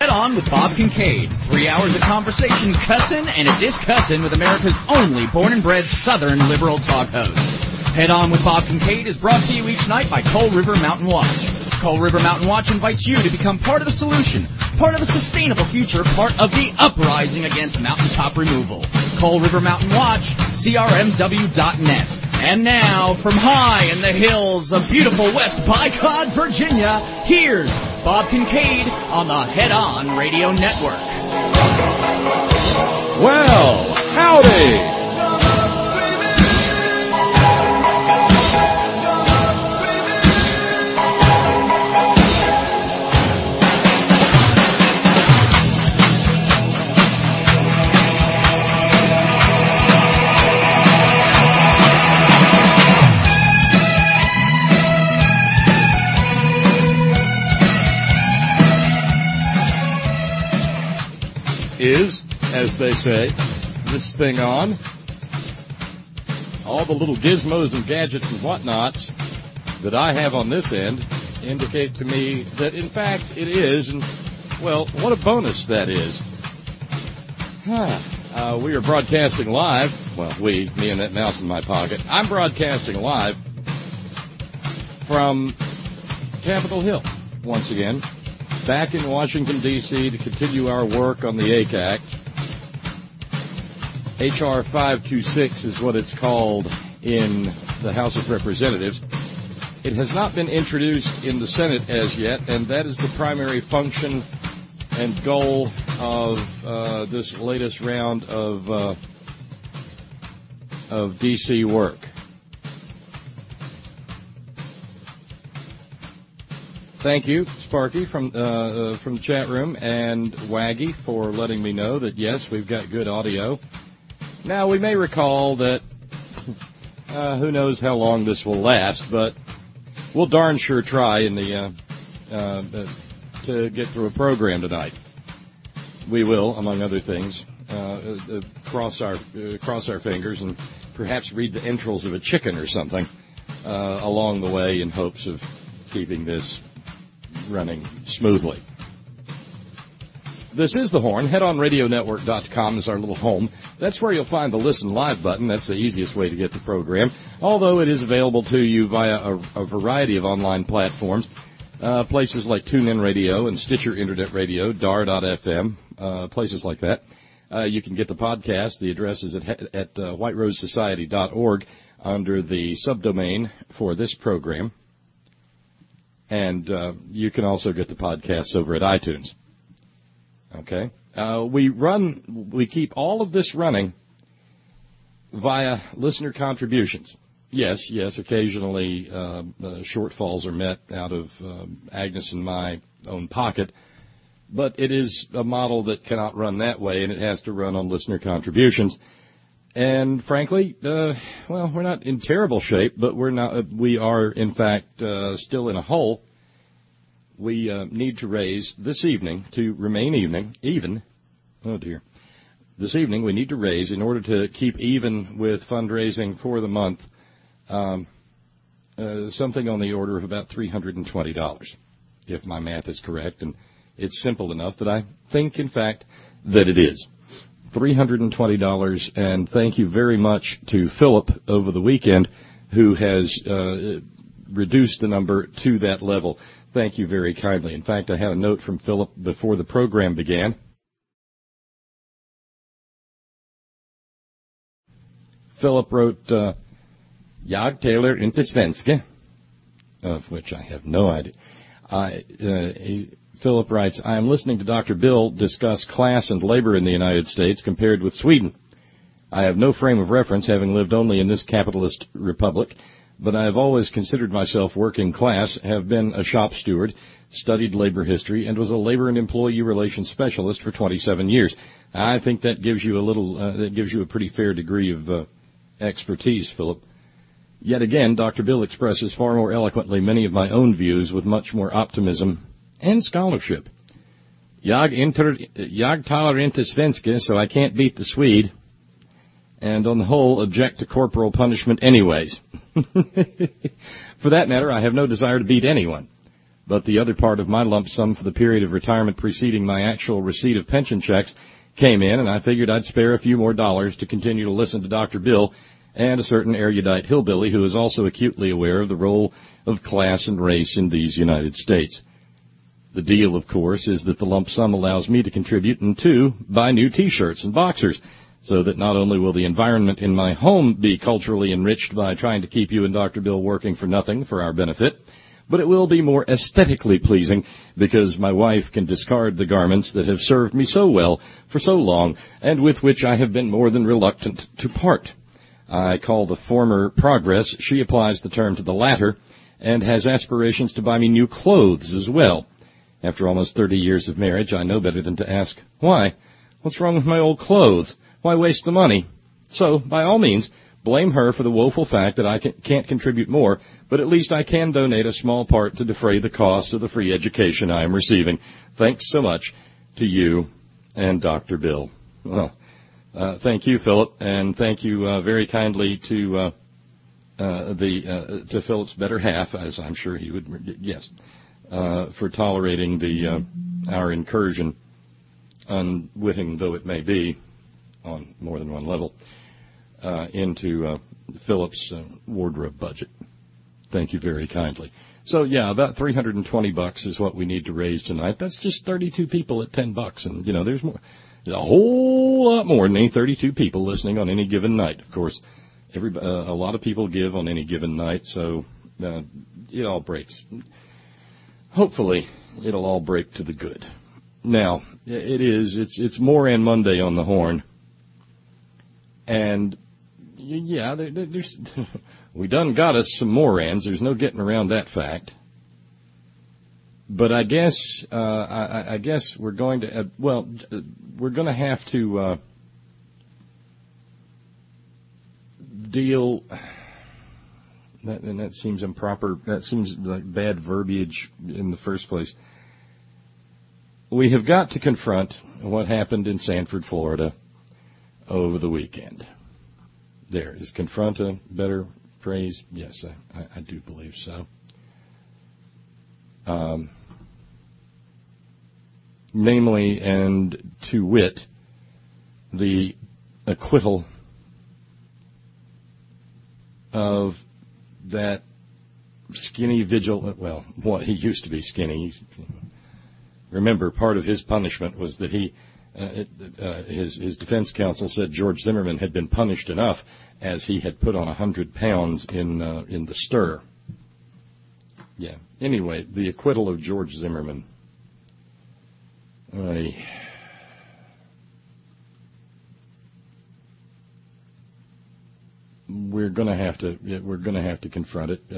On with Bob Kincaid. 3 hours of conversation, cussin' and a discussin' with America's only born and bred Southern liberal talk host. Head On with Bob Kincaid is brought to you each night by Coal River Mountain Watch. Coal River Mountain Watch invites you to become part of the solution, part of a sustainable future, part of the uprising against mountaintop removal. Coal River Mountain Watch, crmw.net. And now, from high in the hills of beautiful West Bicod, Virginia, here's Bob Kincaid on the Head On Radio Network. Well, howdy! Is, as they say, this thing on. All the little gizmos and gadgets and whatnots that I have on this end indicate to me that, in fact, it is, and, well, what a bonus that is. We are broadcasting live. Well, me and that mouse in my pocket. I'm broadcasting live from Capitol Hill, once again. Back in Washington, D.C. to continue our work on the ACAC. H.R. 526 is what it's called in the House of Representatives. It has not been introduced in the Senate as yet, and that is the primary function and goal of this latest round of D.C. work. Thank you, Sparky, from the chat room, and Waggy for letting me know that, yes, we've got good audio. Now, we may recall that who knows how long this will last, but we'll darn sure try in the to get through a program tonight. We will, among other things, cross our fingers and perhaps read the entrails of a chicken or something along the way in hopes of keeping this running smoothly. This is The Horn. HeadOnRadioNetwork.com is our little home. That's where you'll find the Listen Live button. That's the easiest way to get the program, although it is available to you via a variety of online platforms, places like TuneIn Radio and Stitcher Internet Radio, DAR.FM, places like that. You can get the podcast. The address is at whiterosesociety.org under the subdomain for this program. And you can also get the podcasts over at iTunes. Okay? We keep all of this running via listener contributions. Yes, occasionally shortfalls are met out of Agnes and my own pocket, but it is a model that cannot run that way, and it has to run on listener contributions. And frankly, we're not in terrible shape, but we are, in fact, still in a hole. We need to raise this evening to remain even. Oh, dear. This evening we need to raise, in order to keep even with fundraising for the month, something on the order of about $320, if my math is correct. And it's simple enough that I think, in fact, that it is. $320, and thank you very much to Philip over the weekend, who has reduced the number to that level. Thank you very kindly. In fact, I had a note from Philip before the program began. Philip wrote, Jag talar inte svenska, of which I have no idea. Philip writes, I am listening to Dr. Bill discuss class and labor in the United States compared with Sweden. I have no frame of reference, having lived only in this capitalist republic, but I have always considered myself working class, have been a shop steward, studied labor history, and was a labor and employee relations specialist for 27 years. I think that gives you a pretty fair degree of expertise, Philip. Yet again, Dr. Bill expresses far more eloquently many of my own views with much more optimism and scholarship. Jag talar inte svenska, so I can't beat the Swede, and on the whole object to corporal punishment anyways. For that matter, I have no desire to beat anyone. but the other part of my lump sum for the period of retirement preceding my actual receipt of pension checks came in, and I figured I'd spare a few more dollars to continue to listen to Dr. Bill and a certain erudite hillbilly who is also acutely aware of the role of class and race in these United States. The deal, of course, is that the lump sum allows me to contribute and, two, buy new T-shirts and boxers, so that not only will the environment in my home be culturally enriched by trying to keep you and Dr. Bill working for nothing for our benefit, but it will be more aesthetically pleasing because my wife can discard the garments that have served me so well for so long and with which I have been more than reluctant to part. I call the former progress. She applies the term to the latter and has aspirations to buy me new clothes as well. After almost 30 years of marriage, I know better than to ask, why? What's wrong with my old clothes? Why waste the money? So, by all means, blame her for the woeful fact that I can't contribute more, but at least I can donate a small part to defray the cost of the free education I am receiving. Thanks so much to you and Dr. Bill. Well, thank you, Philip, and thank you very kindly to Philip's better half, as I'm sure he would, yes, for tolerating our incursion, unwitting though it may be, on more than one level, into Philip's wardrobe budget. Thank you very kindly. So, yeah, about $320 is what we need to raise tonight. That's just 32 people at $10, and, you know, there's more. There's a whole lot more than any 32 people listening on any given night. Of course, a lot of people give on any given night, so it all breaks. Hopefully, it'll all break to the good. Now, it's Moran Monday on the Horn, and yeah, there's we done got us some Morans. There's no getting around that fact. But I guess I guess we're going to we're going to have to deal. That seems improper. That seems like bad verbiage in the first place. We have got to confront what happened in Sanford, Florida, over the weekend. There, is confront a better phrase? Yes, I do believe so. Namely, and to wit, the acquittal of that skinny vigil. Well, he used to be skinny. Remember, part of his punishment was that his defense counsel said George Zimmerman had been punished enough as he had put on 100 pounds in the stir. Yeah. Anyway, the acquittal of George Zimmerman. We're going to have to confront it.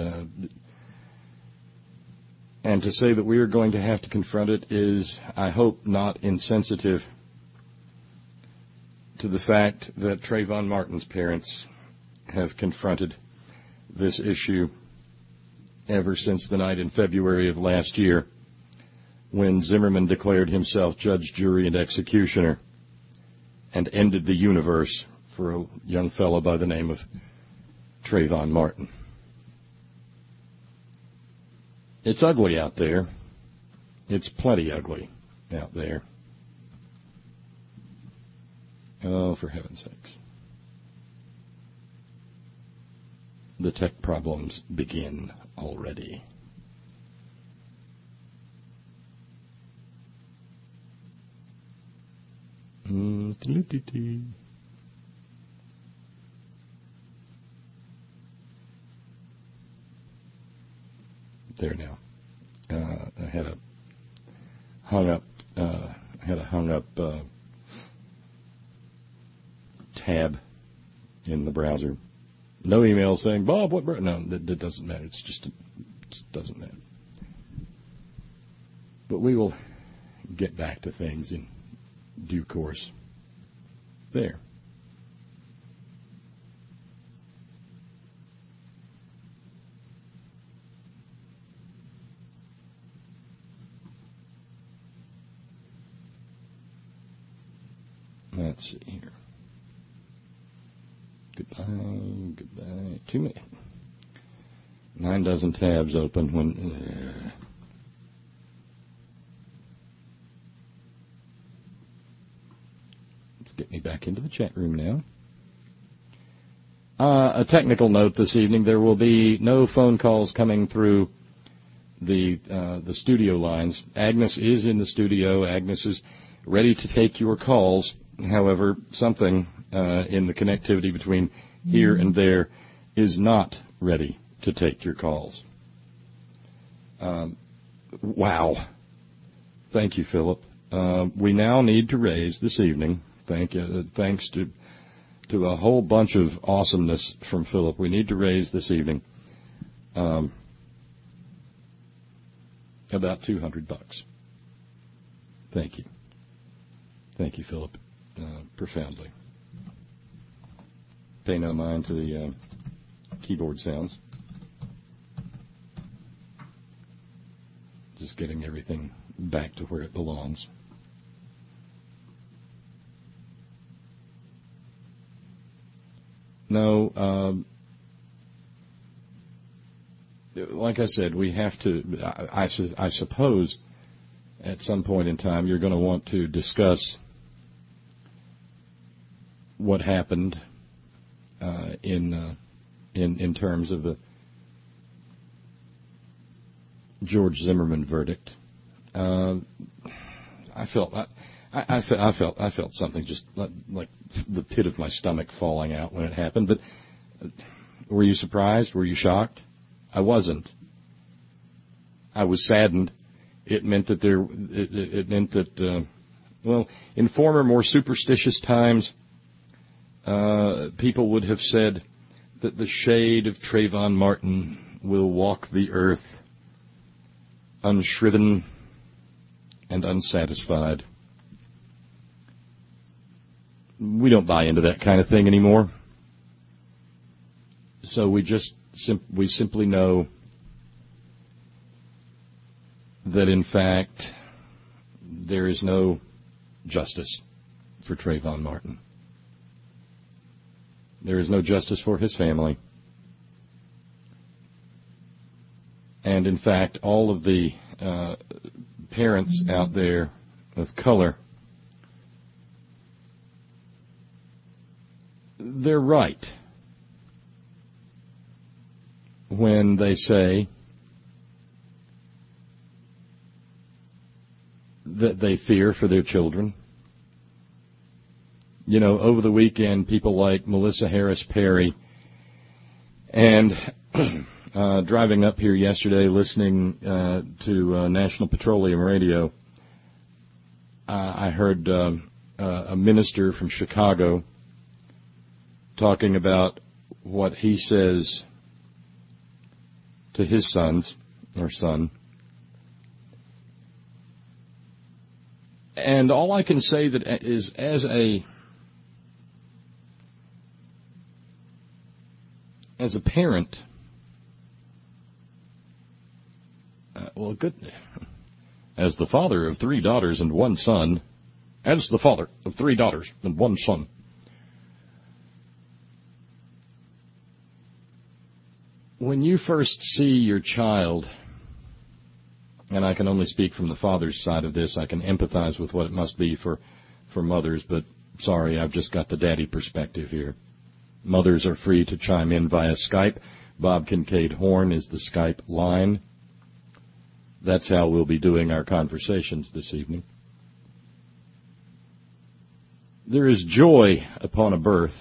And to say that we are going to have to confront it is, I hope, not insensitive to the fact that Trayvon Martin's parents have confronted this issue ever since the night in February of last year when Zimmerman declared himself judge, jury, and executioner and ended the universe for a young fellow by the name of Trayvon Martin. It's ugly out there. It's plenty ugly out there. Oh, for heaven's sakes. The tech problems begin already. There now. I had a hung up tab in the browser. No email saying, Bob, what? No, that doesn't matter. It just doesn't matter. But we will get back to things in due course. There. Let's see here. Goodbye. 2 minutes. 9 dozen tabs open when... Let's get me back into the chat room now. A technical note this evening: there will be no phone calls coming through the studio lines. Agnes is in the studio. Agnes is ready to take your calls. However, something in the connectivity between here and there is not ready to take your calls. Wow. Thank you, Philip. We now need to raise this evening, thanks to a whole bunch of awesomeness from Philip, we need to raise this evening about $200. Thank you. Thank you, Philip, profoundly. Pay no mind to the keyboard sounds. Just getting everything back to where it belongs. No, like I said, we have to, I suppose, at some point in time, you're going to want to discuss what happened in terms of the George Zimmerman verdict. I felt something just like the pit of my stomach falling out when it happened. But were you surprised? Were you shocked? I wasn't. I was saddened. It meant that well, in former, more superstitious times, people would have said that the shade of Trayvon Martin will walk the earth unshriven and unsatisfied. We don't buy into that kind of thing anymore. So we simply know that, in fact, there is no justice for Trayvon Martin. There is no justice for his family. And, in fact, all of the parents out there of color, they're right when they say that they fear for their children. You know, over the weekend, people like Melissa Harris Perry and driving up here yesterday, listening to National Petroleum Radio, I heard a minister from Chicago talking about what he says to his son. And all I can say that is, as a parent, well, good. As the father of 3 daughters and 1 son, as the father of 3 daughters and 1 son, when you first see your child, and I can only speak from the father's side of this, I can empathize with what it must be for mothers, but sorry, I've just got the daddy perspective here. Mothers are free to chime in via Skype. Bob Kincaid Horn is the Skype line. That's how we'll be doing our conversations this evening. There is joy upon a birth,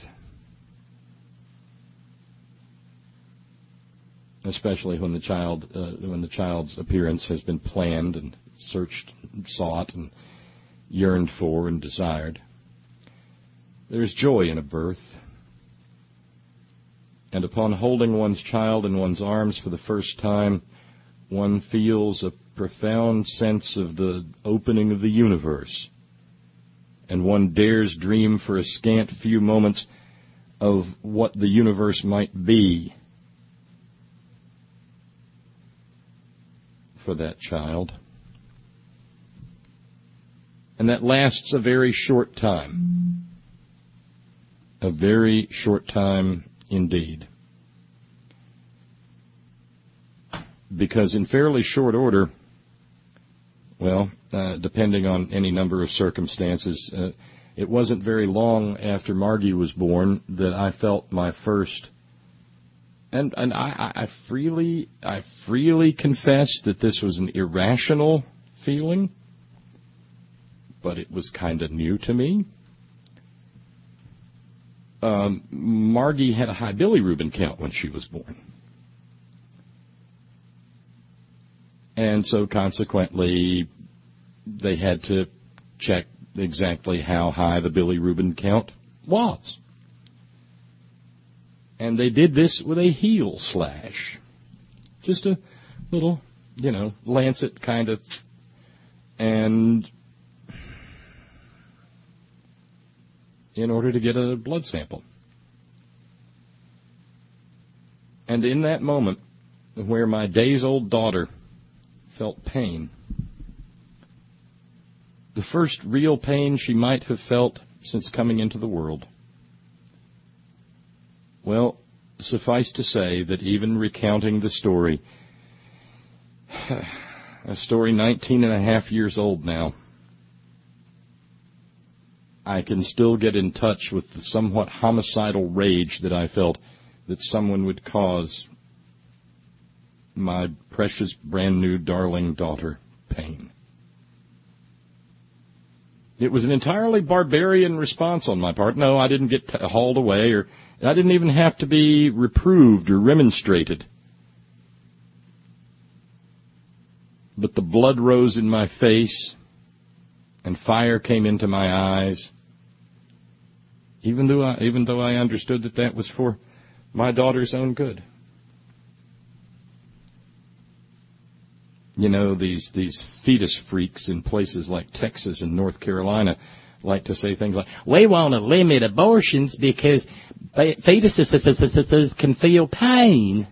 especially when the child's appearance has been planned and searched, sought, and yearned for and desired. There is joy in a birth. And upon holding one's child in one's arms for the first time, one feels a profound sense of the opening of the universe. And one dares dream for a scant few moments of what the universe might be for that child. And that lasts a very short time. A very short time indeed. Because in fairly short order, well, depending on any number of circumstances, it wasn't very long after Margie was born that I felt my first, and I freely confess that this was an irrational feeling, but it was kind of new to me. Margie had a high bilirubin count when she was born. And so consequently, they had to check exactly how high the bilirubin count was. And they did this with a heel slash. Just a little, lancet kind of. And in order to get a blood sample. And in that moment, where my days-old daughter felt pain, the first real pain she might have felt since coming into the world, well, suffice to say that even recounting the story, a story 19 and a half years old now, I can still get in touch with the somewhat homicidal rage that I felt that someone would cause my precious, brand-new, darling daughter pain. It was an entirely barbarian response on my part. No, I didn't get hauled away, or I didn't even have to be reproved or remonstrated. But the blood rose in my face, and fire came into my eyes, even though I understood that was for my daughter's own good. These fetus freaks in places like Texas and North Carolina like to say things like, we want to limit abortions because fetuses can feel pain.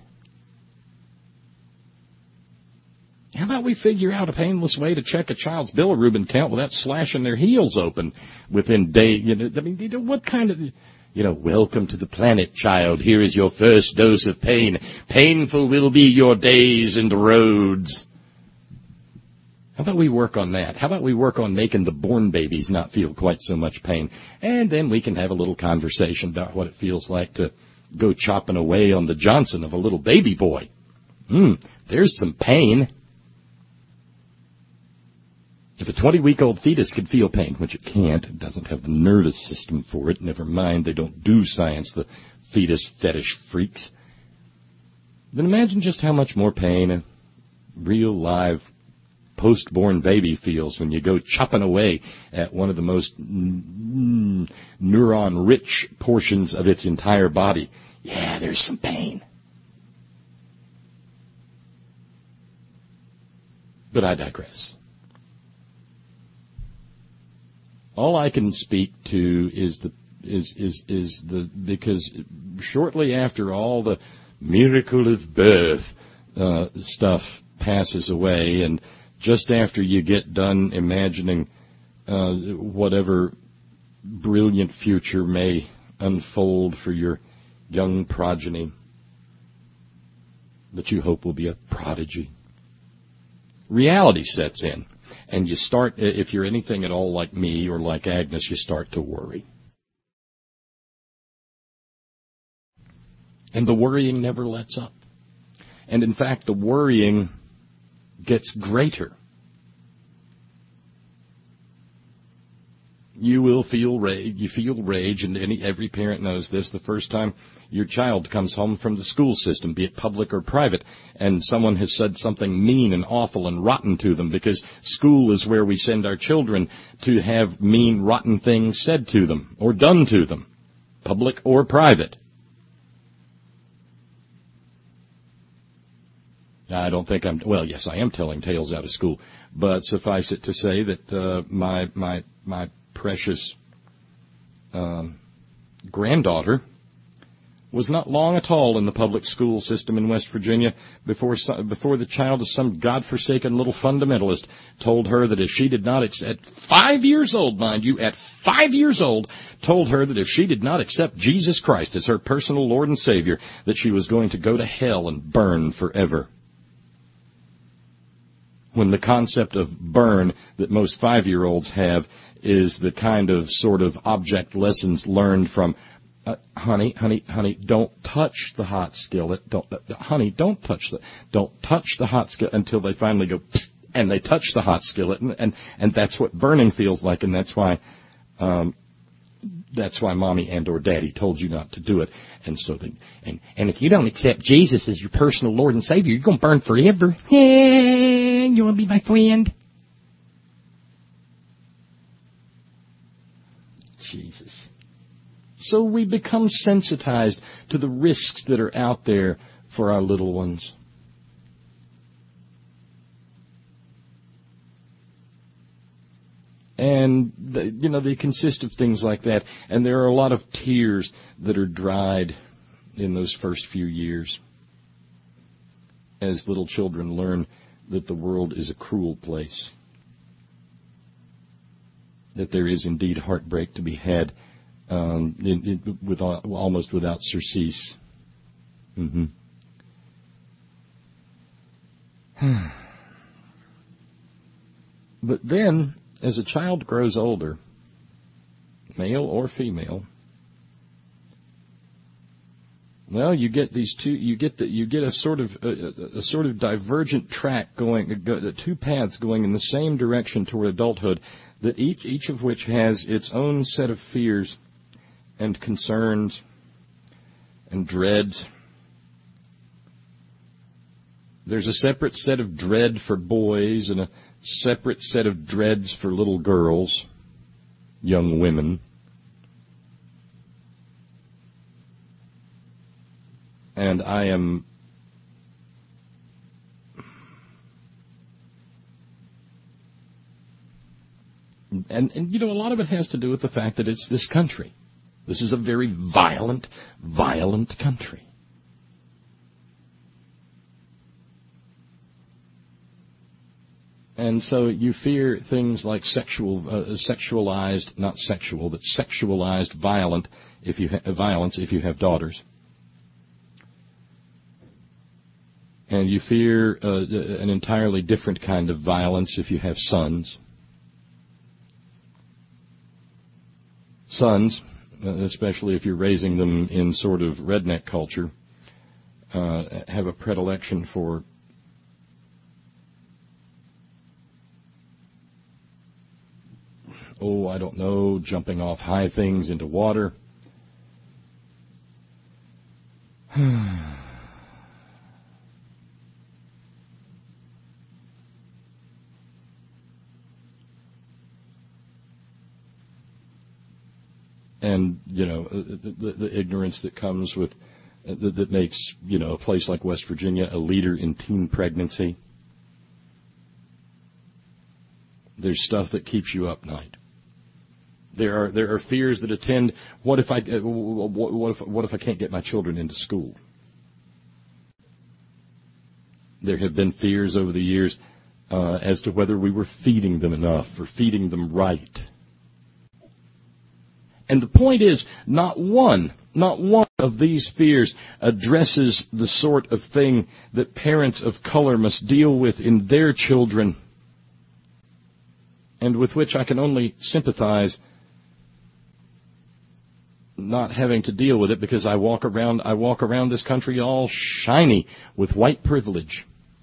How about we figure out a painless way to check a child's bilirubin count without slashing their heels open within days? What kind of, welcome to the planet, child. Here is your first dose of pain. Painful will be your days and roads. How about we work on that? How about we work on making the born babies not feel quite so much pain? And then we can have a little conversation about what it feels like to go chopping away on the Johnson of a little baby boy. There's some pain. If a 20-week-old fetus can feel pain, which it can't, it doesn't have the nervous system for it, never mind, they don't do science, the fetus fetish freaks, then imagine just how much more pain a real, live, post-born baby feels when you go chopping away at one of the most neuron-rich portions of its entire body. Yeah, there's some pain. But I digress. All I can speak to is because shortly after all the miracle of birth stuff passes away, and just after you get done imagining whatever brilliant future may unfold for your young progeny that you hope will be a prodigy, reality sets in. And you start, if you're anything at all like me or like Agnes, you start to worry. And the worrying never lets up. And in fact, the worrying gets greater. You will feel rage. You feel rage, and every parent knows this. The first time your child comes home from the school system, be it public or private, and someone has said something mean and awful and rotten to them, because school is where we send our children to have mean, rotten things said to them or done to them, public or private. I don't think yes, I am telling tales out of school, but suffice it to say that my precious granddaughter was not long at all in the public school system in West Virginia before the child of some godforsaken little fundamentalist told her that if she did not, at 5 years old, mind you, at 5 years old, told her that if she did not accept Jesus Christ as her personal Lord and Savior, that she was going to go to hell and burn forever. when the concept of burn that most 5-year-olds have is the kind of sort of object lessons learned from, honey, don't touch the hot skillet. Don't touch the hot skillet, until they finally go, psst, and they touch the hot skillet, and that's what burning feels like, and that's why mommy and or daddy told you not to do it. And so and if you don't accept Jesus as your personal Lord and Savior, you're going to burn forever. Yeah, you want to be my friend? Jesus. So we become sensitized to the risks that are out there for our little ones. And, they consist of things like that. And there are a lot of tears that are dried in those first few years as little children learn that the world is a cruel place, that there is indeed heartbreak to be had almost without surcease. Mm-hmm. But then, as a child grows older, male or female, well, you get these two. You get a sort of divergent track going, two paths going in the same direction toward adulthood. That each of which has its own set of fears and concerns and dreads. There's a separate set of dread for boys and a separate set of dreads for little girls, young women. And I am and a lot of it has to do with the fact that it's this country. This is a very violent country. And so you fear things like sexualized violence if you have daughters. And you fear an entirely different kind of violence if you have sons. Sons, especially if you're raising them in sort of redneck culture, have a predilection for jumping off high things into water. And, the ignorance that comes with, that makes, a place like West Virginia a leader in teen pregnancy. There's stuff that keeps you up night. There are fears that attend. What if I can't get my children into school? There have been fears over the years as to whether we were feeding them enough or feeding them right. And the point is, not one of these fears addresses the sort of thing that parents of color must deal with in their children, and with which I can only sympathize, not having to deal with it because I walk around this country all shiny with white privilege.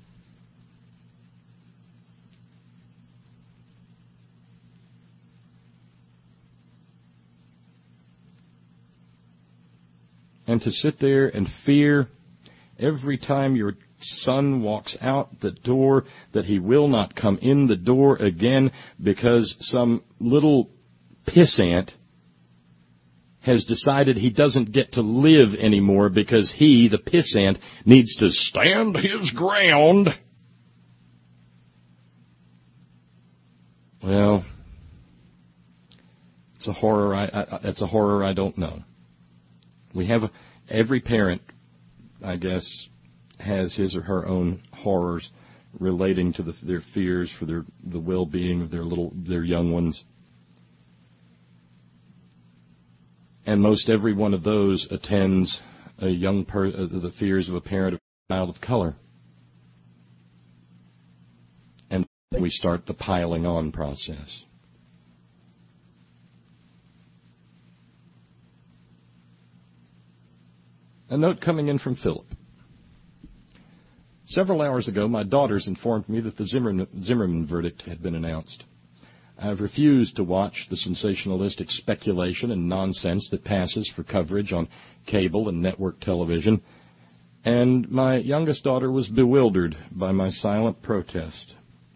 And to sit there and fear every time your son walks out the door that he will not come in the door again because some little pissant has decided he doesn't get to live anymore because he, the pissant, needs to stand his ground. Well, it's a horror. It's a horror I don't know. We have every parent, I guess, has his or her own horrors relating to their fears for the well-being of their young ones. And most every one of those attends the fears of a parent of a child of color. And we start the piling on process. A note coming in from Philip. Several hours ago, my daughters informed me that the Zimmerman verdict had been announced. I have refused to watch the sensationalistic speculation and nonsense that passes for coverage on cable and network television, and my youngest daughter was bewildered by my silent protest.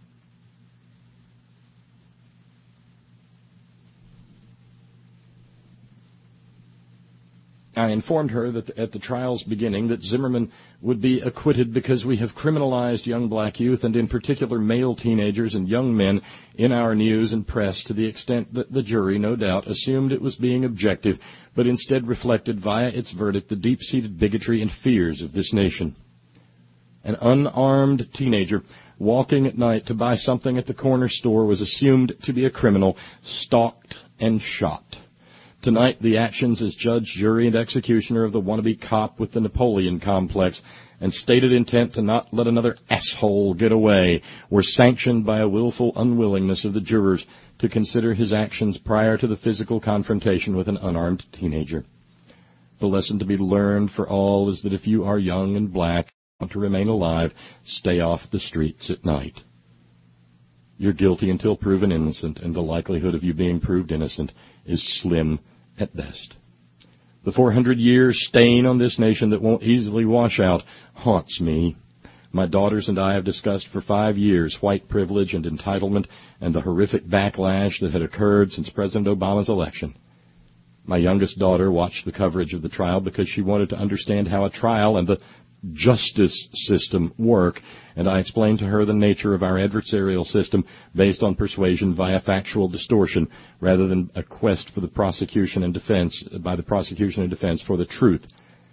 I informed her that at the trial's beginning that Zimmerman would be acquitted because we have criminalized young black youth, and in particular male teenagers and young men, in our news and press to the extent that the jury, no doubt, assumed it was being objective, but instead reflected via its verdict the deep-seated bigotry and fears of this nation. An unarmed teenager walking at night to buy something at the corner store was assumed to be a criminal, stalked and shot. Tonight, the actions as judge, jury, and executioner of the wannabe cop with the Napoleon complex and stated intent to not let another asshole get away were sanctioned by a willful unwillingness of the jurors to consider his actions prior to the physical confrontation with an unarmed teenager. The lesson to be learned for all is that if you are young and black and want to remain alive, stay off the streets at night. You're guilty until proven innocent, and the likelihood of you being proved innocent is slim at best. The 400-year stain on this nation that won't easily wash out haunts me. My daughters and I have discussed for 5 years white privilege and entitlement and the horrific backlash that had occurred since President Obama's election. My youngest daughter watched the coverage of the trial because she wanted to understand how a trial and the justice system work, and I explained to her the nature of our adversarial system based on persuasion via factual distortion rather than a quest for the prosecution and defense for the truth,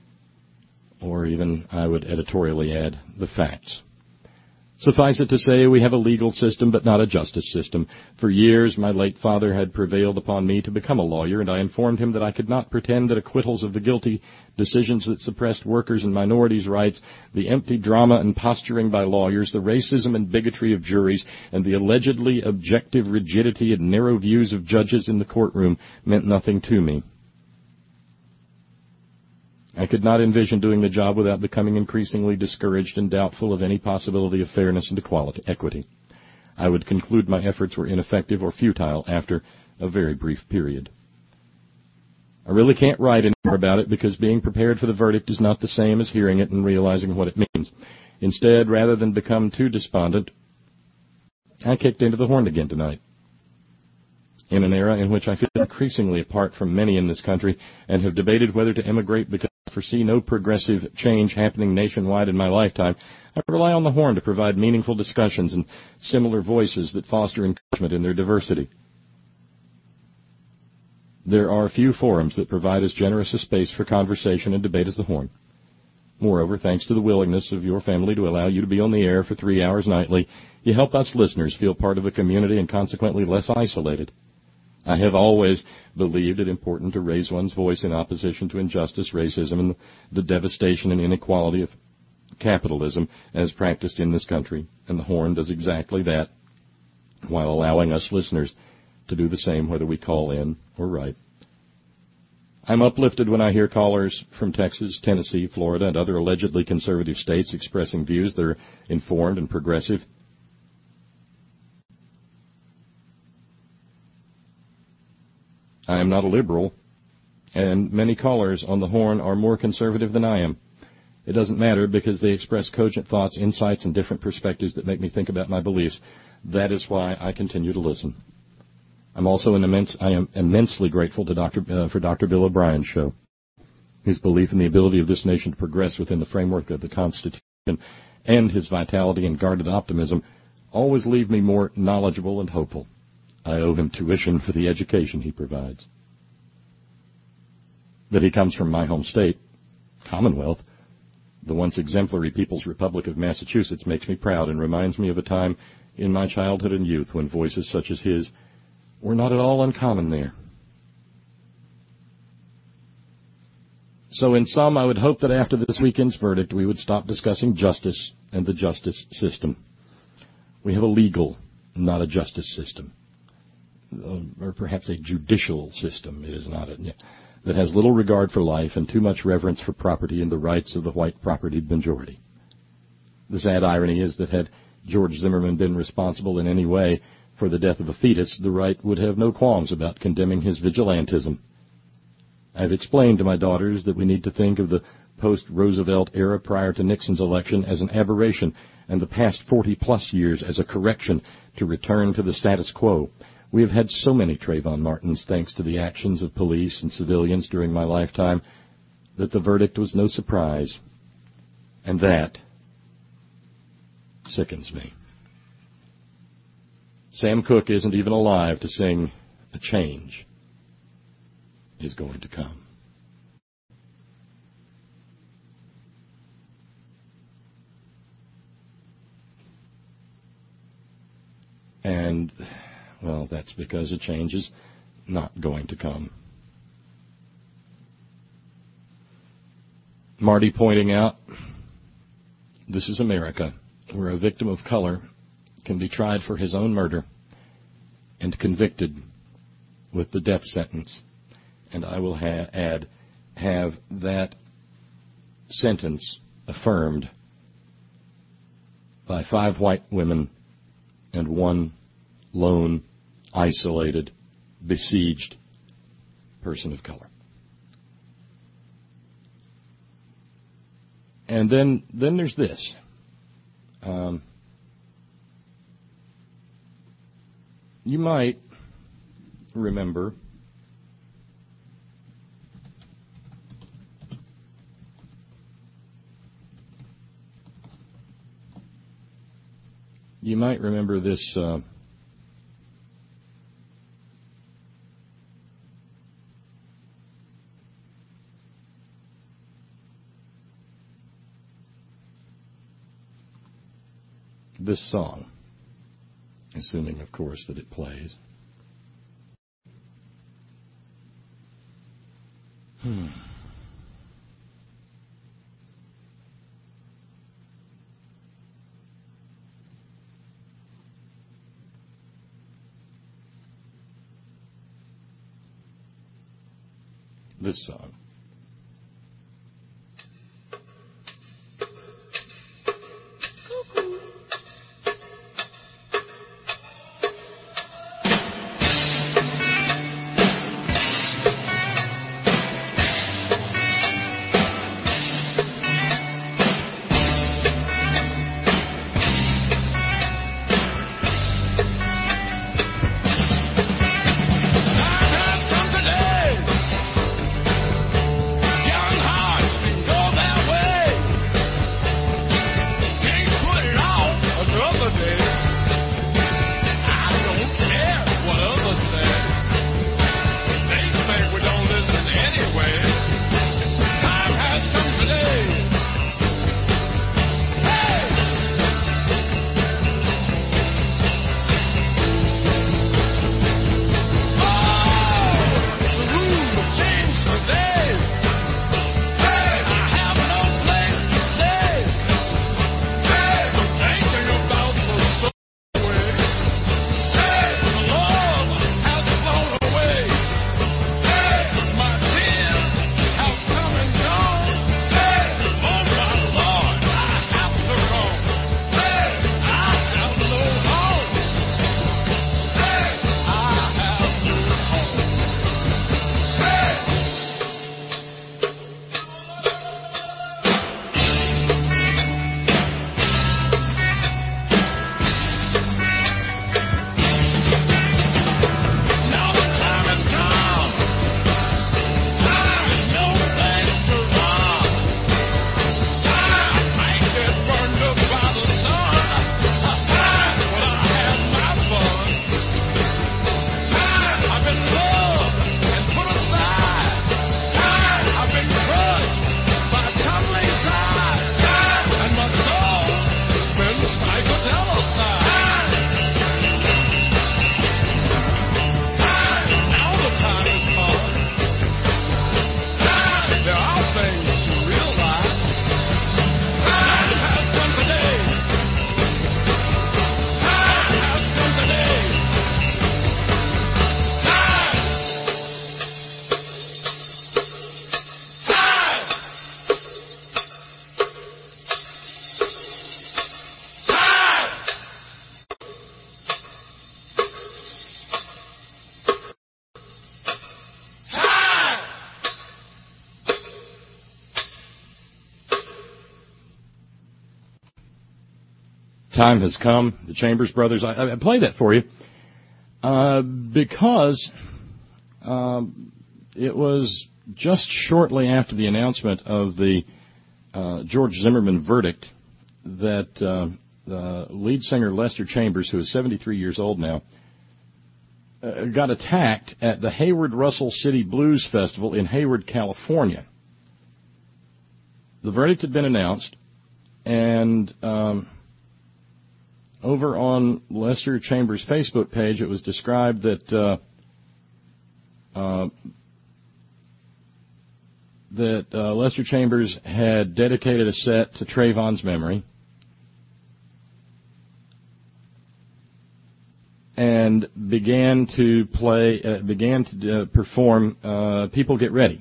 or even, I would editorially add, the facts. Suffice it to say, we have a legal system but not a justice system. For years, my late father had prevailed upon me to become a lawyer, and I informed him that I could not pretend that acquittals of the guilty, decisions that suppressed workers' and minorities' rights, the empty drama and posturing by lawyers, the racism and bigotry of juries, and the allegedly objective rigidity and narrow views of judges in the courtroom meant nothing to me. I could not envision doing the job without becoming increasingly discouraged and doubtful of any possibility of fairness and equity. I would conclude my efforts were ineffective or futile after a very brief period. I really can't write anymore about it because being prepared for the verdict is not the same as hearing it and realizing what it means. Instead, rather than become too despondent, I kicked into the horn again tonight. In an era in which I feel increasingly apart from many in this country and have debated whether to emigrate because I foresee no progressive change happening nationwide in my lifetime, I rely on the horn to provide meaningful discussions and similar voices that foster encouragement in their diversity. There are few forums that provide as generous a space for conversation and debate as the horn. Moreover, thanks to the willingness of your family to allow you to be on the air for 3 hours nightly, you help us listeners feel part of a community and consequently less isolated. I have always believed it important to raise one's voice in opposition to injustice, racism, and the devastation and inequality of capitalism as practiced in this country, and the horn does exactly that, while allowing us listeners to do the same whether we call in or write. I'm uplifted when I hear callers from Texas, Tennessee, Florida, and other allegedly conservative states expressing views that are informed and progressive. I am not a liberal, and many callers on the horn are more conservative than I am. It doesn't matter because they express cogent thoughts, insights, and different perspectives that make me think about my beliefs. That is why I continue to listen. I am immensely grateful to for Dr. Bill O'Brien's show. His belief in the ability of this nation to progress within the framework of the Constitution and his vitality and guarded optimism always leave me more knowledgeable and hopeful. I owe him tuition for the education he provides. That he comes from my home state, Commonwealth, the once exemplary People's Republic of Massachusetts, makes me proud and reminds me of a time in my childhood and youth when voices such as his were not at all uncommon there. So in sum, I would hope that after this weekend's verdict, we would stop discussing justice and the justice system. We have a legal not a justice system, or perhaps a judicial system. It is not that has little regard for life and too much reverence for property and the rights of the white propertied majority. The sad irony is that had George Zimmerman been responsible in any way for the death of a fetus, the right would have no qualms about condemning his vigilantism. I've explained to my daughters that we need to think of the post-Roosevelt era prior to Nixon's election as an aberration and the past 40-plus years as a correction to return to the status quo. We have had so many Trayvon Martins thanks to the actions of police and civilians during my lifetime that the verdict was no surprise. And that sickens me. Sam Cooke isn't even alive to sing "A Change is Going to Come." And, well, that's because a change is not going to come. Marty pointing out, this is America, where a victim of color can be tried for his own murder and convicted with the death sentence. And I will have that sentence affirmed by 5 white women and 1 lone, isolated, besieged person of color. And then there's this. You might remember this this song, assuming, of course, that it plays. This song. time has come. The Chambers brothers, I played that for you because it was just shortly after the announcement of the George Zimmerman verdict that the lead singer Lester Chambers, who is 73 years old now, got attacked at the Hayward Russell City Blues Festival in Hayward, California. The verdict had been announced, and over on Lester Chambers' Facebook page, it was described that Lester Chambers had dedicated a set to Trayvon's memory and began to perform People Get Ready.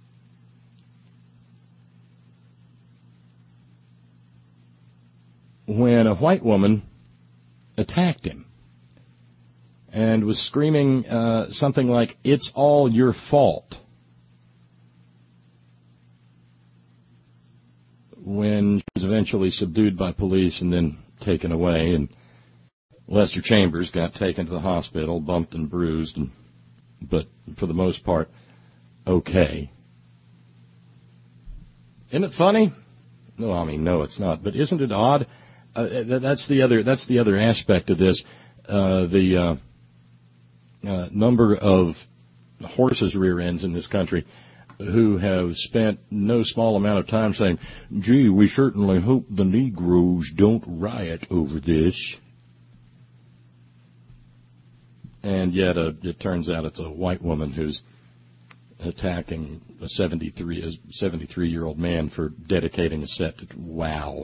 When a white woman attacked him and was screaming something like, "It's all your fault," when she was eventually subdued by police and then taken away, and Lester Chambers got taken to the hospital, bumped and bruised, but for the most part, okay. Isn't it funny? No, I mean, no, it's not. But isn't it odd? That's the other aspect of this. The number of horses' rear ends in this country who have spent no small amount of time saying, "Gee, we certainly hope the Negroes don't riot over this." And yet it turns out it's a white woman who's attacking a 73-year-old man for dedicating a set to, wow.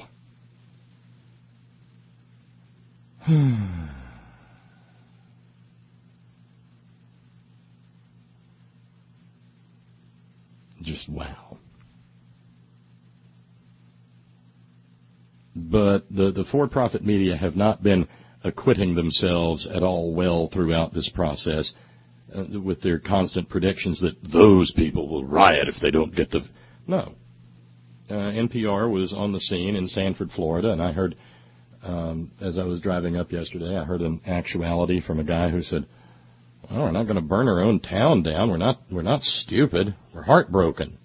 Just wow. But the for-profit media have not been acquitting themselves at all well throughout this process with their constant predictions that those people will riot if they don't get the... No. NPR was on the scene in Sanford, Florida, and I heard, as I was driving up yesterday, I heard an actuality from a guy who said, "Oh, we're not going to burn our own town down. We're not stupid. We're heartbroken."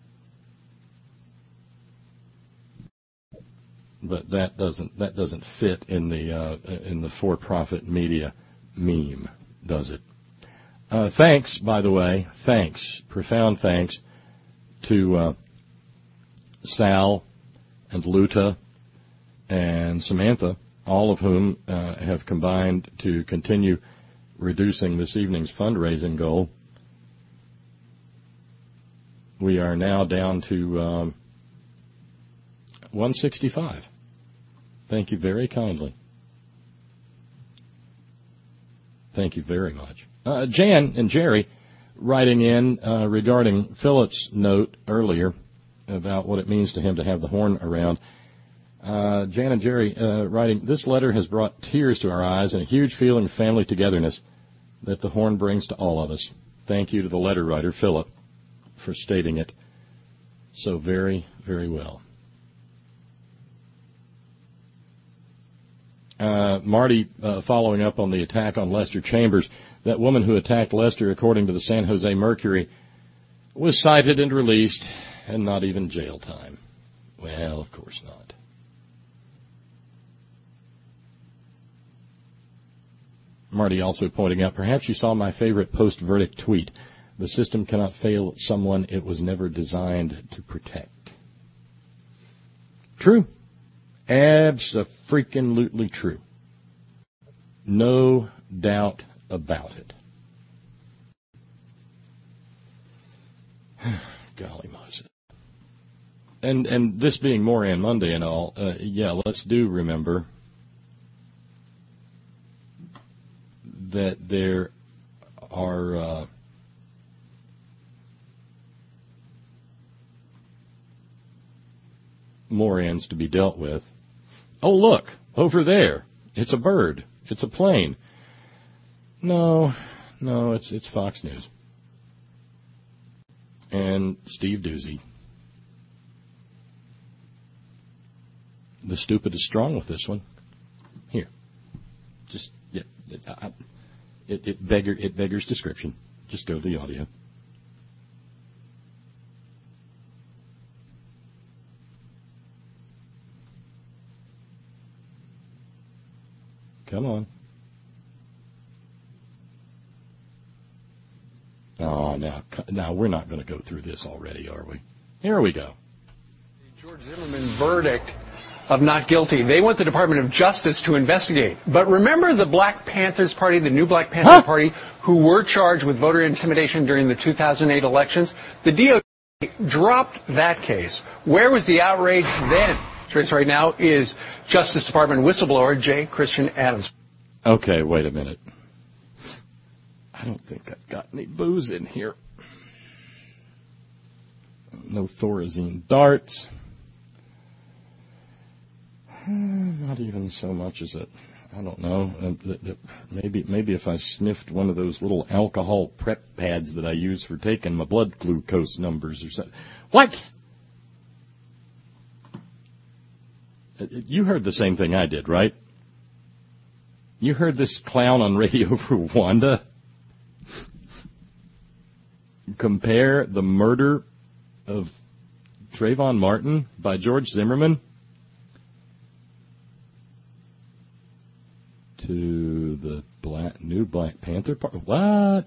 But that doesn't fit in the for-profit media meme, does it? Thanks, by the way, profound thanks to Sal and Luta and Samantha, all of whom have combined to continue reducing this evening's fundraising goal. We are now down to $165. Thank you very kindly. Thank you very much. Jan and Jerry writing in regarding Philip's note earlier about what it means to him to have the horn around. Jan and Jerry writing, "This letter has brought tears to our eyes and a huge feeling of family togetherness that the horn brings to all of us. Thank you to the letter writer, Philip, for stating it so very, very well." Marty, following up on the attack on Lester Chambers, that woman who attacked Lester, according to the San Jose Mercury, was cited and released, and not even jail time. Well, of course not. Marty also pointing out, "Perhaps you saw my favorite post-verdict tweet. The system cannot fail someone it was never designed to protect." True. Abso-freaking-lutely true. No doubt about it. Golly Moses. And this being Moran Monday and all, let's do remember that there are Morans to be dealt with. Oh, look, over there. It's a bird. It's a plane. No, it's Fox News. And Steve Doozy. The stupid is strong with this one. Just, yeah, it beggars description. Just go to the audio. Come on. Oh, now we're not going to go through this already, are we? Here we go. The George Zimmerman verdict of not guilty. They want the Department of Justice to investigate. But remember the Black Panthers Party, the new Black Panther Party, who were charged with voter intimidation during the 2008 elections? The DOJ dropped that case. Where was the outrage then? Joining us right now is Justice Department whistleblower J. Christian Adams. Okay, wait a minute. I don't think I've got any booze in here. No Thorazine darts. Not even so much as I don't know. Maybe if I sniffed one of those little alcohol prep pads that I use for taking my blood glucose numbers or something. What? You heard the same thing I did, right? You heard this clown on Radio Rwanda compare the murder of Trayvon Martin by George Zimmerman to the new Black Panther Party. What?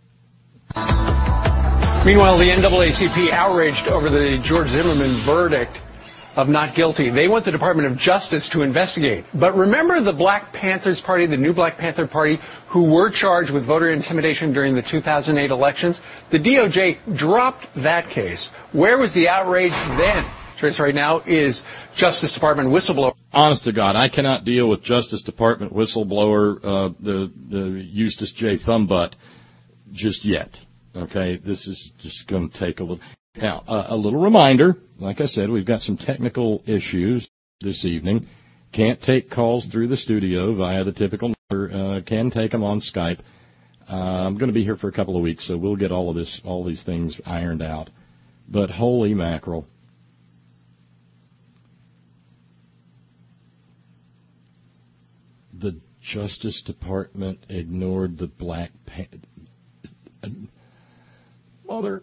Meanwhile, the NAACP outraged over the George Zimmerman verdict of not guilty. They want the Department of Justice to investigate. But remember the Black Panthers Party, the new Black Panther Party, who were charged with voter intimidation during the 2008 elections? The DOJ dropped that case. Where was the outrage then? Joining us right now is Justice Department whistleblower. Honest to God, I cannot deal with Justice Department whistleblower, the Eustace J. Thumbbutt, just yet. Okay, this is just going to take a little. Now, a little reminder, like I said, we've got some technical issues this evening. Can't take calls through the studio via the typical number. Can take them on Skype. I'm going to be here for a couple of weeks, so we'll get all these things ironed out. But holy mackerel. The Justice Department ignored the Black Panther. Mother.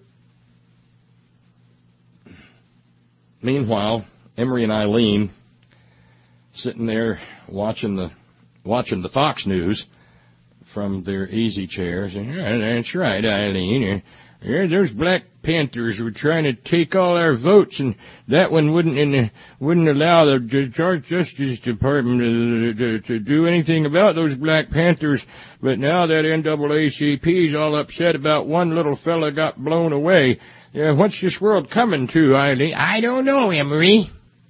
Meanwhile, Emery and Eileen sitting there watching the Fox News from their easy chairs. And, yeah, that's right, Eileen. Those Black Panthers were trying to take all our votes, and that one wouldn't allow the Justice Department to do anything about those Black Panthers. But now that NAACP is all upset about one little fella got blown away. Yeah, what's this world coming to, Eileen? I don't know, Emery.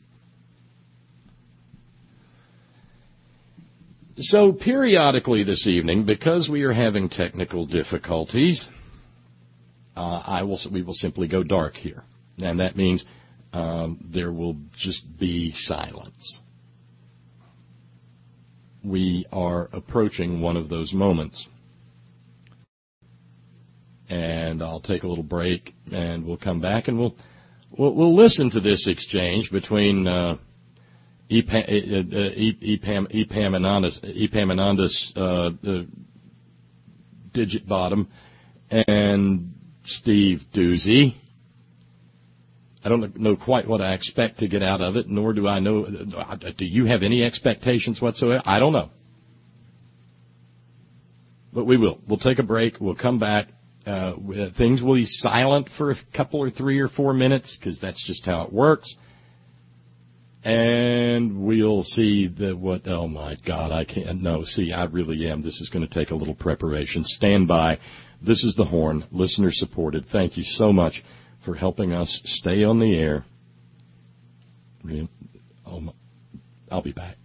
So periodically this evening, because we are having technical difficulties, we will simply go dark here, and that means there will just be silence. We are approaching one of those moments. And I'll take a little break, and we'll come back, and we'll listen to this exchange between Epaminondas Digit Bottom and Steve Doozy. I don't know quite what I expect to get out of it, nor do I know. Do you have any expectations whatsoever? I don't know. But we will. We'll take a break. We'll come back. Things will be silent for a couple or 3 or 4 minutes, because that's just how it works. And we'll see oh my God, I can't, no, see, I really am. This is going to take a little preparation. Stand by. This is The Horn, listener supported. Thank you so much for helping us stay on the air. I'll be back.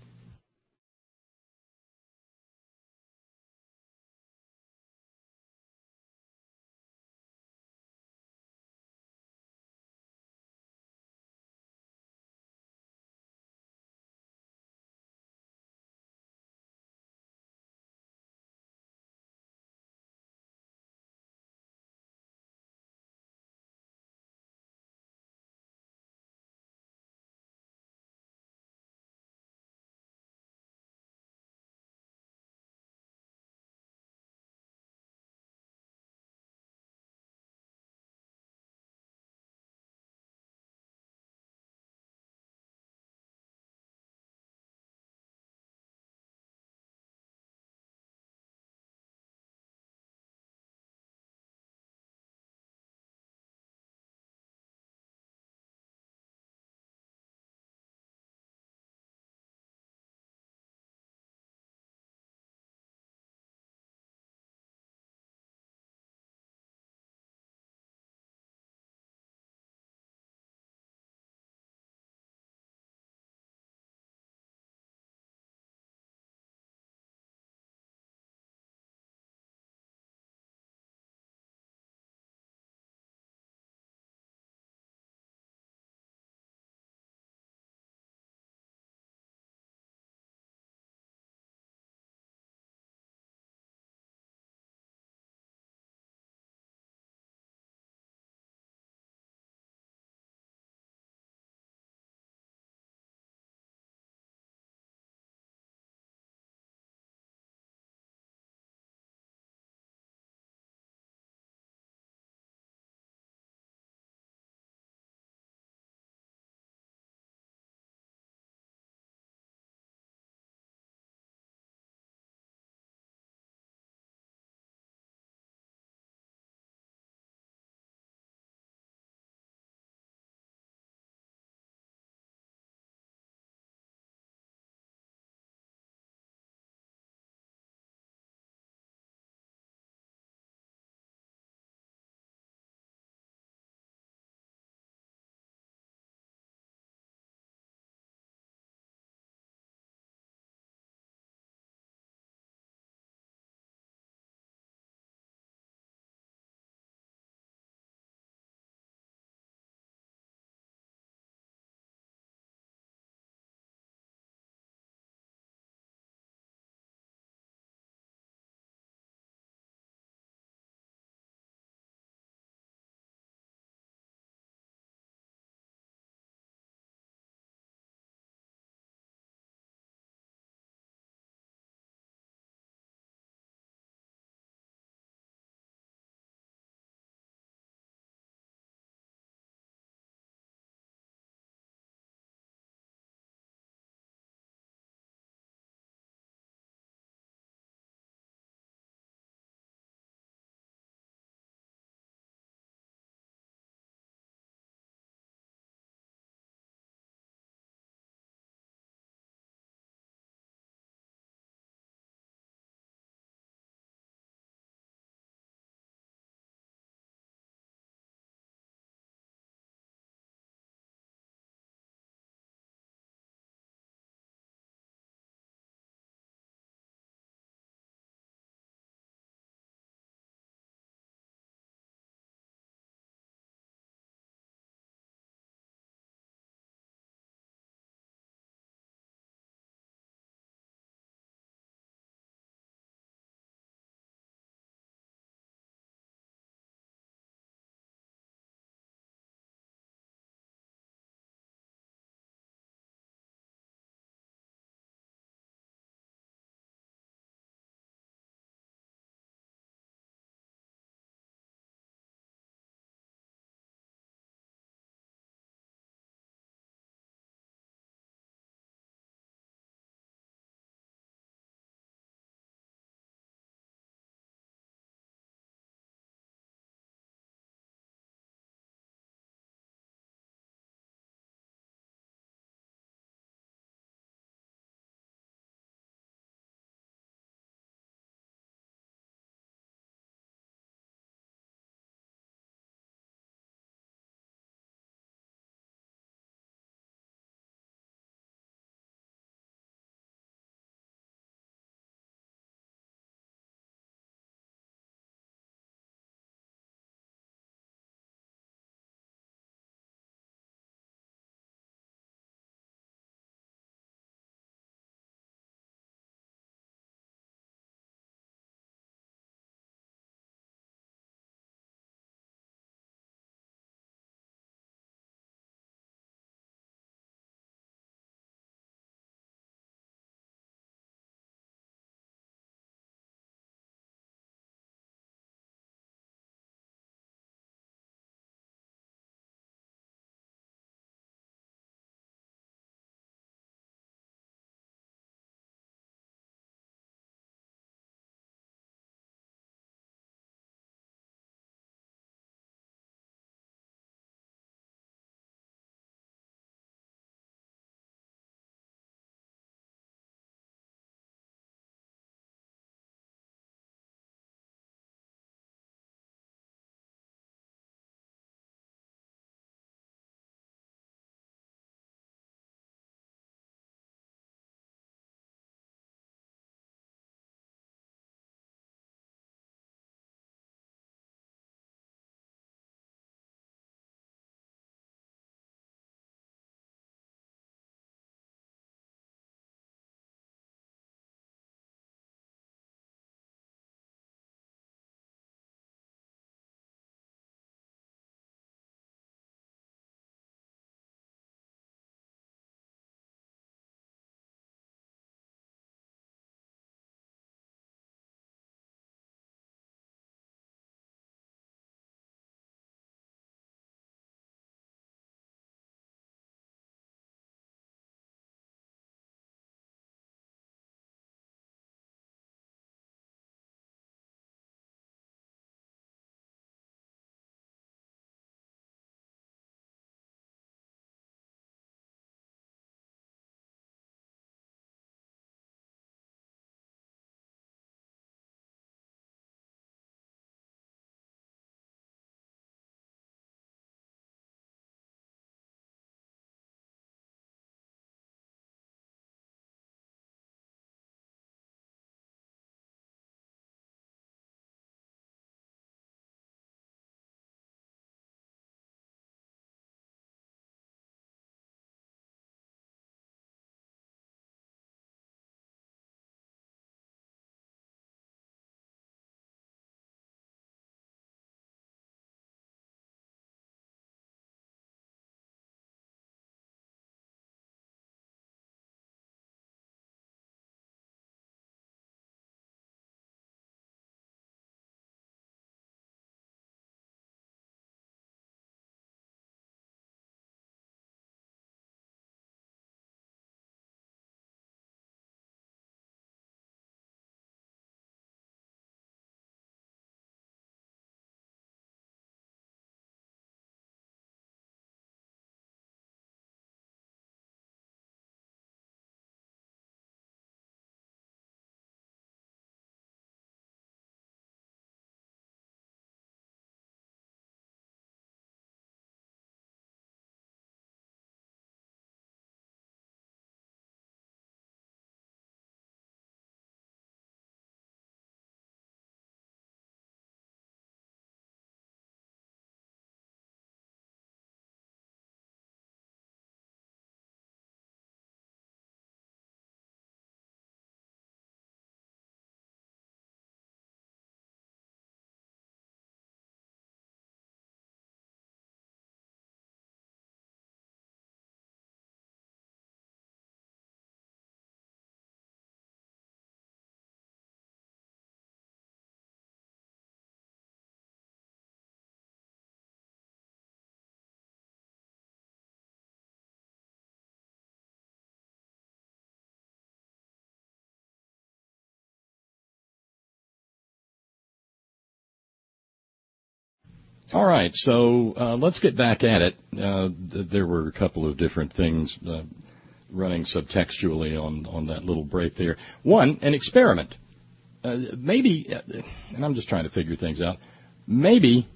All right, so let's get back at it. There were a couple of different things running subtextually on that little break there. One, an experiment. Maybe, and I'm just trying to figure things out, maybe,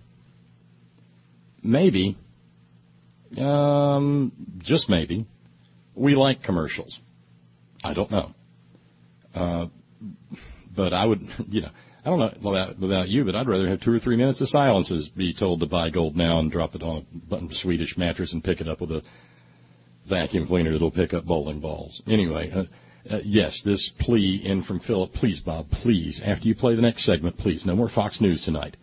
just maybe, we like commercials. I don't know. But I would, I don't know about you, but I'd rather have 2 or 3 minutes of silences be told to buy gold now and drop it on a Swedish mattress and pick it up with a vacuum cleaner that'll pick up bowling balls. Anyway, yes, this plea in from Philip. Please, Bob, please, after you play the next segment, please, no more Fox News tonight.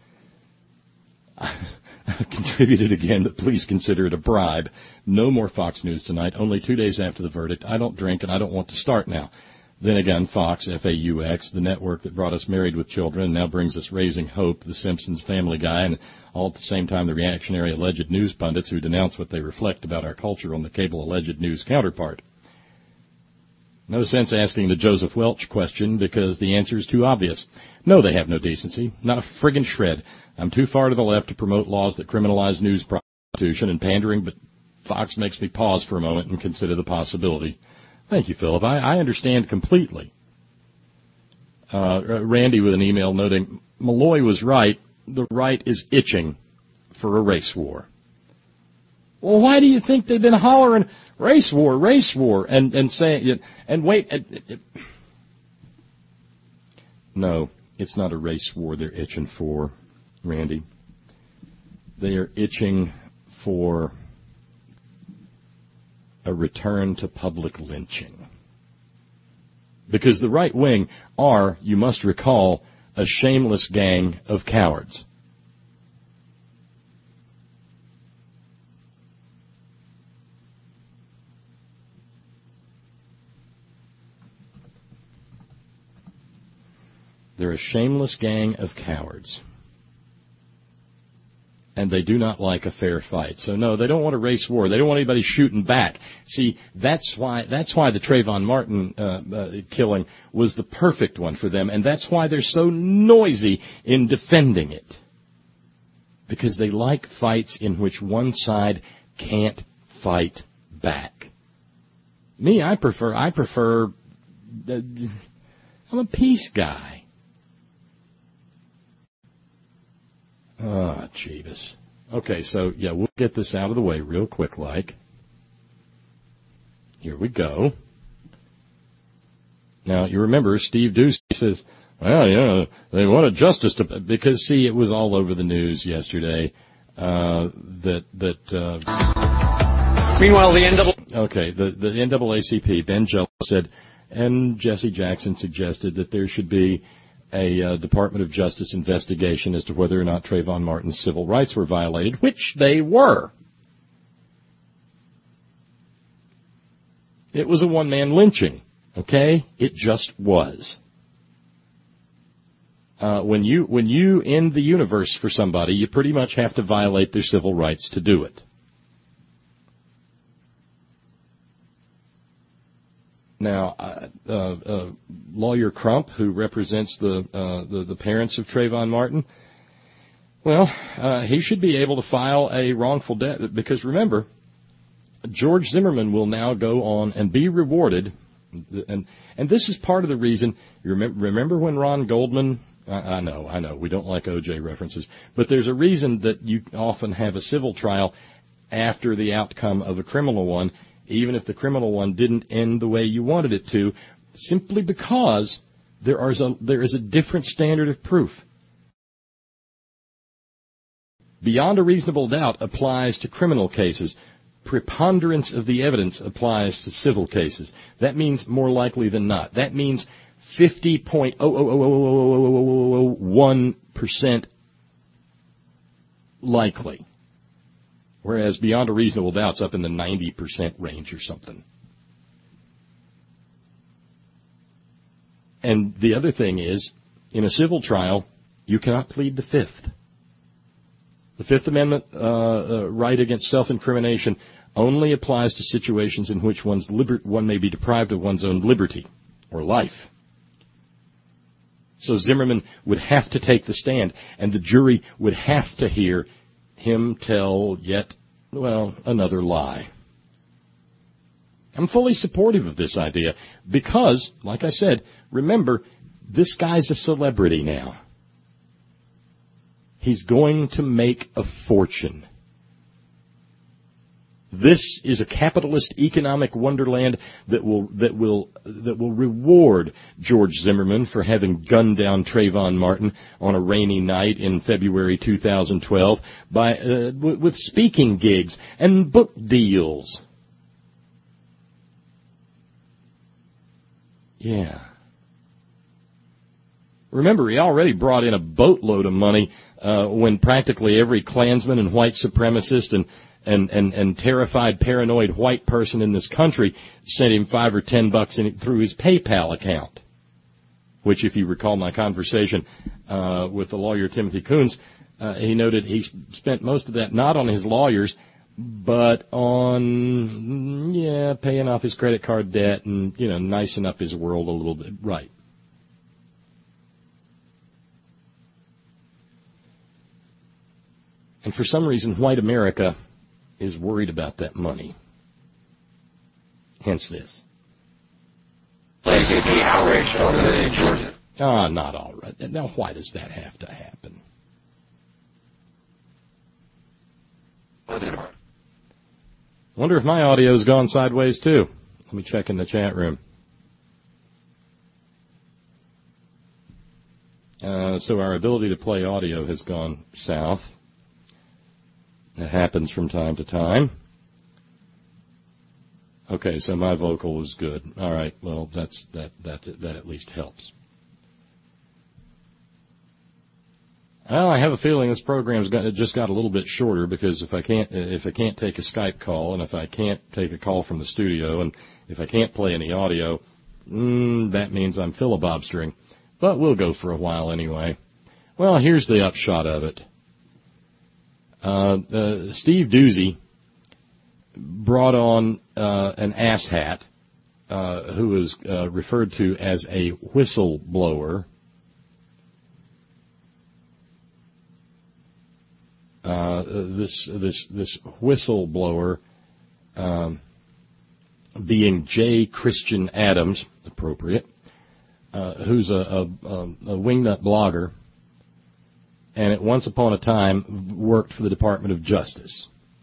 I contributed again, but please consider it a bribe. No more Fox News tonight, only 2 days after the verdict. I don't drink and I don't want to start now. Then again, Fox, F-A-U-X, the network that brought us Married with Children and now brings us Raising Hope, The Simpsons, Family Guy, and all at the same time the reactionary alleged news pundits who denounce what they reflect about our culture on the cable alleged news counterpart. No sense asking the Joseph Welch question because the answer is too obvious. No, they have no decency. Not a friggin' shred. I'm too far to the left to promote laws that criminalize news prostitution and pandering, but Fox makes me pause for a moment and consider the possibility. Thank you, Philip. I understand completely. Randy with an email noting, Malloy was right. The right is itching for a race war. Well, why do you think they've been hollering race war, and saying, and wait. No, it's not a race war they're itching for, Randy. They are itching for a return to public lynching. Because the right wing are, you must recall, a shameless gang of cowards. They're a shameless gang of cowards. And they do not like a fair fight. So no, they don't want a race war. They don't want anybody shooting back. See, that's why the Trayvon Martin killing was the perfect one for them, and that's why they're so noisy in defending it. Because they like fights in which one side can't fight back. Me, I prefer I'm a peace guy. Ah, Jeebus. Okay, so, yeah, we'll get this out of the way real quick, like. Here we go. Now, you remember, Steve Doocy says, well, they wanted justice to, because, see, it was all over the news yesterday, Meanwhile, the NAACP, Ben Jealous said, and Jesse Jackson suggested that there should be a Department of Justice investigation as to whether or not Trayvon Martin's civil rights were violated, which they were. It was a one-man lynching, okay? It just was. When you end the universe for somebody, you pretty much have to violate their civil rights to do it. Now, Lawyer Crump, who represents the parents of Trayvon Martin, well, he should be able to file a wrongful death, because remember, George Zimmerman will now go on and be rewarded, and this is part of the reason. You remember when Ron Goldman? I know, we don't like O.J. references, but there's a reason that you often have a civil trial after the outcome of a criminal one, even if the criminal one didn't end the way you wanted it to, simply because there is a different standard of proof. Beyond a reasonable doubt applies to criminal cases. Preponderance of the evidence applies to civil cases. That means more likely than not. That means 50.00001% likely. Whereas beyond a reasonable doubt's up in the 90% range or something. And the other thing is, in a civil trial, you cannot plead the Fifth. The Fifth Amendment right against self-incrimination only applies to situations in which one may be deprived of one's own liberty or life. So Zimmerman would have to take the stand, and the jury would have to hear him tell yet, another lie. I'm fully supportive of this idea because, like I said, remember, this guy's a celebrity now. He's going to make a fortune. This is a capitalist economic wonderland that will reward George Zimmerman for having gunned down Trayvon Martin on a rainy night in February 2012 with speaking gigs and book deals. Yeah. Remember, he already brought in a boatload of money when practically every Klansman and white supremacist and terrified, paranoid white person in this country sent him $5 or $10 through his PayPal account. Which, if you recall my conversation with the lawyer Timothy Coons, he noted he spent most of that not on his lawyers, but on paying off his credit card debt and nicing up his world a little bit. Right. And for some reason, white America is worried about that money. Hence this. ACP outraged over the Georgia. Not all right. Now, why does that have to happen? Wonder if my audio's gone sideways, too. Let me check in the chat room. So our ability to play audio has gone south. That happens from time to time. Okay, so my vocal is good. All right, well, that at least helps. Well, I have a feeling this program's just got a little bit shorter because if I can't take a Skype call and if I can't take a call from the studio and if I can't play any audio, that means I'm filibustering. But we'll go for a while anyway. Well, here's the upshot of it. Steve Doozy brought on an asshat who is referred to as a whistleblower. This whistleblower being J. Christian Adams, appropriate, who's a wingnut blogger, and at once upon a time worked for the Department of Justice.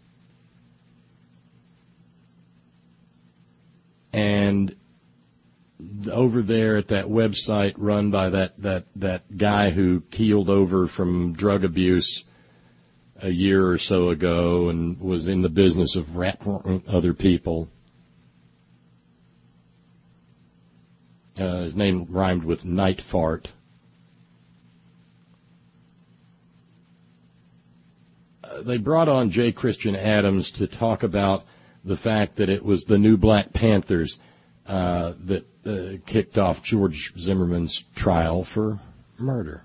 And over there at that website run by that guy who keeled over from drug abuse a year or so ago and was in the business of rapping other people. His name rhymed with Night Fart. They brought on J. Christian Adams to talk about the fact that it was the New Black Panthers that kicked off George Zimmerman's trial for murder.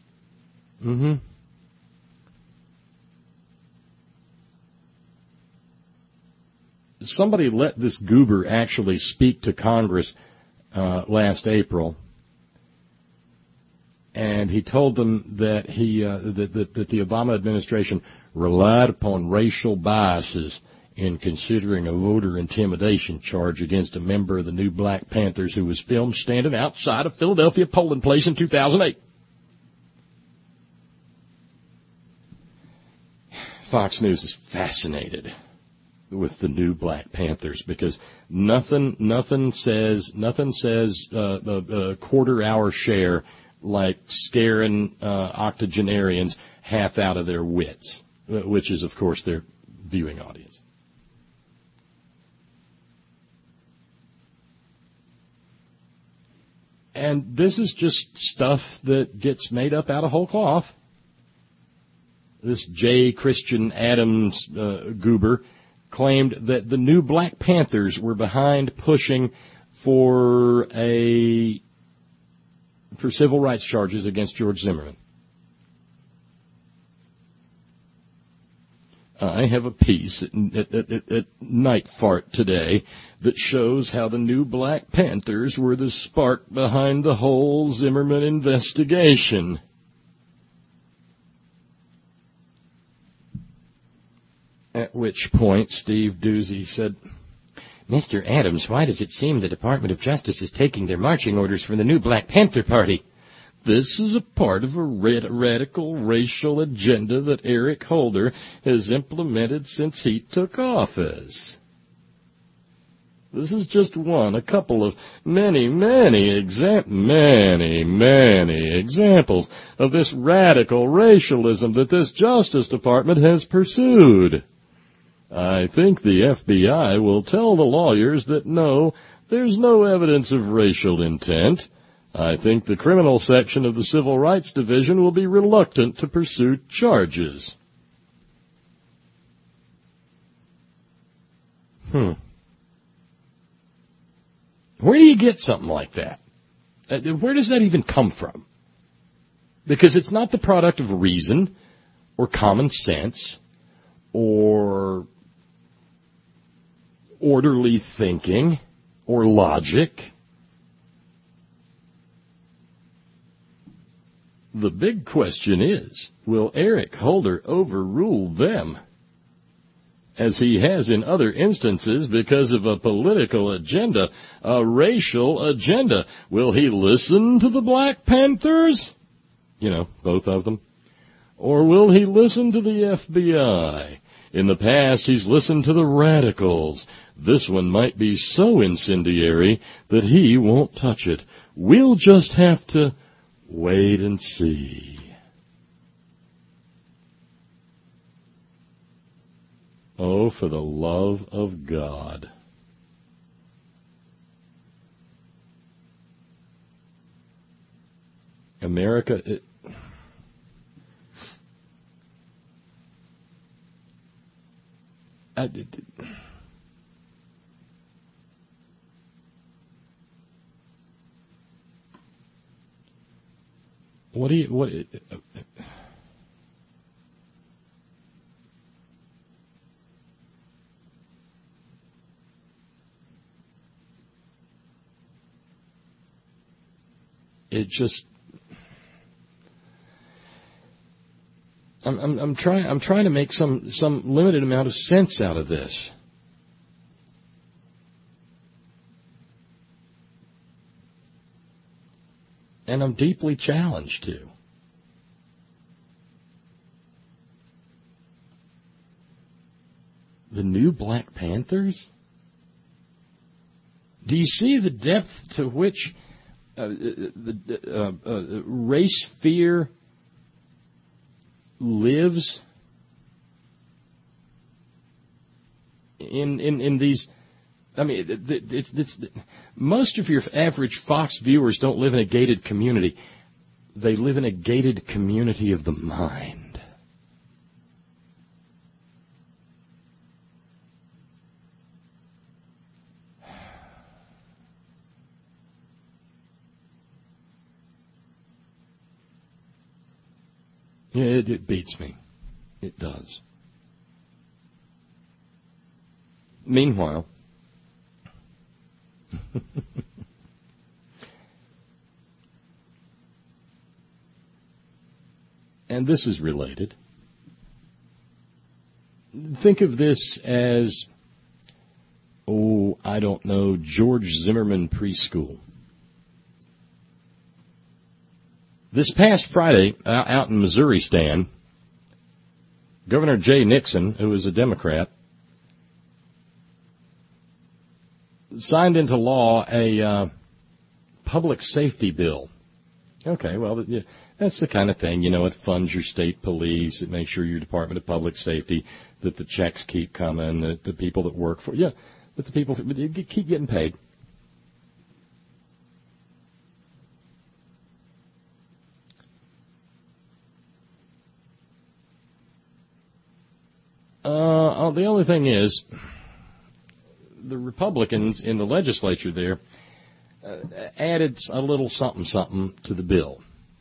Somebody let this goober actually speak to Congress last April, and he told them that that the Obama administration relied upon racial biases in considering a voter intimidation charge against a member of the New Black Panthers who was filmed standing outside a Philadelphia polling place in 2008. Fox News is fascinated with the New Black Panthers because nothing says a quarter-hour share like scaring octogenarians half out of their wits, which is, of course, their viewing audience. And this is just stuff that gets made up out of whole cloth. This J. Christian Adams goober claimed that the New Black Panthers were behind pushing for civil rights charges against George Zimmerman. I have a piece at Night Fart today that shows how the New Black Panthers were the spark behind the whole Zimmerman investigation. At which point Steve Doozy said, "Mr. Adams, why does it seem the Department of Justice is taking their marching orders from the new Black Panther Party?" "This is a part of a radical racial agenda that Eric Holder has implemented since he took office. This is just a couple of many examples of this radical racialism that this Justice Department has pursued. I think the FBI will tell the lawyers that no, there's no evidence of racial intent. I think the criminal section of the Civil Rights Division will be reluctant to pursue charges." Where do you get something like that? Where does that even come from? Because it's not the product of reason or common sense or orderly thinking or logic. The big question is, will Eric Holder overrule them, as he has in other instances, because of a political agenda, a racial agenda? Will he listen to the Black Panthers? Both of them. Or will he listen to the FBI? In the past, he's listened to the radicals. This one might be so incendiary that he won't touch it. We'll just have to wait and see. Oh, for the love of God. America, it just, I'm trying to make some limited amount of sense out of this. And I'm deeply challenged to. The new Black Panthers? Do you see the depth to which race fear lives in these? I mean, it's most of your average Fox viewers don't live in a gated community. They live in a gated community of the mind. Yeah, it beats me. It does. Meanwhile, and this is related, think of this as, I don't know, George Zimmerman preschool. This past Friday, out in Missouri, Stan, Governor Jay Nixon, who is a Democrat, signed into law a public safety bill. Okay, well, that's the kind of thing, it funds your state police, it makes sure your Department of Public Safety, that the checks keep coming, that the people that work for, that the people keep getting paid. The only thing is, the Republicans in the legislature there added a little something to the bill.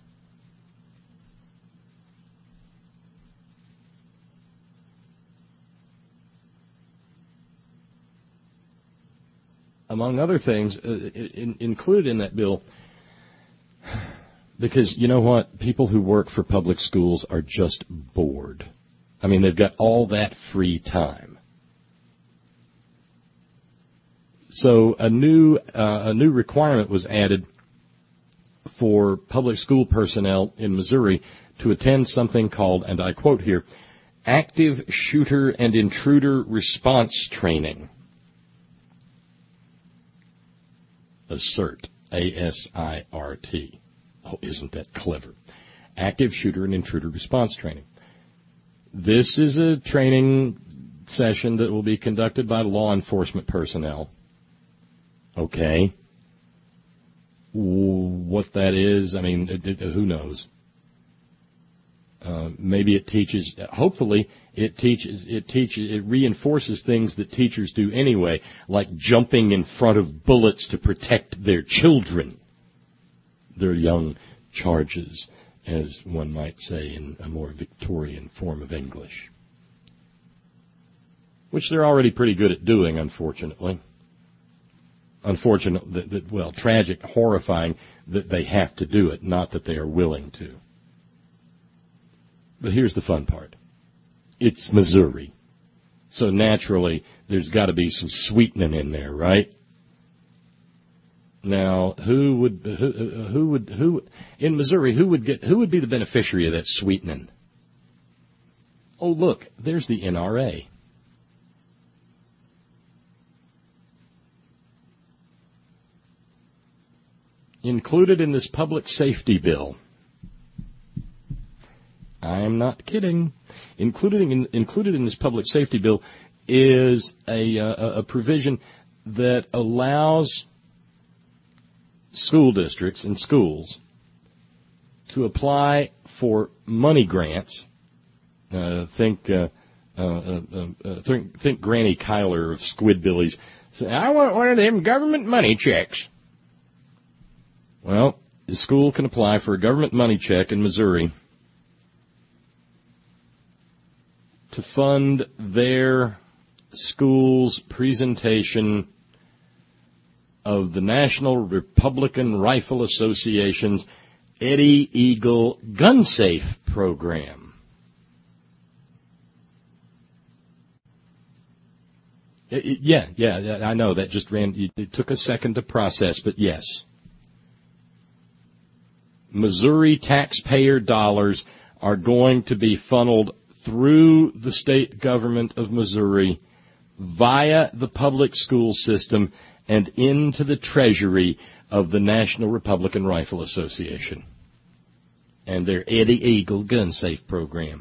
Among other things, included in that bill, because you know what? People who work for public schools are just bored. I mean, they've got all that free time. So a new requirement was added for public school personnel in Missouri to attend something called, and I quote here, Active Shooter and Intruder Response Training. ASIRT, A-S-I-R-T. Oh, isn't that clever? Active Shooter and Intruder Response Training. This is a training session that will be conducted by law enforcement personnel. Okay. What that is, I mean, who knows? Maybe it teaches, hopefully it reinforces things that teachers do anyway, like jumping in front of bullets to protect their children, their young charges, as one might say in a more Victorian form of English. Which they're already pretty good at doing, unfortunately. Tragic, horrifying that they have to do it, not that they are willing to. But here's the fun part. It's Missouri. So naturally, there's got to be some sweetening in there, right? Now, who would in Missouri, who would be the beneficiary of that sweetening? Oh, look, there's the NRA. Included in this public safety bill. I'm not kidding. Included in this public safety bill is a provision that allows school districts and schools to apply for money grants. Think Granny Kyler of Squidbillies. Say, I want one of them government money checks. Well, the school can apply for a government money check in Missouri to fund their school's presentation of the National Republican Rifle Association's Eddie Eagle Gun Safe program. Yeah, I know that just it took a second to process, but yes. Missouri taxpayer dollars are going to be funneled through the state government of Missouri via the public school system and into the treasury of the National Republican Rifle Association and their Eddie Eagle Gun Safe program.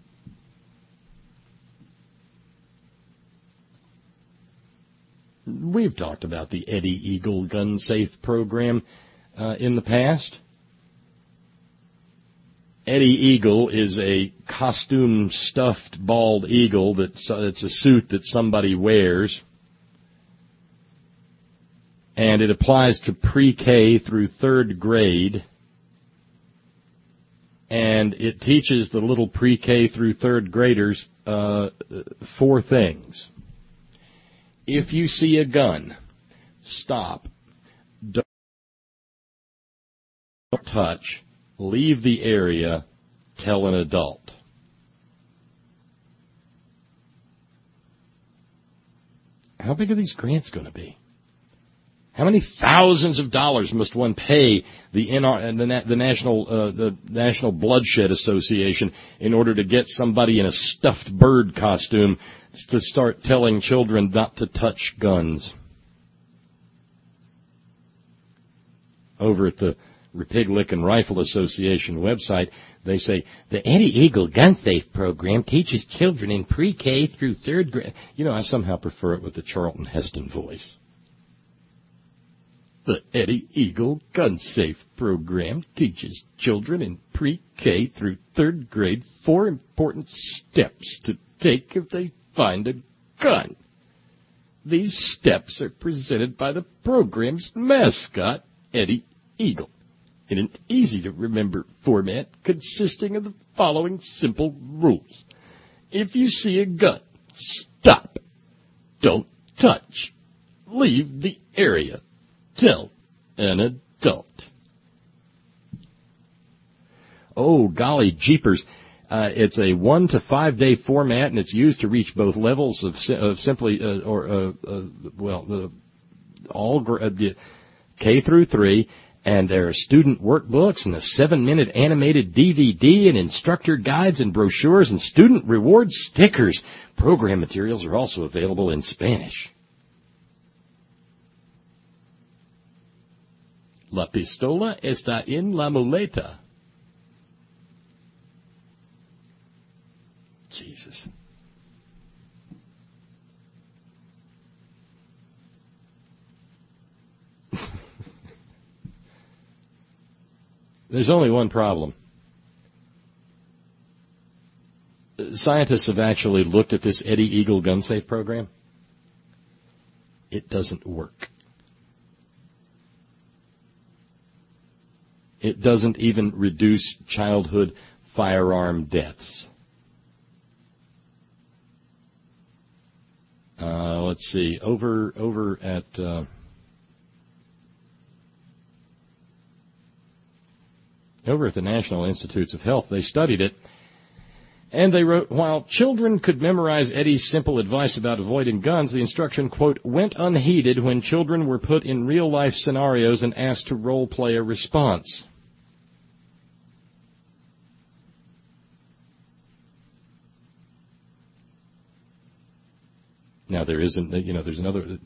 We've talked about the Eddie Eagle Gun Safe program in the past. Eddie Eagle is a costume stuffed bald eagle it's a suit that somebody wears. And it applies to pre-K through third grade. And it teaches the little pre-K through third graders 4 things. If you see a gun, stop. Don't touch. Leave the area. Tell an adult. How big are these grants going to be? How many thousands of dollars must one pay the National Bloodshed Association in order to get somebody in a stuffed bird costume to start telling children not to touch guns? Over at the Republican Rifle Association website, they say, the Eddie Eagle Gun Safe program teaches children in pre-K through third grade. You know, I somehow prefer it with the Charlton Heston voice. The Eddie Eagle Gun Safe program teaches children in pre-K through third grade 4 important steps to take if they find a gun. These steps are presented by the program's mascot, Eddie Eagle, in an easy-to-remember format consisting of the following simple rules. If you see a gun, stop. Don't touch. Leave the area. Tell an adult. Oh, golly jeepers. It's a 1 to 5 day format, and it's used to reach both levels of K through 3. And there are student workbooks and a 7-minute animated DVD and instructor guides and brochures and student reward stickers. Program materials are also available in Spanish. La pistola está en la muleta. Jesus. There's only one problem. Scientists have actually looked at this Eddie Eagle gun safe program. It doesn't work. It doesn't even reduce childhood firearm deaths. Let's see. Over at the National Institutes of Health, they studied it, and they wrote, while children could memorize Eddie's simple advice about avoiding guns, the instruction, quote, went unheeded when children were put in real-life scenarios and asked to role-play a response. Now, there isn't, there's another...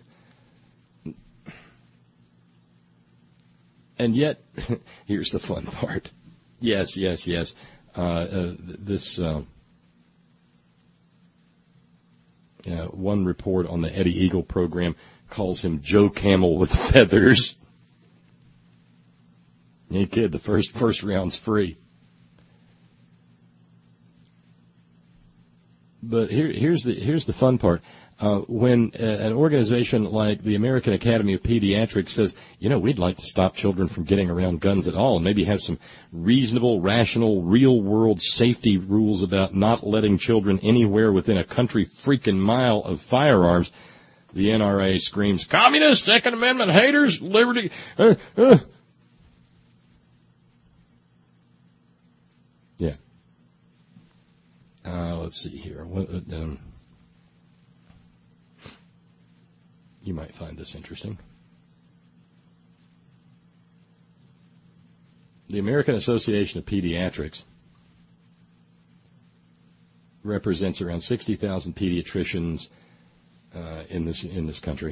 And yet, here's the fun part. Yes. One report on the Eddie Eagle program calls him Joe Camel with feathers. Hey kid, the first round's free. But here's the fun part. When an organization like the American Academy of Pediatrics says, we'd like to stop children from getting around guns at all and maybe have some reasonable, rational, real-world safety rules about not letting children anywhere within a country freaking mile of firearms, the NRA screams, communist, Second Amendment haters, liberty. Yeah. Let's see here. You might find this interesting. The American Association of Pediatrics represents around 60,000 pediatricians in this country.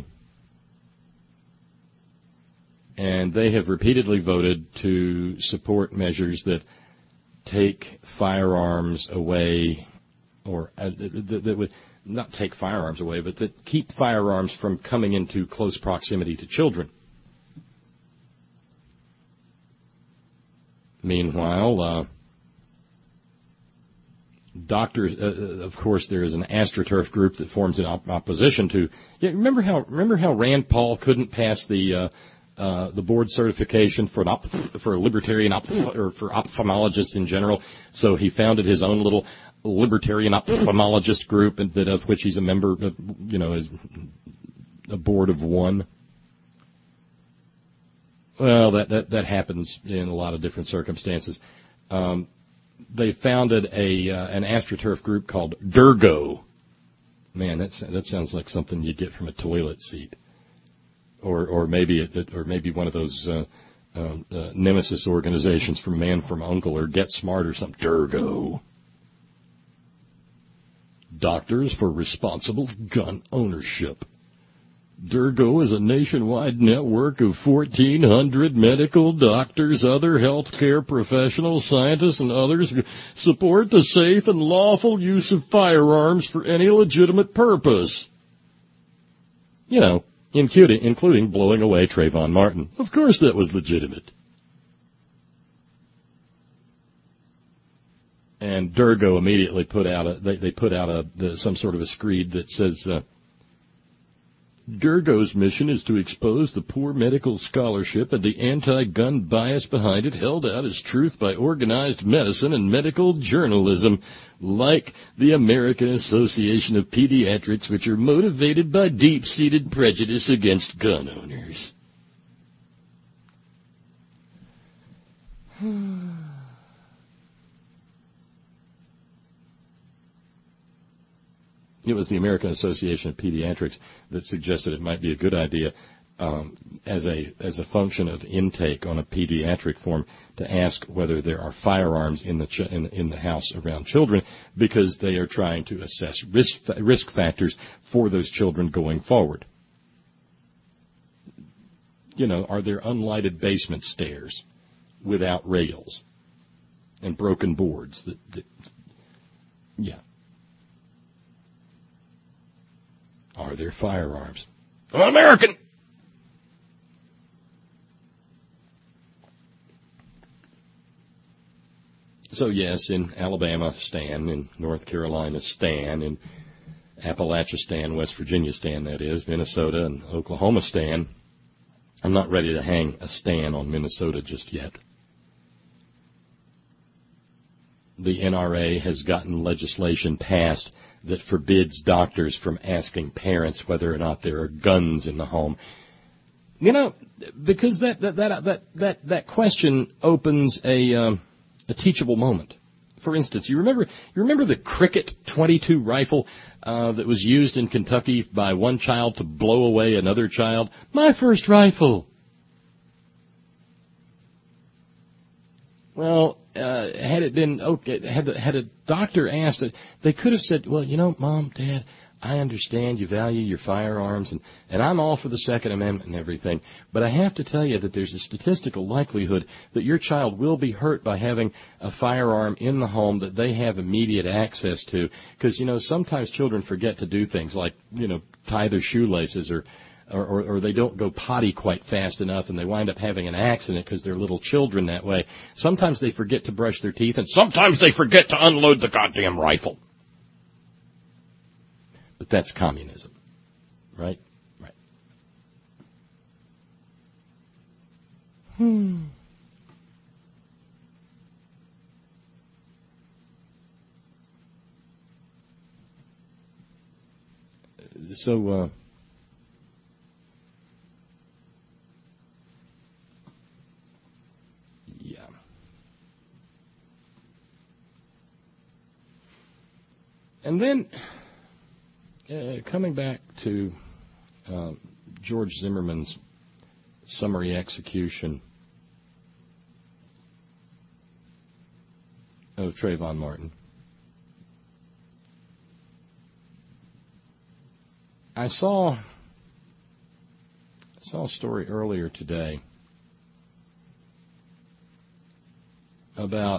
And they have repeatedly voted to support measures that take firearms away, or that would not take firearms away, but that keep firearms from coming into close proximity to children. Meanwhile, doctors, of course, there is an AstroTurf group that forms in opposition to. Remember how Rand Paul couldn't pass the board certification for a libertarian or for ophthalmologists in general, so he founded his own little libertarian ophthalmologist group, and of which he's a member of, a board of one. Well, that happens in a lot of different circumstances. They founded an AstroTurf group called Durgo. Man, that sounds like something you get from a toilet seat, or maybe one of those nemesis organizations from Man from Uncle or Get Smart or something. Durgo. Doctors for Responsible Gun Ownership. Durgo is a nationwide network of 1,400 medical doctors, other healthcare professionals, scientists, and others who support the safe and lawful use of firearms for any legitimate purpose. Including blowing away Trayvon Martin. Of course that was legitimate. And Durgo immediately put out some sort of a screed that says, Durgo's mission is to expose the poor medical scholarship and the anti-gun bias behind it, held out as truth by organized medicine and medical journalism, like the American Association of Pediatrics, which are motivated by deep-seated prejudice against gun owners. It was the American Association of Pediatrics that suggested it might be a good idea as a function of intake on a pediatric form to ask whether there are firearms in the house around children, because they are trying to assess risk factors for those children going forward. You know, are there unlighted basement stairs without rails and broken boards? Yeah. Are there firearms? I'm an American! So, yes, in Alabama, stand. In North Carolina, stand. In Appalachia, stand. West Virginia, stand, that is. Minnesota and Oklahoma, stand. I'm not ready to hang a stand on Minnesota just yet. The NRA has gotten legislation passed that forbids doctors from asking parents whether or not there are guns in the home. You know, because that question opens a teachable moment. For instance, you remember the Cricket .22 rifle that was used in Kentucky by one child to blow away another child? My first rifle. Well, had it been okay, had a doctor asked it, they could have said, well, you know, Mom, Dad, I understand you value your firearms, and I'm all for the Second Amendment and everything, but I have to tell you that there's a statistical likelihood that your child will be hurt by having a firearm in the home that they have immediate access to, because, you know, sometimes children forget to do things like, you know, tie their shoelaces or they don't go potty quite fast enough, and they wind up having an accident because they're little children that way. Sometimes they forget to brush their teeth, and sometimes they forget to unload the goddamn rifle. But that's communism, right? Right. So, yeah. And then, coming back to George Zimmerman's summary execution of Trayvon Martin, I saw a story earlier today about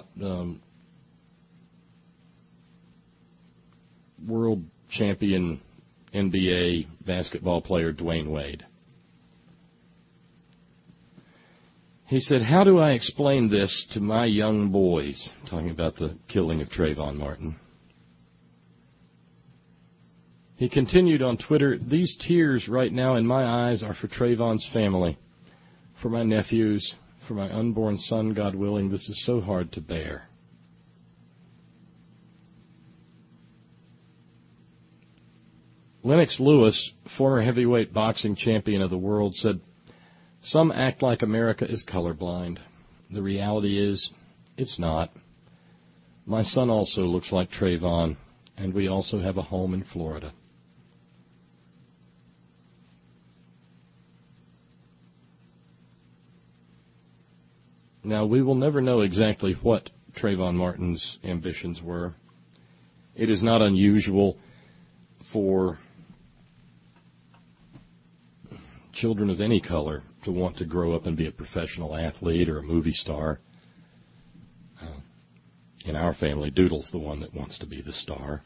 world champion NBA basketball player Dwayne Wade. He said, how do I explain this to my young boys? Talking about the killing of Trayvon Martin. He continued on Twitter, these tears right now in my eyes are for Trayvon's family, for my nephews, for my unborn son, God willing. This is so hard to bear. Lennox Lewis, former heavyweight boxing champion of the world, said, some act like America is colorblind. The reality is, it's not. My son also looks like Trayvon, and we also have a home in Florida. Now, we will never know exactly what Trayvon Martin's ambitions were. It is not unusual for children of any color to want to grow up and be a professional athlete or a movie star. In our family, Doodle's the one that wants to be the star.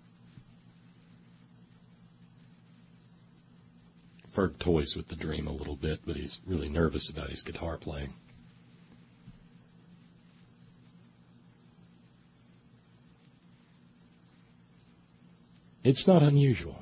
Ferg toys with the dream a little bit, but he's really nervous about his guitar playing. It's not unusual.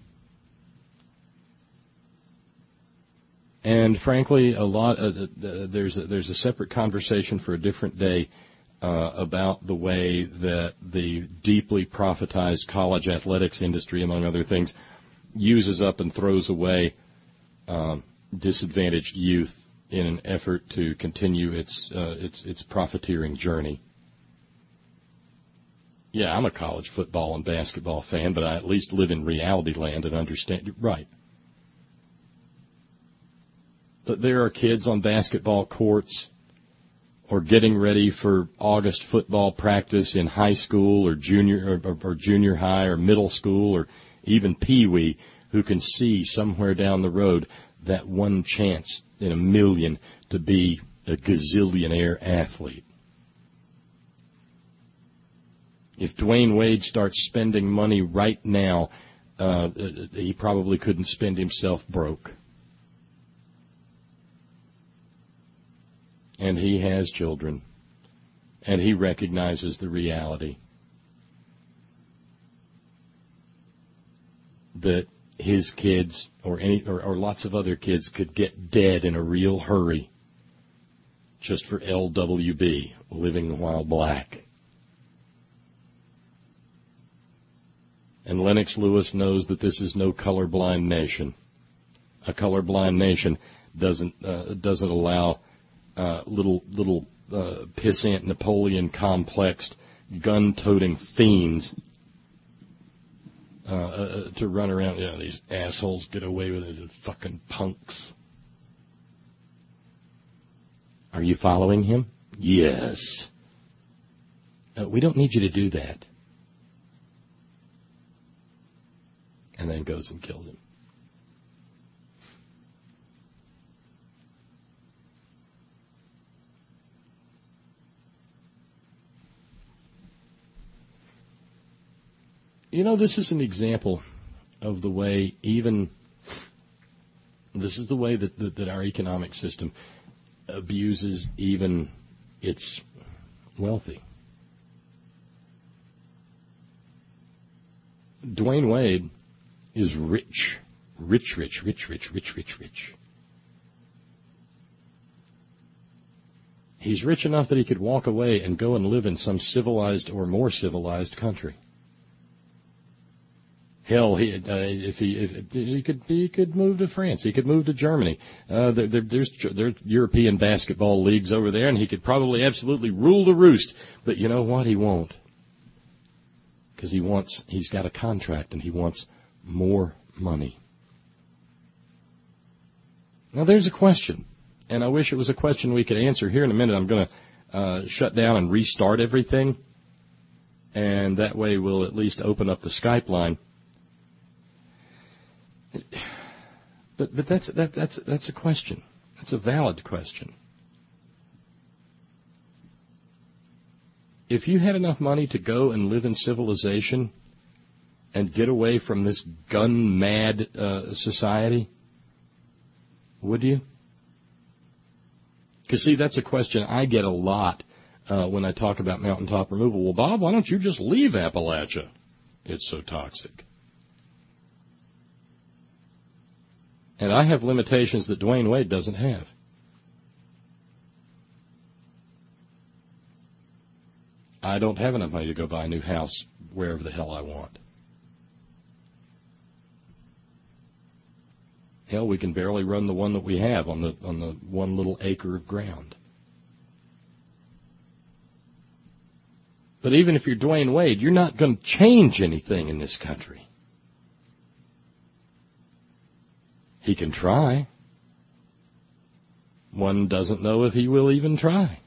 And frankly, there's a separate conversation for a different day about the way that the deeply profitized college athletics industry, among other things, uses up and throws away disadvantaged youth in an effort to continue its profiteering journey. Yeah, I'm a college football and basketball fan, but I at least live in reality land and understand. Right. But there are kids on basketball courts or getting ready for August football practice in high school or junior high or middle school or even peewee who can see somewhere down the road that one chance in a million to be a gazillionaire athlete. If Dwayne Wade starts spending money right now, he probably couldn't spend himself broke. And he has children, and he recognizes the reality that his kids or lots of other kids could get dead in a real hurry just for LWB, living while black. And Lennox Lewis knows that this is no colorblind nation. A colorblind nation doesn't allow little pissant Napoleon complexed gun-toting fiends to run around. You know, these assholes get away with it, fucking punks. Are you following him? Yes. We don't need you to do that. And then goes and kills him. You know, this is an example of the way this is the way that our economic system abuses even its wealthy. Dwayne Wade is rich. He's rich enough that he could walk away and go and live in some civilized or more civilized country. Hell, he could move to France. He could move to Germany. There's European basketball leagues over there, and he could probably absolutely rule the roost. But you know what? He won't, because he's got a contract, and he wants more money. Now, there's a question, and I wish it was a question we could answer. Here in a minute, I'm going to shut down and restart everything, and that way we'll at least open up the Skype line. But that's a question. That's a valid question. If you had enough money to go and live in civilization and get away from this gun-mad society, would you? Because, see, that's a question I get a lot when I talk about mountaintop removal. Well, Bob, why don't you just leave Appalachia? It's so toxic. And I have limitations that Dwayne Wade doesn't have. I don't have enough money to go buy a new house wherever the hell I want. Hell, we can barely run the one that we have on the 1 little acre of ground. But even if you're Dwayne Wade, you're not going to change anything in this country. He can try. One doesn't know if he will even try.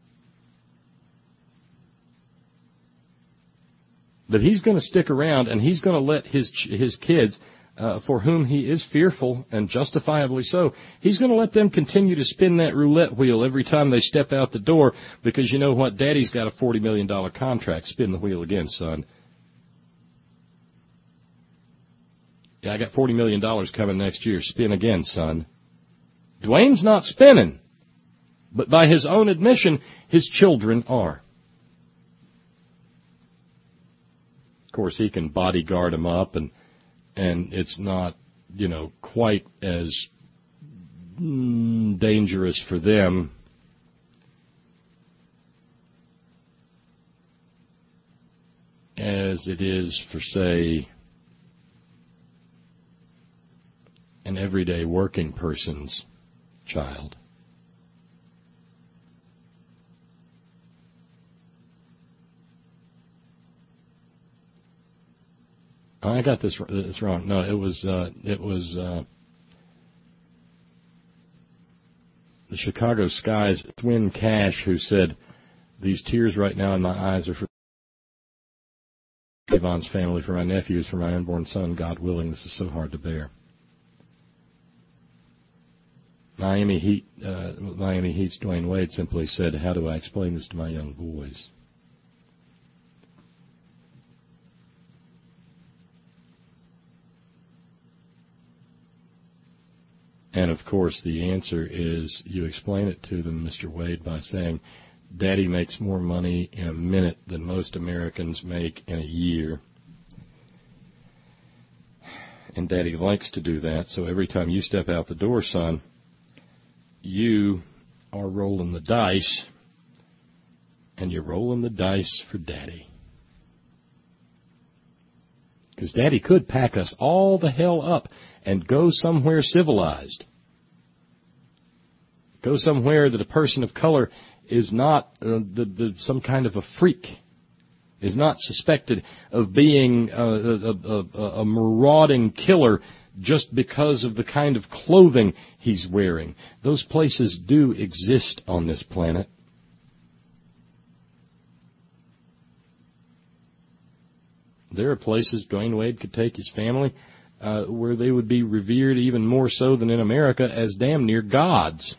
But he's going to stick around, and he's going to let his kids, for whom he is fearful, and justifiably so, he's going to let them continue to spin that roulette wheel every time they step out the door, because you know what? Daddy's got a $40 million contract. Spin the wheel again, son. Yeah, I got $40 million coming next year. Spin again, son. Dwayne's not spinning, but by his own admission, his children are. Of course, he can bodyguard them up, and it's not, quite as dangerous for them as it is for, say, an everyday working person's child. I got this wrong. No, it was the Chicago Sky's Twin Cash who said, "These tears right now in my eyes are for Yvonne's family, for my nephews, for my unborn son. God willing, this is so hard to bear." Miami Heat's Dwayne Wade simply said, "How do I explain this to my young boys?" And, of course, the answer is you explain it to them, Mr. Wade, by saying, "Daddy makes more money in a minute than most Americans make in a year. And Daddy likes to do that, so every time you step out the door, son, you are rolling the dice, and you're rolling the dice for Daddy. Because Daddy could pack us all the hell up and go somewhere civilized. Go somewhere that a person of color is not some kind of a freak, is not suspected of being a marauding killer just because of the kind of clothing he's wearing. Those places do exist on this planet. There are places Dwayne Wade could take his family where they would be revered even more so than in America as damn near gods.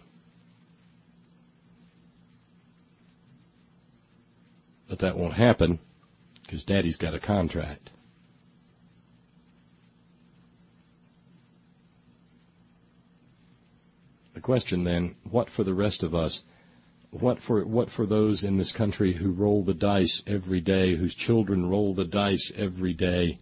But that won't happen because Daddy's got a contract. The question then, what for the rest of us? What for those in this country who roll the dice every day, whose children roll the dice every day,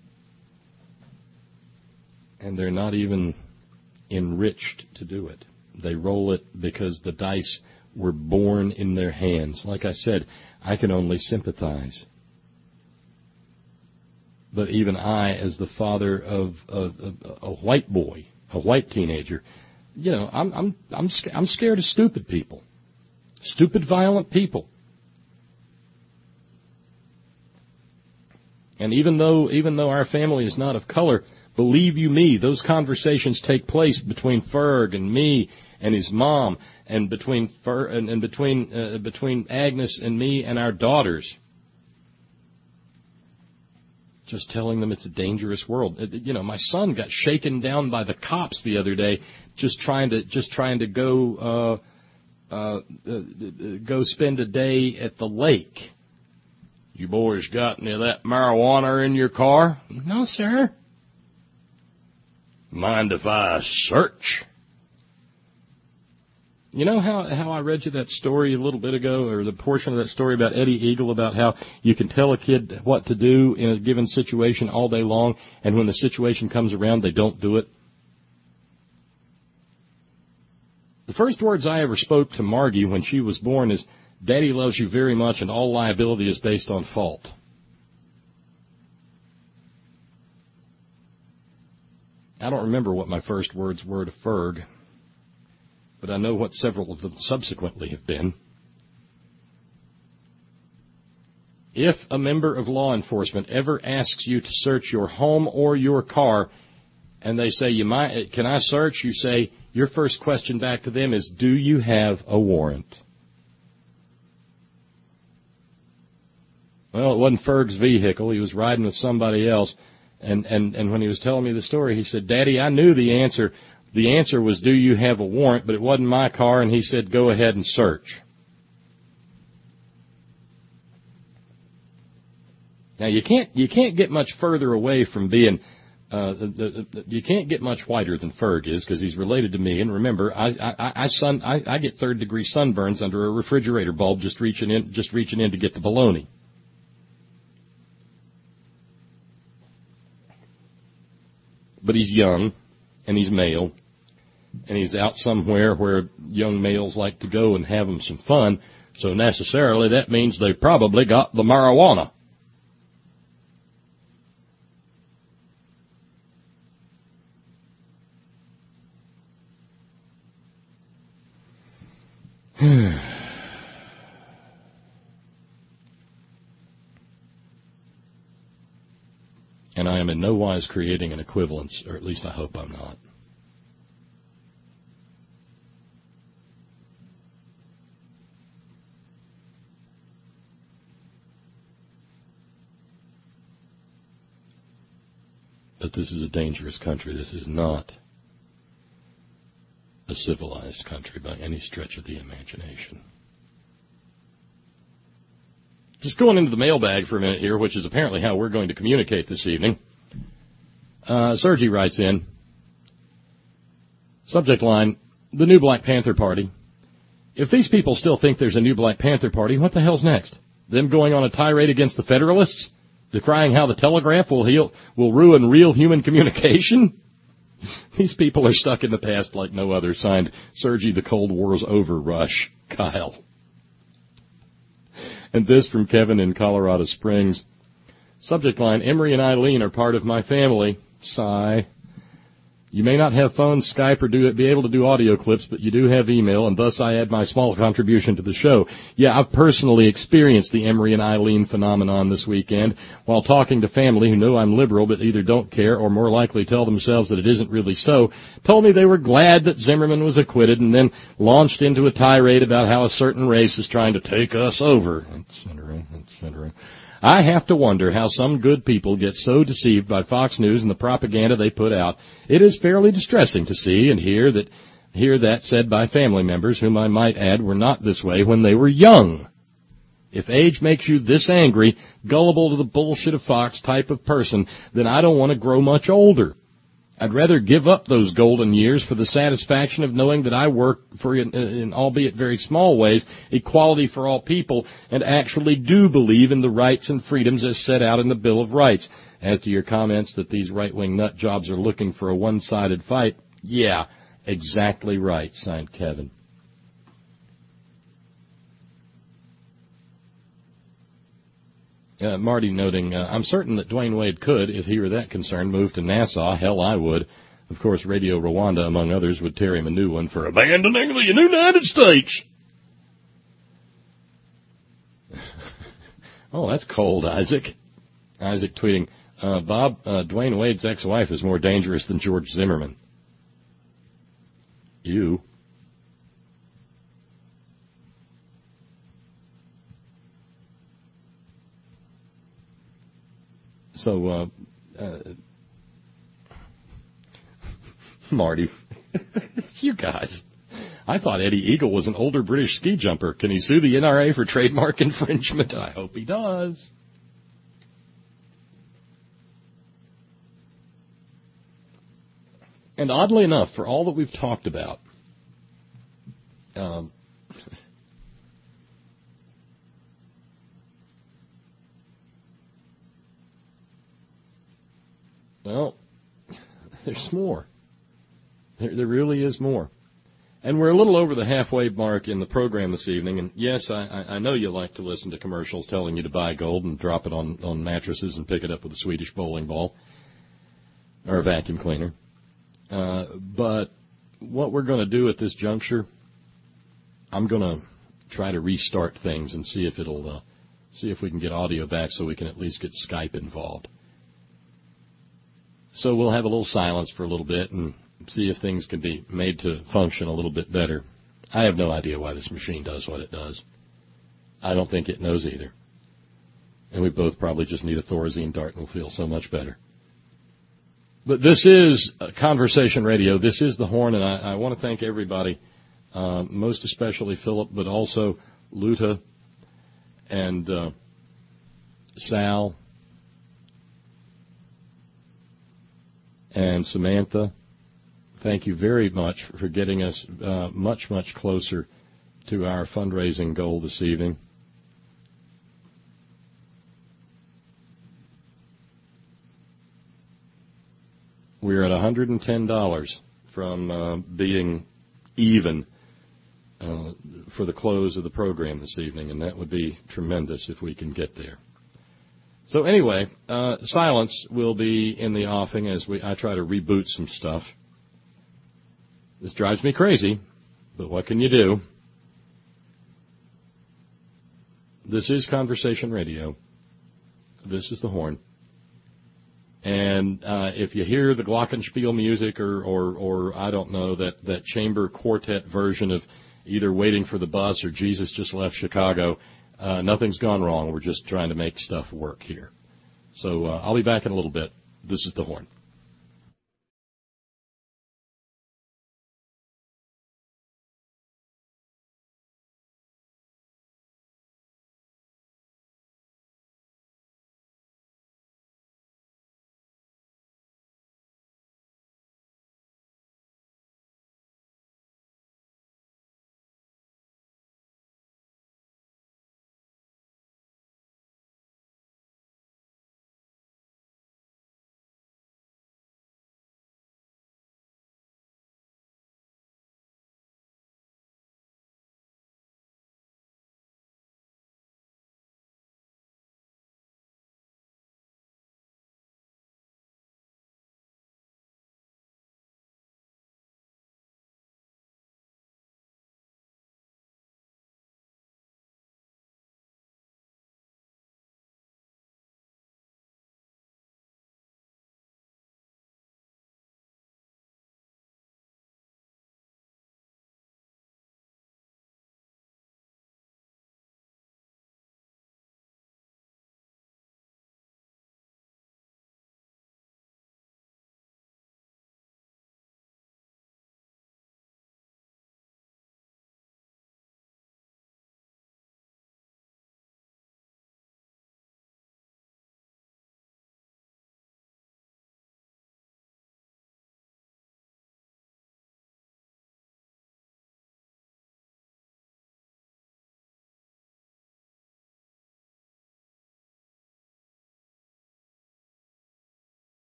and they're not even enriched to do it? They roll it because the dice were born in their hands. Like I said, I can only sympathize. But even I, as the father of a white boy, a white teenager, I'm scared of stupid people. Stupid, violent people. And even though our family is not of color, believe you me, those conversations take place between Ferg and me and his mom, and between Agnes and me and our daughters. Just telling them it's a dangerous world. My son got shaken down by the cops the other day, just trying to go spend a day at the lake. "You boys got any of that marijuana in your car?" "No, sir." "Mind if I search?" You know how I read you that story a little bit ago, or the portion of that story about Eddie Eagle, about how you can tell a kid what to do in a given situation all day long, and when the situation comes around, they don't do it? The first words I ever spoke to Margie when she was born is, "Daddy loves you very much, and all liability is based on fault." I don't remember what my first words were to Ferg, but I know what several of them subsequently have been. If a member of law enforcement ever asks you to search your home or your car, and they say, "Can I search?" you say, your first question back to them is, "Do you have a warrant?" Well, it wasn't Ferg's vehicle. He was riding with somebody else. And when he was telling me the story, he said, "Daddy, I knew the answer. The answer was, do you have a warrant? But it wasn't my car." And he said, "Go ahead and search." Now, you can't get much further away from being, you can't get much whiter than Ferg is, because he's related to me. And remember, I get third-degree sunburns under a refrigerator bulb just reaching in to get the bologna. But he's young, and he's male, and he's out somewhere where young males like to go and have them some fun, so necessarily that means they've probably got the marijuana. And I am in no wise creating an equivalence, or at least I hope I'm not. But this is a dangerous country. This is not a civilized country by any stretch of the imagination. Just going into the mailbag for a minute here, which is apparently how we're going to communicate this evening. Sergi writes in, subject line, the new Black Panther Party. If these people still think there's a new Black Panther Party, what the hell's next? Them going on a tirade against the Federalists? Decrying how the telegraph will ruin real human communication? These people are stuck in the past like no other. Signed, Sergi, the Cold War's over, Rush, Kyle. And this from Kevin in Colorado Springs. Subject line, Emery and Eileen are part of my family. Sigh. You may not have phones, Skype, or be able to do audio clips, but you do have email, and thus I add my small contribution to the show. Yeah, I've personally experienced the Emery and Eileen phenomenon this weekend while talking to family who know I'm liberal but either don't care or more likely tell themselves that it isn't really so, told me they were glad that Zimmerman was acquitted and then launched into a tirade about how a certain race is trying to take us over, etc., etc. I have to wonder how some good people get so deceived by Fox News and the propaganda they put out. It is fairly distressing to see and hear that said by family members, whom I might add were not this way when they were young. If age makes you this angry, gullible to the bullshit of Fox type of person, then I don't want to grow much older. I'd rather give up those golden years for the satisfaction of knowing that I work for, in albeit very small ways, equality for all people, and actually do believe in the rights and freedoms as set out in the Bill of Rights. As to your comments that these right-wing nut jobs are looking for a one-sided fight, yeah, exactly right, signed Kevin. Marty noting, I'm certain that Dwayne Wade could, if he were that concerned, move to Nassau. Hell, I would. Of course, Radio Rwanda, among others, would tear him a new one for abandoning the United States. Oh, that's cold, Isaac. Isaac tweeting, Bob, Dwayne Wade's ex-wife is more dangerous than George Zimmerman. You. So, Marty, you guys, I thought Eddie Eagle was an older British ski jumper. Can he sue the NRA for trademark infringement? I hope he does. And oddly enough, for all that we've talked about, well, there's more. There really is more. And we're a little over the halfway mark in the program this evening. And yes, I know you like to listen to commercials telling you to buy gold and drop it on mattresses and pick it up with a Swedish bowling ball or a vacuum cleaner. But what we're going to do at this juncture, I'm going to try to restart things and see if we can get audio back so we can at least get Skype involved. So we'll have a little silence for a little bit and see if things can be made to function a little bit better. I have no idea why this machine does what it does. I don't think it knows either. And we both probably just need a Thorazine dart and we'll feel so much better. But this is Conversation Radio. This is The Horn, and I want to thank everybody, most especially Philip, but also Luta and Sal and Samantha. Thank you very much for getting us much, much closer to our fundraising goal this evening. We're at $110 from being even for the close of the program this evening, and that would be tremendous if we can get there. So anyway, silence will be in the offing as I try to reboot some stuff. This drives me crazy, but what can you do? This is Conversation Radio. This is The Horn. And if you hear the glockenspiel music or I don't know, that chamber quartet version of either Waiting for the Bus or Jesus Just Left Chicago, nothing's gone wrong. We're just trying to make stuff work here. So I'll be back in a little bit. This is The Horn.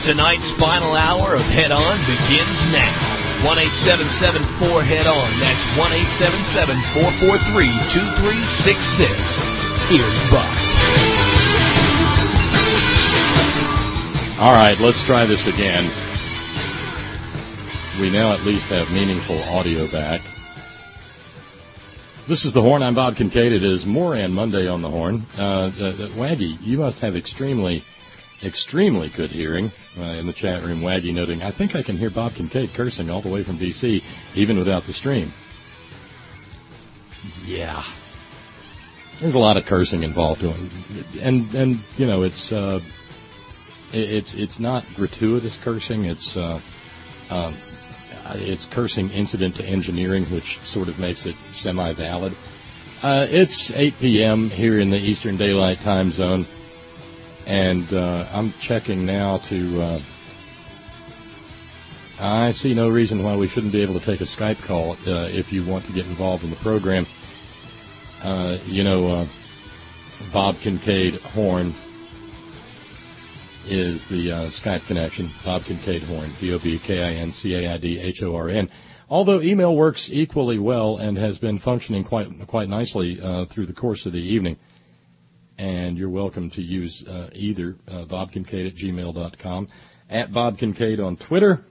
Tonight's final hour of Head On begins now. 1-877-4-HEAD-ON. That's 1-877-443-2366. Here's Buck. All right, let's try this again. We now at least have meaningful audio back. This is The Horn. I'm Bob Kincaid. It is Moran Monday on The Horn. Waggy, you must have extremely good hearing in the chat room. Waggy noting, I think I can hear Bob Kincaid cursing all the way from D.C., even without the stream. Yeah. There's a lot of cursing involved. And you know, it's not gratuitous cursing. It's cursing incident to engineering, which sort of makes it semi-valid. It's 8 p.m. here in the Eastern Daylight Time Zone, and I'm checking now to... I see no reason why we shouldn't be able to take a Skype call if you want to get involved in the program. Bob Kincaid Horn is the Skype connection. Bob Kincaid Horn, BOBKINCAIDHORN. Although email works equally well and has been functioning quite nicely through the course of the evening. And you're welcome to use either bobkincaid@gmail.com, at Bob Kincaid on Twitter.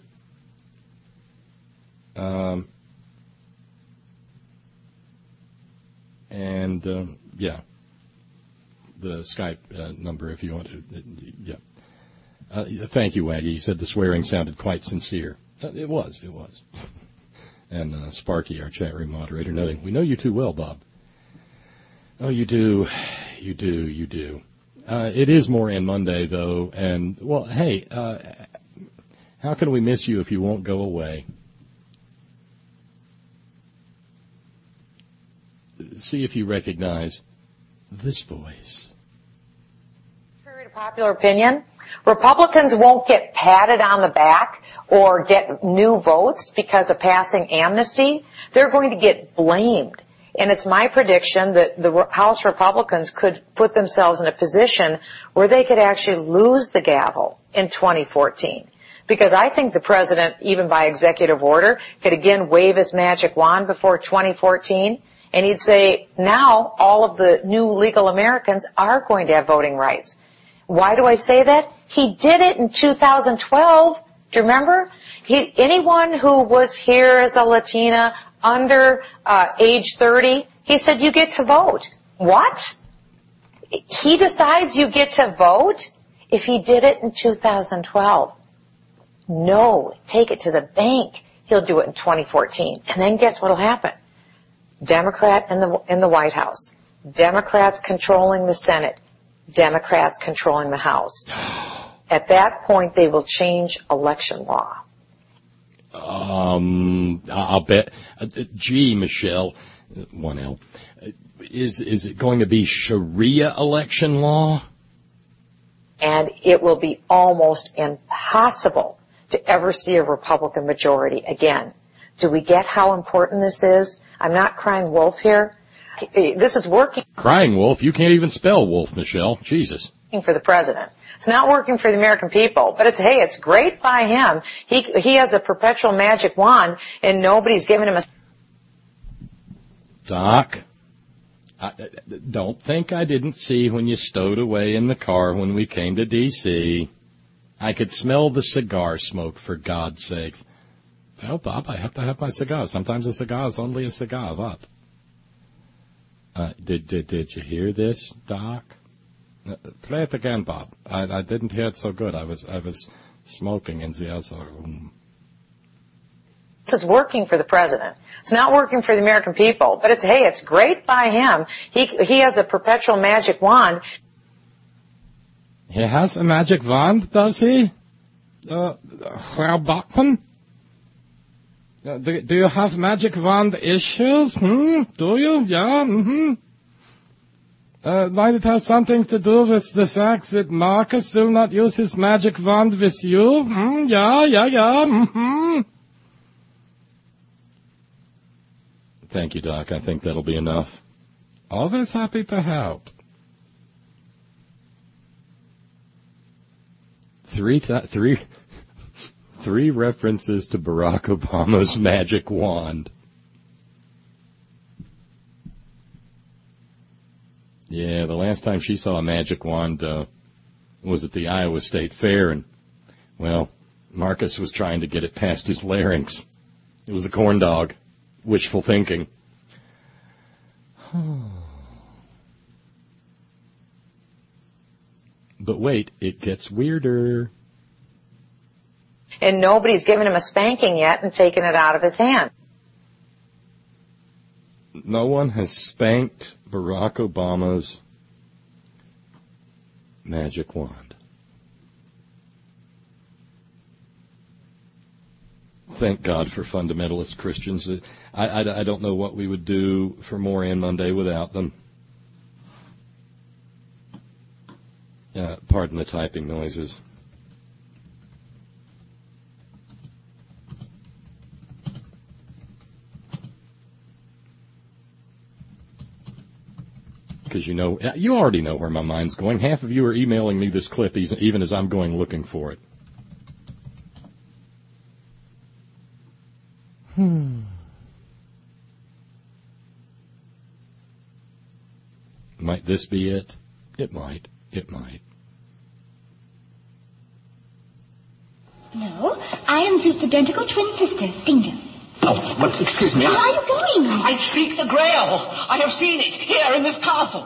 The Skype number if you want to. Thank you, Waggy. You said the swearing sounded quite sincere. It was. And Sparky, our chat room moderator, noting, we know you too well, Bob. Oh, you do. It is Moran Monday, though, and, well, hey, how can we miss you if you won't go away? See if you recognize this voice. Contrary to popular opinion, Republicans won't get patted on the back or get new votes because of passing amnesty. They're going to get blamed. And it's my prediction that the House Republicans could put themselves in a position where they could actually lose the gavel in 2014. Because I think the president, even by executive order, could again wave his magic wand before 2014. And he'd say, now all of the new legal Americans are going to have voting rights. Why do I say that? He did it in 2012. Do you remember? Anyone who was here as a Latina under age 30, he said, you get to vote. What? He decides you get to vote? If he did it in 2012. No, take it to the bank. He'll do it in 2014. And then guess what will happen? Democrat in the White House, Democrats controlling the Senate, Democrats controlling the House. At that point, they will change election law. I'll bet. Gee, Michelle, 1L, is it going to be Sharia election law? And it will be almost impossible to ever see a Republican majority again. Do we get how important this is? I'm not crying wolf here. This is working. Crying wolf? You can't even spell wolf, Michelle. Jesus. For the president. It's not working for the American people, but it's great by him. He has a perpetual magic wand, and nobody's giving him a... Doc, don't think I didn't see when you stowed away in the car when we came to D.C. I could smell the cigar smoke, for God's sakes. Well, Bob, I have to have my cigar. Sometimes a cigar is only a cigar. What? Did you hear this, Doc? Play it again, Bob. I didn't hear it so good. I was smoking in the other room. This is working for the president. It's not working for the American people, but it's great by him. He has a perpetual magic wand. He has a magic wand, does he? Herr Bachmann? Do you have magic wand issues? Do you? Yeah, might it have something to do with the fact that Marcus will not use his magic wand with you? Yeah. Thank you, Doc. I think that'll be enough. Always happy to help. Three references to Barack Obama's magic wand. Yeah, the last time she saw a magic wand was at the Iowa State Fair, and, well, Marcus was trying to get it past his larynx. It was a corn dog. Wishful thinking. But wait, it gets weirder. And nobody's given him a spanking yet and taken it out of his hand. No one has spanked Barack Obama's magic wand. Thank God for fundamentalist Christians. I don't know what we would do for Moran Monday without them. Pardon the typing noises. Because you already know where my mind's going. Half of you are emailing me this clip even as I'm going looking for it. Might this be it? It might. It might. No, I am Zoot's identical twin sister, Stinger. Oh, but excuse me. Where are you going? I seek the Grail. I have seen it here in this castle.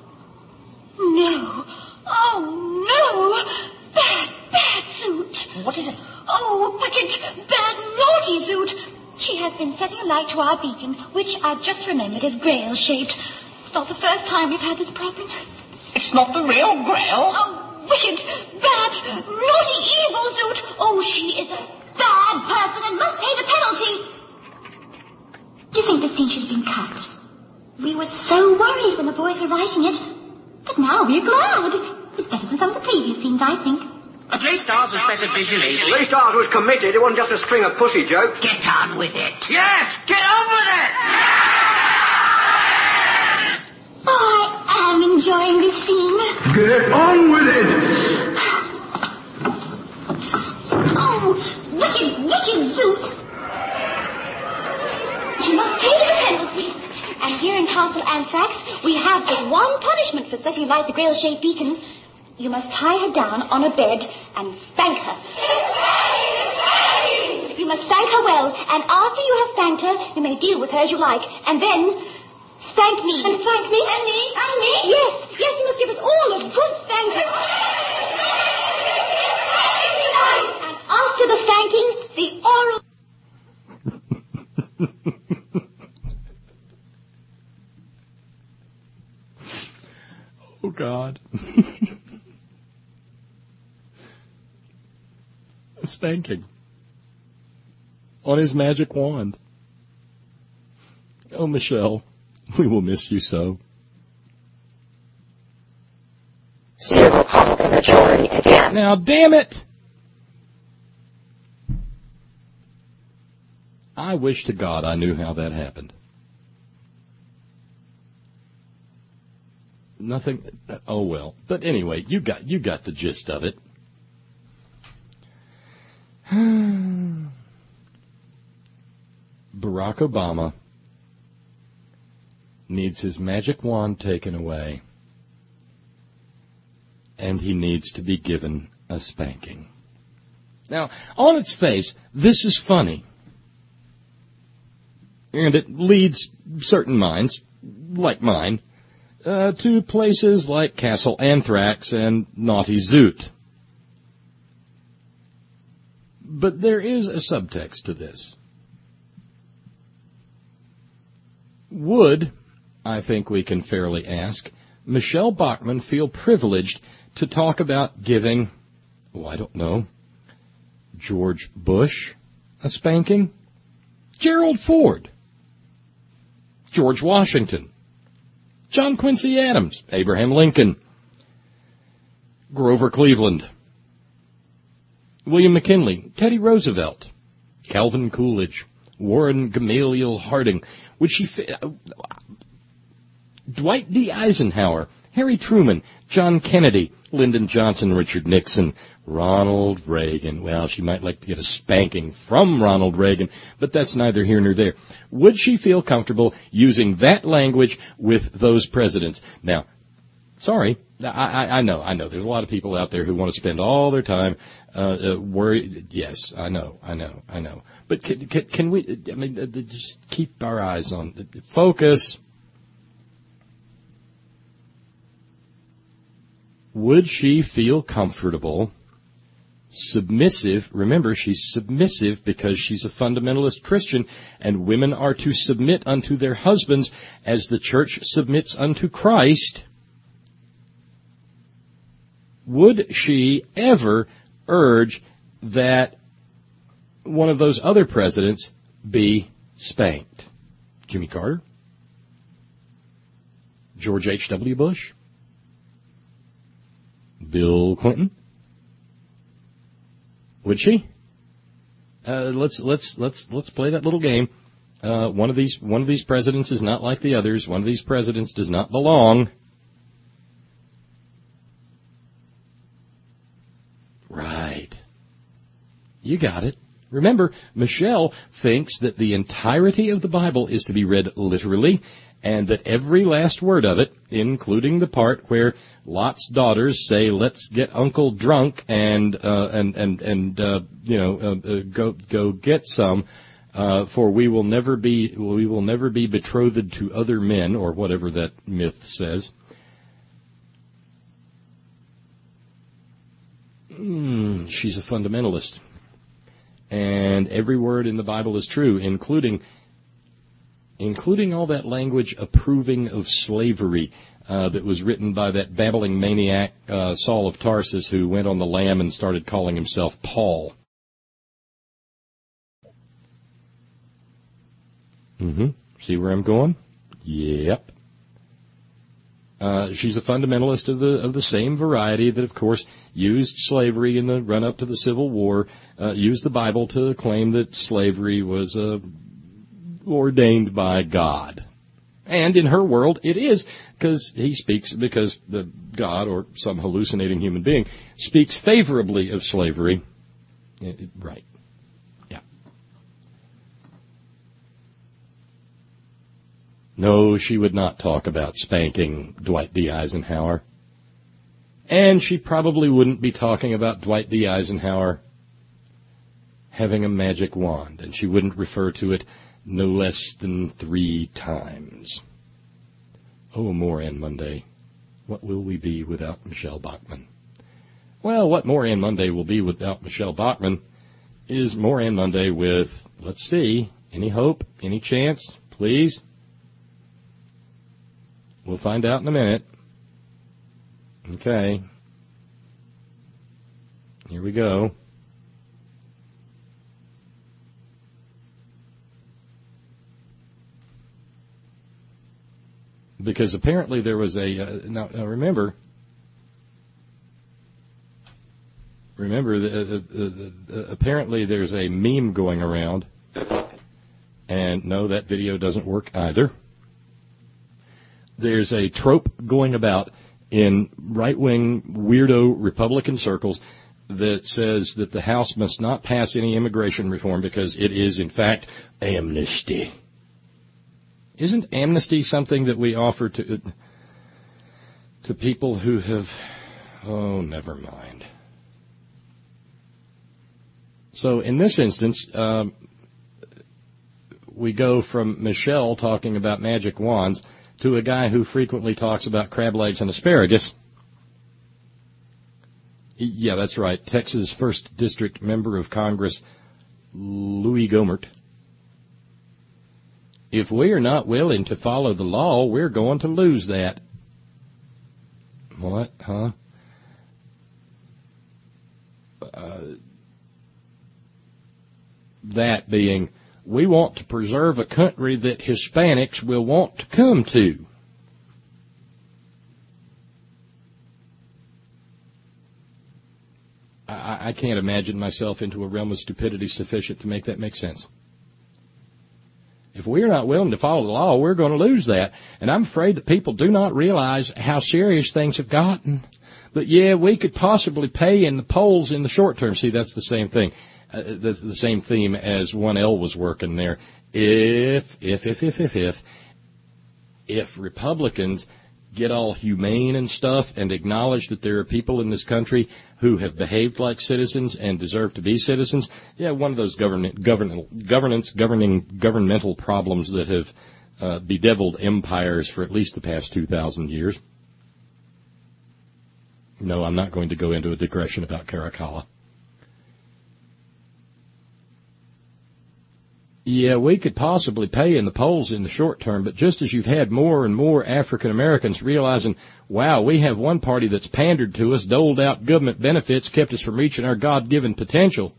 No. Oh, no. Bad Zoot. What is it? Oh, wicked, bad, naughty Zoot. She has been setting a light to our beacon, which I've just remembered is Grail-shaped. It's not the first time we've had this problem. It's not the real Grail? Oh, wicked, bad, naughty, evil Zoot. Oh, she is a bad person and must pay the penalty. Do you think the scene should have been cut? We were so worried when the boys were writing it, but now we're glad. It's better than some of the previous scenes, I think. At least ours was better visually. At least ours was committed. It wasn't just a string of pussy jokes. Get on with it. Yes, get on with it! I am enjoying this scene. Get on with it! Oh, wicked Zoot. She must pay the penalty. And here in Castle Anthrax, we have but one punishment for setting light the Grail-shaped beacon. You must tie her down on a bed and spank her. You must spank her well, and after you have spanked her, you may deal with her as you like. And then, spank me. And spank me? And me? And me? Yes, you must give us all a good spanking. And after the spanking, the oral... Oh, God. Spanking. On his magic wand. Oh, Michelle, we will miss you so. See a Republican majority again. Now, damn it! I wish to God I knew how that happened. Nothing. Oh well. But anyway, you got the gist of it. Barack Obama needs his magic wand taken away, and he needs to be given a spanking. Now, on its face, this is funny, and it leads certain minds, like mine, to places like Castle Anthrax and Naughty Zoot. But there is a subtext to this. Would, I think we can fairly ask, Michelle Bachmann feel privileged to talk about giving, I don't know, George Bush a spanking? Gerald Ford? George Washington? John Quincy Adams? Abraham Lincoln? Grover Cleveland? William McKinley? Teddy Roosevelt? Calvin Coolidge? Warren Gamaliel Harding? Would she Dwight D. Eisenhower? Harry Truman, John Kennedy, Lyndon Johnson, Richard Nixon, Ronald Reagan. Well, she might like to get a spanking from Ronald Reagan, but that's neither here nor there. Would she feel comfortable using that language with those presidents? Now, sorry, I know. There's a lot of people out there who want to spend all their time worried. Yes, I know. But can we, just keep our eyes on, focus. Would she feel comfortable, submissive? Remember, she's submissive because she's a fundamentalist Christian, and women are to submit unto their husbands as the church submits unto Christ. Would she ever urge that one of those other presidents be spanked? Jimmy Carter? George H.W. Bush? Bill Clinton? Would she? Let's play that little game. One of these presidents is not like the others. One of these presidents does not belong. Right. You got it. Remember, Michelle thinks that the entirety of the Bible is to be read literally, and that every last word of it, including the part where Lot's daughters say, "Let's get Uncle drunk and go get some, for we will never be betrothed to other men," or whatever that myth says. She's a fundamentalist, and every word in the Bible is true, including all that language approving of slavery that was written by that babbling maniac Saul of Tarsus, who went on the lam and started calling himself Paul. See where I'm going? Yep. She's a fundamentalist of the same variety that, of course, used slavery in the run-up to the Civil War, used the Bible to claim that slavery was ordained by God. And in her world, it is, because the God, or some hallucinating human being, speaks favorably of slavery. Right. Yeah. No, she would not talk about spanking Dwight D. Eisenhower. And she probably wouldn't be talking about Dwight D. Eisenhower having a magic wand, and she wouldn't refer to it no less than 3 times. Oh, Moran Monday. What will we be without Michelle Bachmann? Well, what Moran Monday will be without Michelle Bachmann is Moran Monday with, let's see, any hope, any chance, please? We'll find out in a minute. Okay. Here we go. Because apparently there was now remember, apparently there's a meme going around, and no, that video doesn't work either. There's a trope going about in right-wing weirdo Republican circles that says that the House must not pass any immigration reform because it is, in fact, amnesty. Isn't amnesty something that we offer to people who have... Oh, never mind. So in this instance, we go from Michelle talking about magic wands to a guy who frequently talks about crab legs and asparagus. Yeah, that's right. Texas 1st District Member of Congress, Louis Gohmert. If we are not willing to follow the law, we're going to lose that. What? Huh? That being, we want to preserve a country that Hispanics will want to come to. I can't imagine myself into a realm of stupidity sufficient to make that make sense. If we're not willing to follow the law, we're going to lose that. And I'm afraid that people do not realize how serious things have gotten. But yeah, we could possibly pay in the polls in the short term. See, that's the same thing. That's the same theme as 1L was working there. If Republicans get all humane and stuff and acknowledge that there are people in this country who have behaved like citizens and deserve to be citizens, yeah, one of those governmental problems that have bedeviled empires for at least the past 2,000 years. No, I'm not going to go into a digression about Caracalla. Yeah, we could possibly pay in the polls in the short term, but just as you've had more and more African Americans realizing, wow, we have one party that's pandered to us, doled out government benefits, kept us from reaching our God-given potential.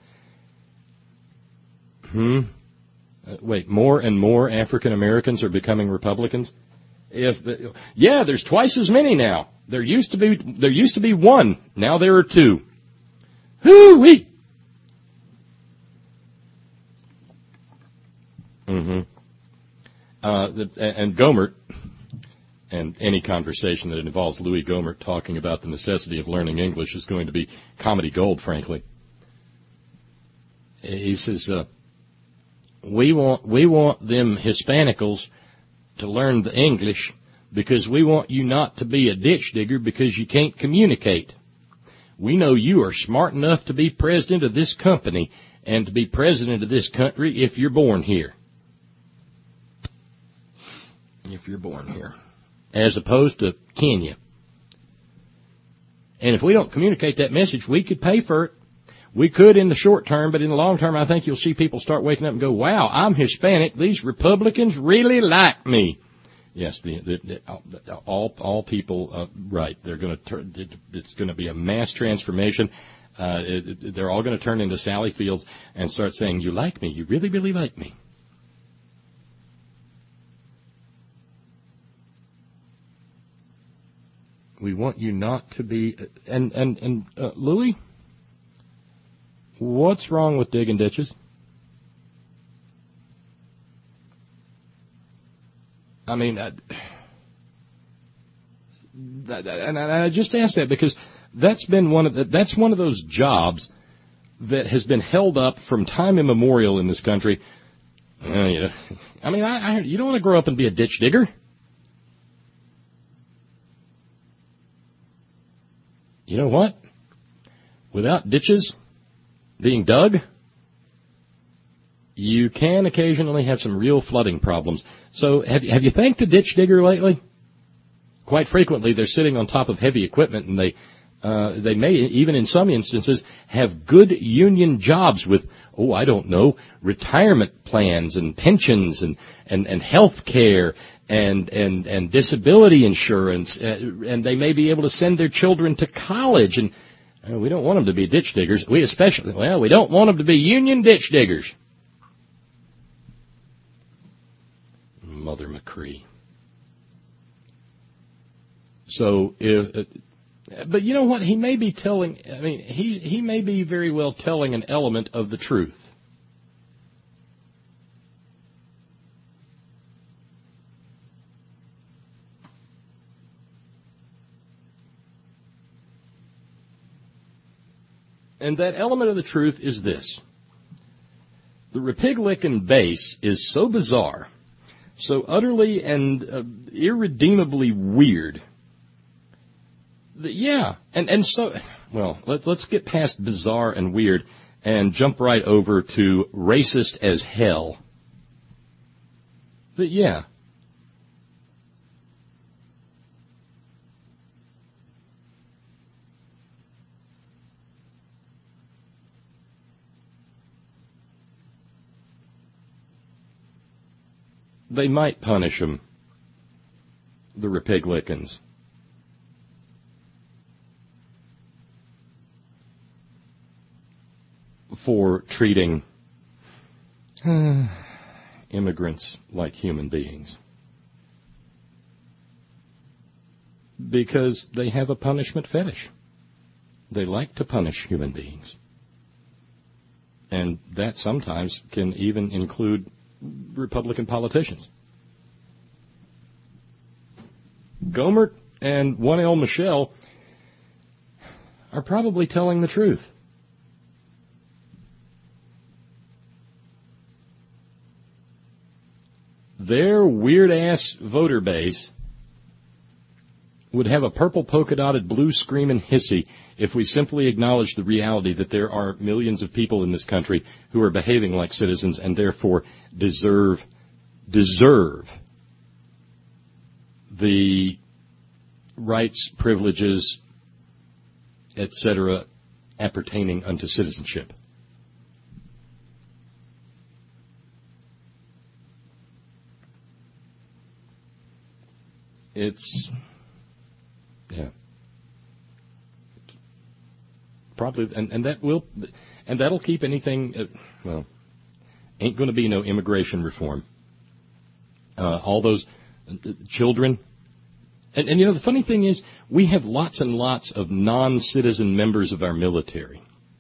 Wait, more and more African Americans are becoming Republicans? There's twice as many now. There used to be one. Now there are two. Hoo-wee! And Gohmert, and any conversation that involves Louis Gohmert talking about the necessity of learning English is going to be comedy gold, frankly. He says, we want them Hispanicals to learn the English because we want you not to be a ditch digger because you can't communicate. We know you are smart enough to be president of this company and to be president of this country if you're born here. If you're born here. As opposed to Kenya. And if we don't communicate that message, we could pay for it. We could in the short term, but in the long term, I think you'll see people start waking up and go, wow, I'm Hispanic. These Republicans really like me. Yes, all people, right. They're going to it's going to be a mass transformation. They're all going to turn into Sally Fields and start saying, you like me. You really, really like me. We want you not to be, and Louis, what's wrong with digging ditches? I mean, and I just asked that because that's one of those jobs that has been held up from time immemorial in this country. I mean, you don't want to grow up and be a ditch digger. You know what? Without ditches being dug, you can occasionally have some real flooding problems. So have you thanked a ditch digger lately? Quite frequently, they're sitting on top of heavy equipment, and they may, even in some instances, have good union jobs with, retirement plans and pensions and health care and disability insurance, and they may be able to send their children to college. And we don't want them to be ditch diggers. We don't want them to be union ditch diggers. Mother McCree. So, but you know what? He may be telling, he may be very well telling an element of the truth. And that element of the truth is this. The Republican base is so bizarre, so utterly and irredeemably weird, that, let's get past bizarre and weird and jump right over to racist as hell. But yeah. They might punish them, the Republicans. For treating immigrants like human beings. Because they have a punishment fetish. They like to punish human beings. And that sometimes can even include Republican politicians. Gohmert and 1L Michelle are probably telling the truth. Their weird-ass voter base would have a purple polka-dotted blue screaming hissy if we simply acknowledge the reality that there are millions of people in this country who are behaving like citizens and therefore deserve the rights, privileges, etc., appertaining unto citizenship. It's, yeah, probably, and that'll keep anything. Ain't going to be no immigration reform. All those children, and you know the funny thing is, we have lots and lots of non-citizen members of our military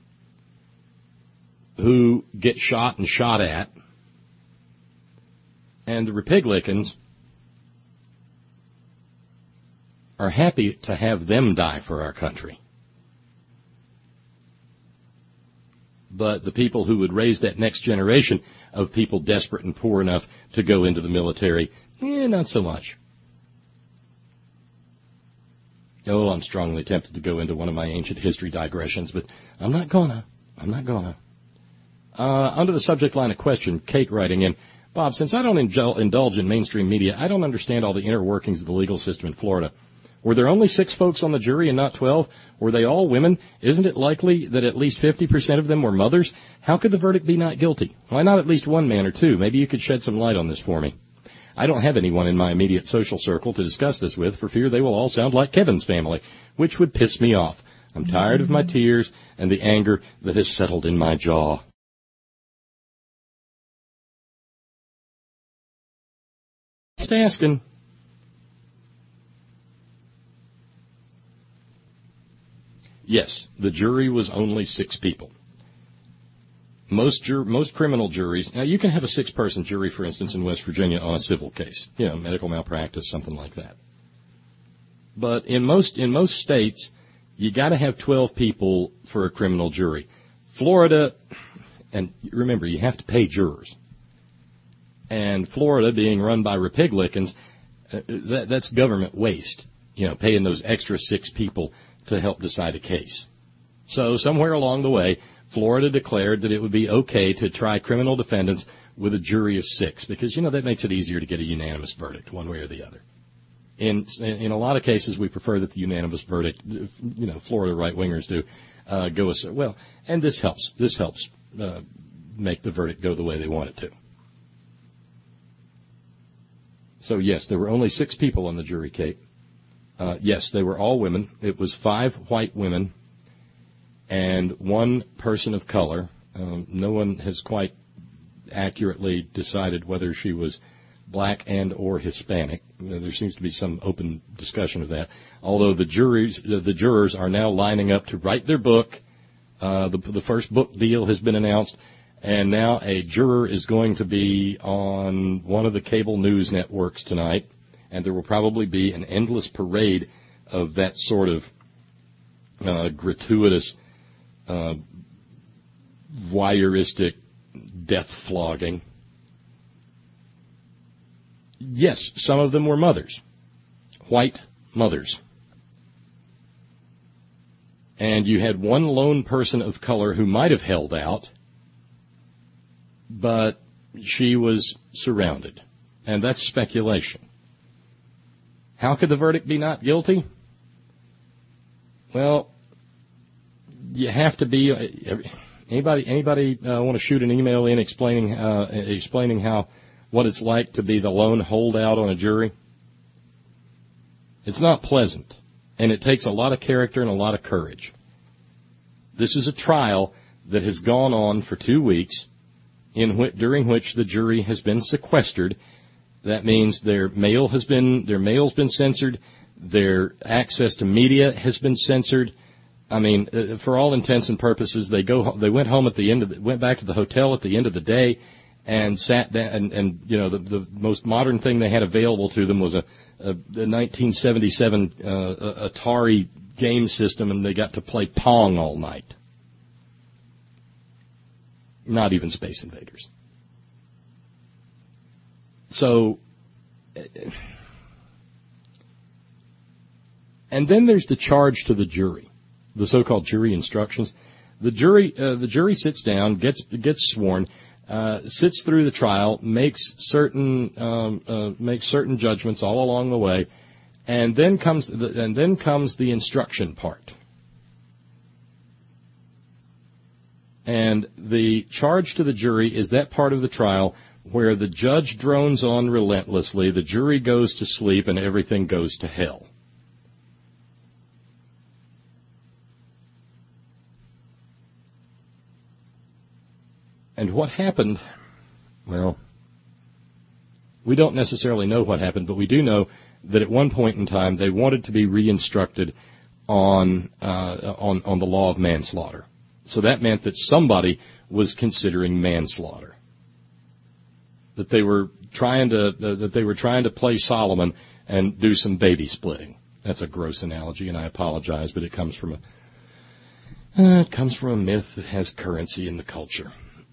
who get shot and shot at, and the Republicans are happy to have them die for our country. But the people who would raise that next generation of people desperate and poor enough to go into the military, not so much. Oh, I'm strongly tempted to go into one of my ancient history digressions, but I'm not gonna. Under the subject line of question, Kate writing in, Bob, since I don't indulge in mainstream media, I don't understand all the inner workings of the legal system in Florida. Were there only 6 folks on the jury and not 12? Were they all women? Isn't it likely that at least 50% of them were mothers? How could the verdict be not guilty? Why not at least one man or two? Maybe you could shed some light on this for me. I don't have anyone in my immediate social circle to discuss this with for fear they will all sound like Kevin's family, which would piss me off. I'm tired of my tears and the anger that has settled in my jaw. Just asking. Yes, the jury was only 6 people. Most criminal juries, now you can have a 6-person jury, for instance, in West Virginia on a civil case, medical malpractice, something like that. But in most states, you got to have 12 people for a criminal jury. Florida, and remember, you have to pay jurors. And Florida, being run by Republicans, that's government waste, paying those extra 6 people to help decide a case. So somewhere along the way, Florida declared that it would be okay to try criminal defendants with a jury of 6 because, that makes it easier to get a unanimous verdict one way or the other. In a lot of cases, we prefer that the unanimous verdict, Florida right-wingers do, go as well. And this helps make the verdict go the way they want it to. So, yes, there were only 6 people on the jury, Kate. Yes, they were all women. It was 5 white women and 1 person of color. No one has quite accurately decided whether she was black and or Hispanic. There seems to be some open discussion of that. Although the jurors are now lining up to write their book. The first book deal has been announced, and now a juror is going to be on one of the cable news networks tonight. And there will probably be an endless parade of that sort of gratuitous, voyeuristic death flogging. Yes, some of them were mothers, white mothers. And you had 1 lone person of color who might have held out, but she was surrounded. And that's speculation. How could the verdict be not guilty? Well, you have to be. Anybody want to shoot an email in explaining how what it's like to be the lone holdout on a jury? It's not pleasant, and it takes a lot of character and a lot of courage. This is a trial that has gone on for 2 weeks, during which the jury has been sequestered. That means their mail's been censored, their access to media has been censored. I mean, for all intents and purposes, they went home at the end went back to the hotel at the end of the day, and sat down, and you know, the most modern thing they had available to them was a 1977 Atari game system, and they got to play Pong all night. Not even Space Invaders. So, and then there's the charge to the jury, the so-called jury instructions. The jury sits down, gets sworn, sits through the trial, makes certain judgments all along the way, and then comes the instruction part. And the charge to the jury is that part of the trial where the judge drones on relentlessly, the jury goes to sleep, and everything goes to hell. And what happened, well, we don't necessarily know what happened, but we do know that at one point in time they wanted to be re-instructed on the law of manslaughter. So that meant that somebody was considering manslaughter. That they were trying to play Solomon and do some baby splitting. That's a gross analogy, and I apologize, but it comes from a myth that has currency in the culture.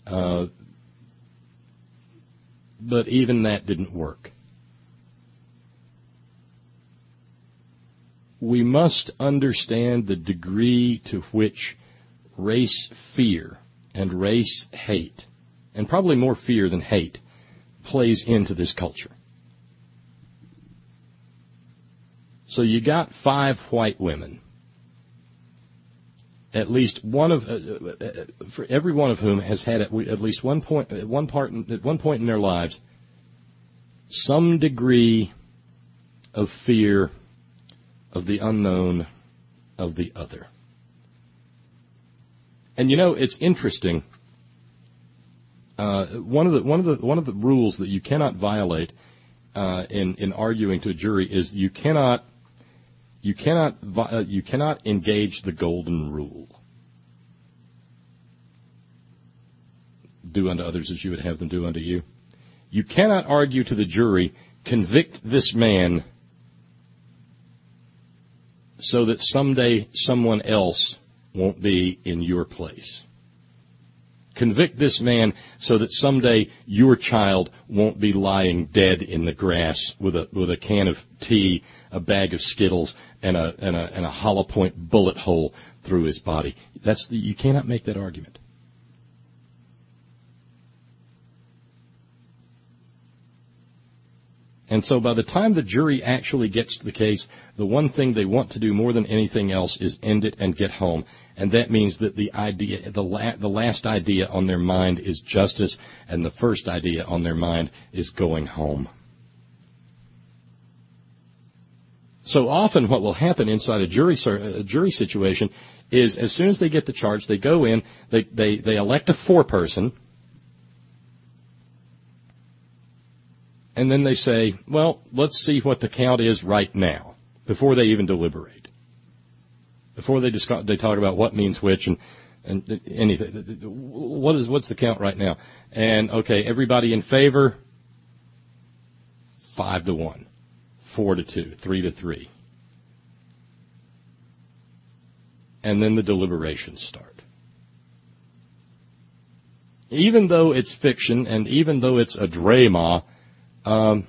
But even that didn't work. We must understand the degree to which race fear and race hate, and probably more fear than hate, plays into this culture. So you got 5 white women, at least one of for every one of whom has had at least one point in their lives some degree of fear of the unknown, of the other. And you know, it's interesting. One of the rules that you cannot violate in arguing to a jury is you cannot engage the golden rule. Do unto others as you would have them do unto you. You cannot argue to the jury, convict this man so that someday someone else won't be in your place. Convict this man so that someday your child won't be lying dead in the grass with a can of tea, a bag of Skittles, and a hollow point bullet hole through his body. You cannot make that argument. And so by the time the jury actually gets to the case, the one thing they want to do more than anything else is end it and get home. And that means that the last idea on their mind is justice, and the first idea on their mind is going home. So often what will happen inside a jury situation is as soon as they get the charge, they go in, they elect a foreperson, and then they say, well, let's see what the count is right now, before they even deliberate. Before they talk about what means which and anything. What's the count right now? And, okay, everybody in favor, 5-1, 4-2, 3-3. And then the deliberations start. Even though it's fiction and even though it's a drama, the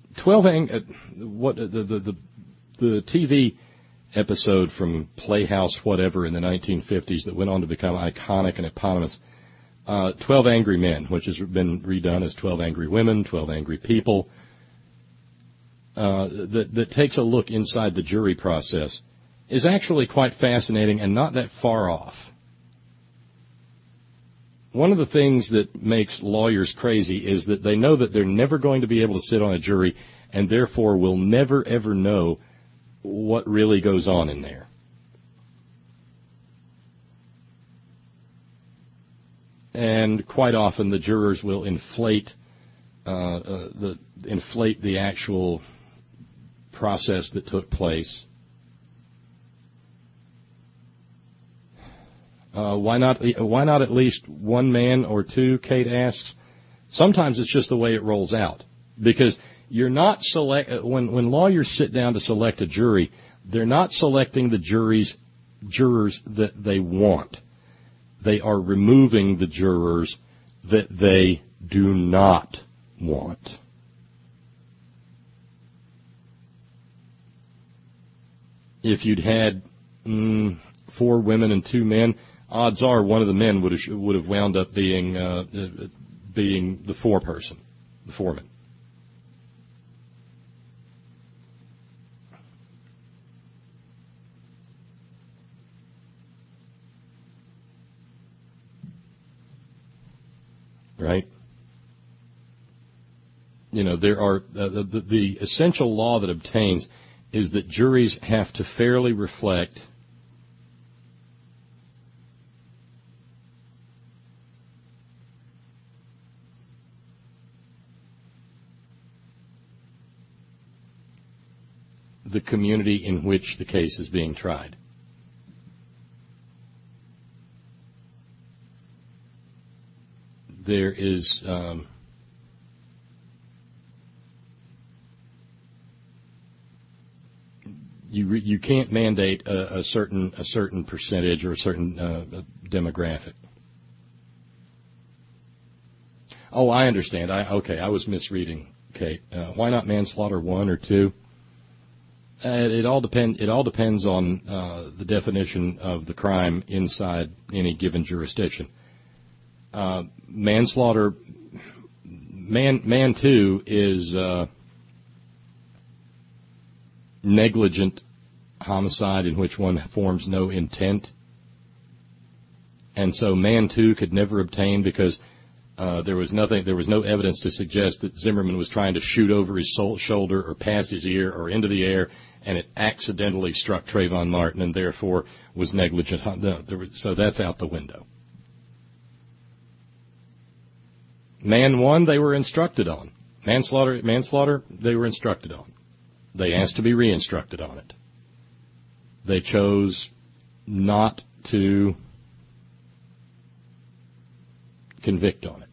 TV episode from Playhouse whatever in the 1950s that went on to become iconic and eponymous, 12 Angry Men, which has been redone as 12 Angry Women, 12 Angry People, that takes a look inside the jury process, is actually quite fascinating and not that far off. One of the things that makes lawyers crazy is that they know that they're never going to be able to sit on a jury and therefore will never, ever know what really goes on in there. And quite often the jurors will inflate the actual process that took place. Why not at least one man or two, Kate asks, Sometimes it's just the way it rolls out. Because you're not when lawyers sit down to select a jury, they're not selecting the jurors that they want. They are removing the jurors that they do not want. If you'd had 4 women and 2 men, odds are one of the men would have wound up being the foreperson, the foreman. Right? You know, there are the essential law that obtains is that juries have to fairly reflect the community in which the case is being tried. There is you can't mandate a certain percentage or a certain demographic. Oh, I understand. I was misreading, Kate. Why not manslaughter 1 or 2? It all depends on the definition of the crime inside any given jurisdiction. Manslaughter, man 2 is negligent homicide in which one forms no intent, and so man 2 could never obtain because there was no evidence to suggest that Zimmerman was trying to shoot over his shoulder or past his ear or into the air, and it accidentally struck Trayvon Martin and therefore was negligent. So that's out the window. Man 1, they were instructed on. Manslaughter, they were instructed on. They asked to be re-instructed on it. They chose not to convict on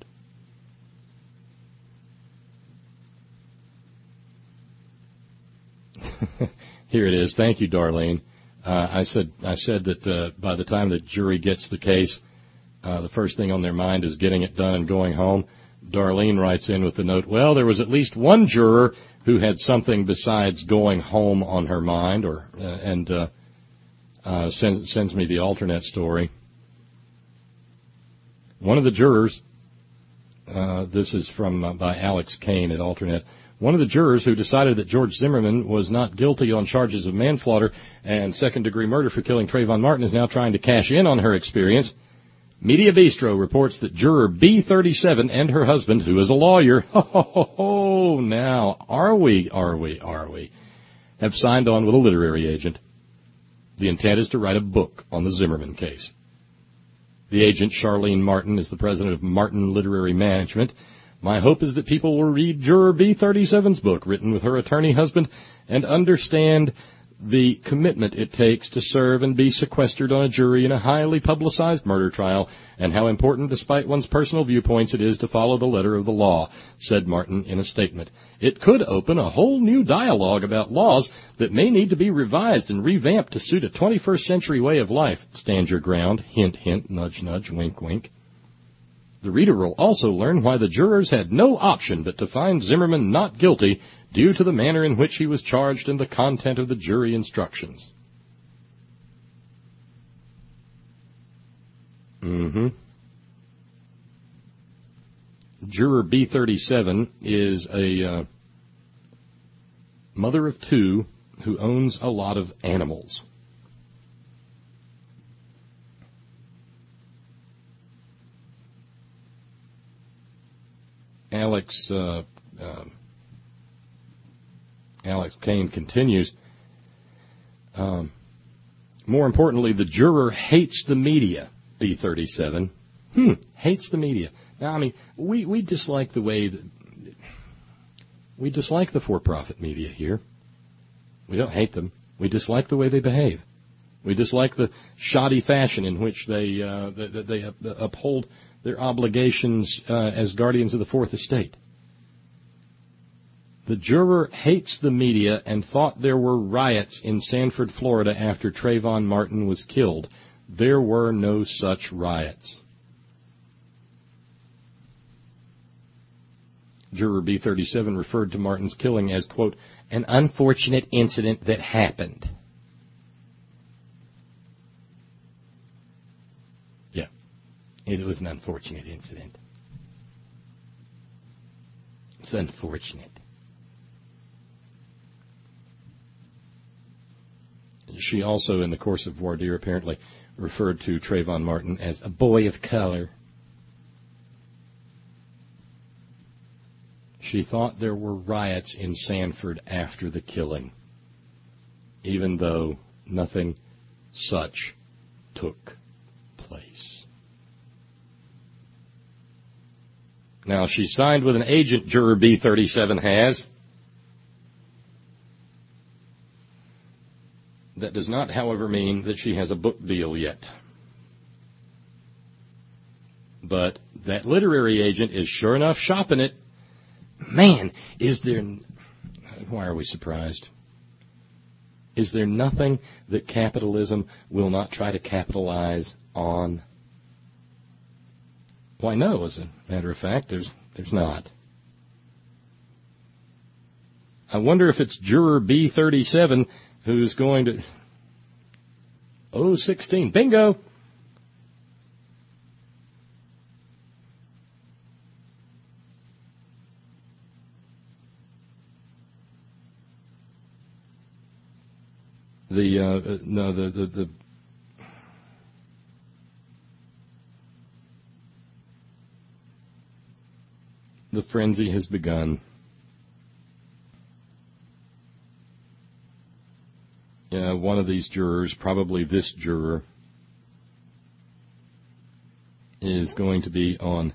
it. Here it is. Thank you, Darlene. I said that by the time the jury gets the case, the first thing on their mind is getting it done and going home. Darlene writes in with the note, well, there was at least one juror who had something besides going home on her mind, sends me the alternate story. One of the jurors, this is by Alex Kane at Alternate, one of the jurors who decided that George Zimmerman was not guilty on charges of manslaughter and second-degree murder for killing Trayvon Martin is now trying to cash in on her experience. Media Bistro reports that juror B37 and her husband, who is a lawyer, now, are we, have signed on with a literary agent. The intent is to write a book on the Zimmerman case. The agent, Charlene Martin, is the president of Martin Literary Management. My hope is that people will read juror B37's book, written with her attorney husband, and understand the commitment it takes to serve and be sequestered on a jury in a highly publicized murder trial, and how important, despite one's personal viewpoints, it is to follow the letter of the law, said Martin in a statement. It could open a whole new dialogue about laws that may need to be revised and revamped to suit a 21st century way of life. Stand your ground, hint, hint, nudge, nudge, wink, wink. The reader will also learn why the jurors had no option but to find Zimmerman not guilty due to the manner in which he was charged and the content of the jury instructions. Juror B37 is a mother of 2 who owns a lot of animals. Alex Kane continues, more importantly, the juror hates the media, B37. Hates the media. Now, I mean, we dislike the way that we dislike the for-profit media here. We don't hate them. We dislike the way they behave. We dislike the shoddy fashion in which they their obligations as guardians of the Fourth Estate. The juror hates the media and thought there were riots in Sanford, Florida after Trayvon Martin was killed. There were no such riots. Juror B37 referred to Martin's killing as, quote, an unfortunate incident that happened. Yeah, it was an unfortunate incident. It's unfortunate. She also, in the course of voir dire, apparently referred to Trayvon Martin as a boy of color. She thought there were riots in Sanford after the killing, even though nothing such took place. Now, she signed with an agent, Juror B37 has. That does not, however, mean that she has a book deal yet. But that literary agent is sure enough shopping it. Man, is there... Why are we surprised? Is there nothing that capitalism will not try to capitalize on? Why, no, as a matter of fact, there's not. I wonder if it's Juror B37 who's going to... 016. Bingo! The frenzy has begun. One of these jurors, probably this juror, is going to be on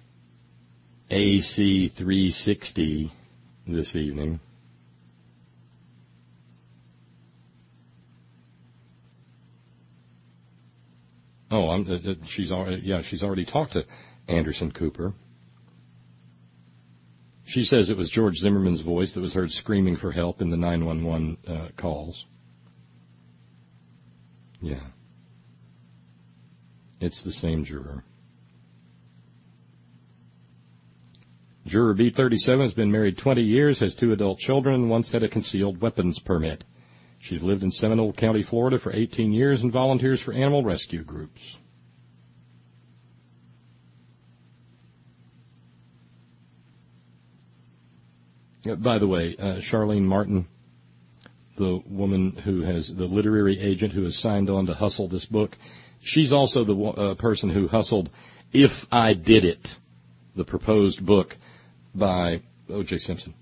AC 360 this evening. Oh, she's already talked to Anderson Cooper. She says it was George Zimmerman's voice that was heard screaming for help in the 911 calls. Yeah. It's the same juror. Juror B37 has been married 20 years, has 2 adult children, and once had a concealed weapons permit. She's lived in Seminole County, Florida for 18 years and volunteers for animal rescue groups. By the way, Charlene Martin, the woman who has, the literary agent who has signed on to hustle this book, she's also the person who hustled If I Did It, the proposed book by O.J. Simpson.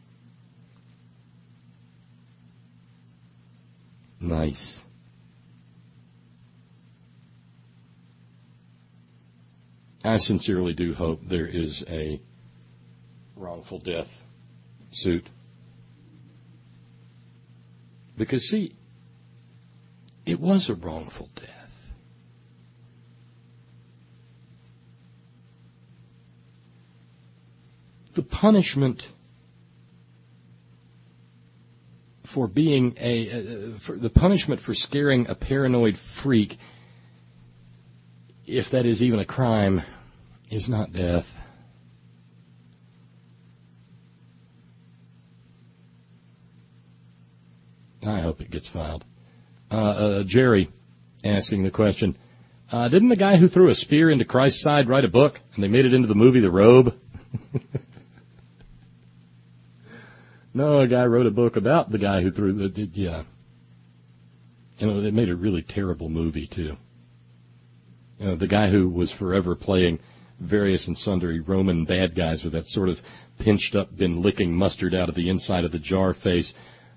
Nice. I sincerely do hope there is a wrongful death suit. Because, see, it was a wrongful death. The punishment for being the punishment for scaring a paranoid freak, if that is even a crime, is not death. I hope it gets filed. Jerry asking the question, didn't the guy who threw a spear into Christ's side write a book, and they made it into the movie The Robe? No, a guy wrote a book about the guy who threw yeah. And they made a really terrible movie, too. The guy who was forever playing various and sundry Roman bad guys with that sort of pinched up, been licking mustard out of the inside of the jar face,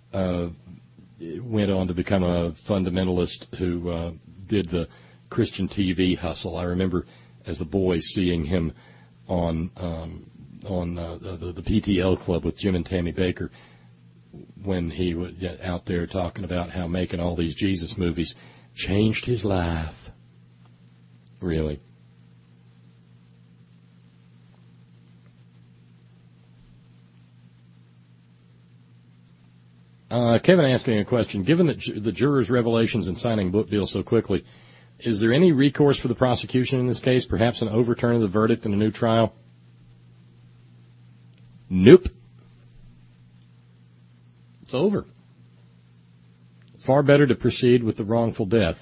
went on to become a fundamentalist who did the Christian TV hustle. I remember as a boy seeing him on the PTL Club with Jim and Tammy Baker when he was out there talking about how making all these Jesus movies changed his life. Really. Kevin asking a question. Given that the jurors' revelations in signing book deals so quickly, is there any recourse for the prosecution in this case? Perhaps an overturn of the verdict in a new trial? Nope. It's over. Far better to proceed with the wrongful death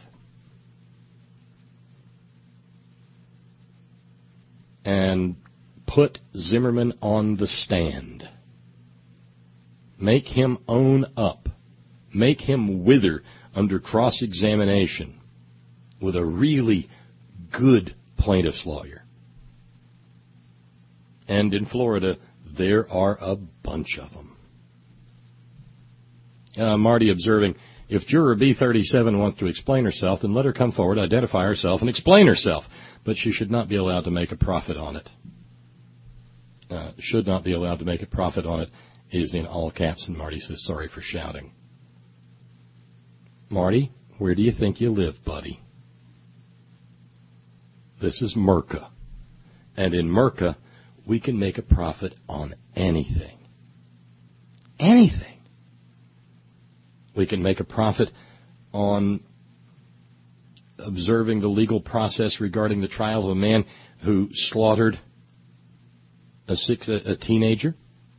and put Zimmerman on the stand. Make him own up. Make him wither under cross-examination with a really good plaintiff's lawyer. And in Florida, there are a bunch of them. Marty observing, if juror B37 wants to explain herself, then let her come forward, identify herself, and explain herself. But she should not be allowed to make a profit on it. Should not be allowed to make a profit on it is in all caps, and Marty says, sorry for shouting. Marty, where do you think you live, buddy? This is Merca. And in Merca, we can make a profit on anything. Anything. We can make a profit on observing the legal process regarding the trial of a man who slaughtered a teenager.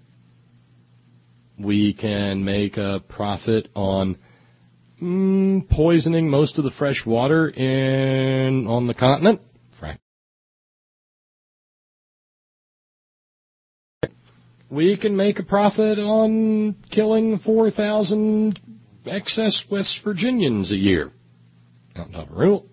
We can make a profit on poisoning most of the fresh water on the continent. We can make a profit on killing 4,000 excess West Virginians a year. Not a rule.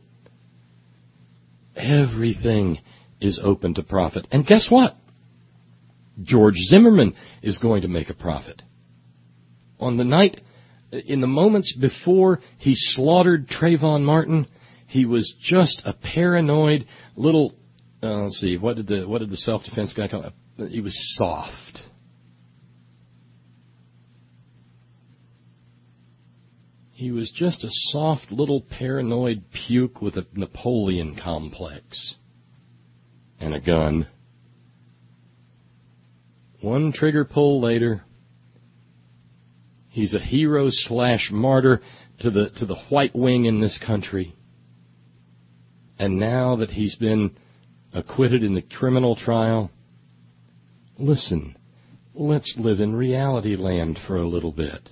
Everything is open to profit. And guess what? George Zimmerman is going to make a profit. On the night, in the moments before he slaughtered Trayvon Martin, he was just a paranoid little, let's see, what did the self-defense guy call it? He was soft. He was just a soft little paranoid puke with a Napoleon complex and a gun. One trigger pull later, he's a hero / martyr to the white wing in this country. And now that he's been acquitted in the criminal trial, listen, let's live in reality land for a little bit.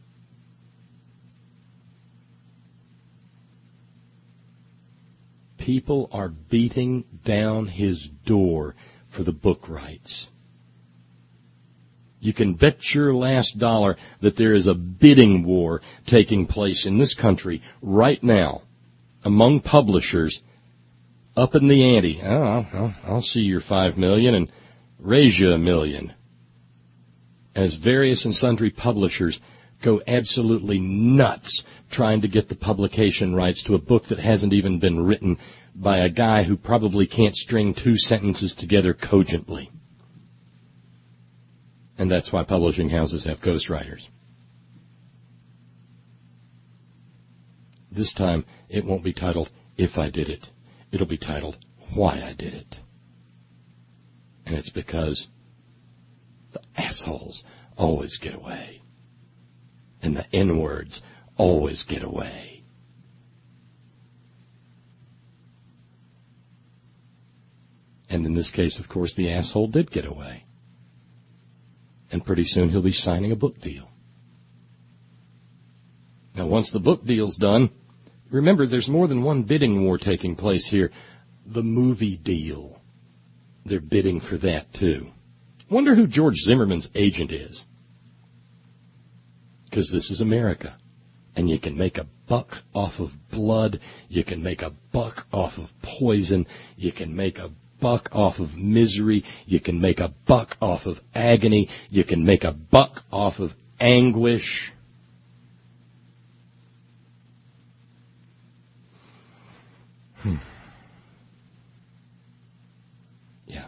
People are beating down his door for the book rights. You can bet your last dollar that there is a bidding war taking place in this country right now among publishers up in the ante. I'll see your $5 million and raise you $1 million. As various and sundry publishers go absolutely nuts trying to get the publication rights to a book that hasn't even been written by a guy who probably can't string 2 sentences together cogently. And that's why publishing houses have ghostwriters. This time, it won't be titled, If I Did It. It'll be titled, Why I Did It. And it's because the assholes always get away. And the N-words always get away. And in this case, of course, the asshole did get away. And pretty soon he'll be signing a book deal. Now, once the book deal's done, remember, there's more than one bidding war taking place here. The movie deal. They're bidding for that, too. Wonder who George Zimmerman's agent is. Because this is America. And you can make a buck off of blood. You can make a buck off of poison. You can make a buck off of misery. You can make a buck off of agony. You can make a buck off of anguish. Yeah.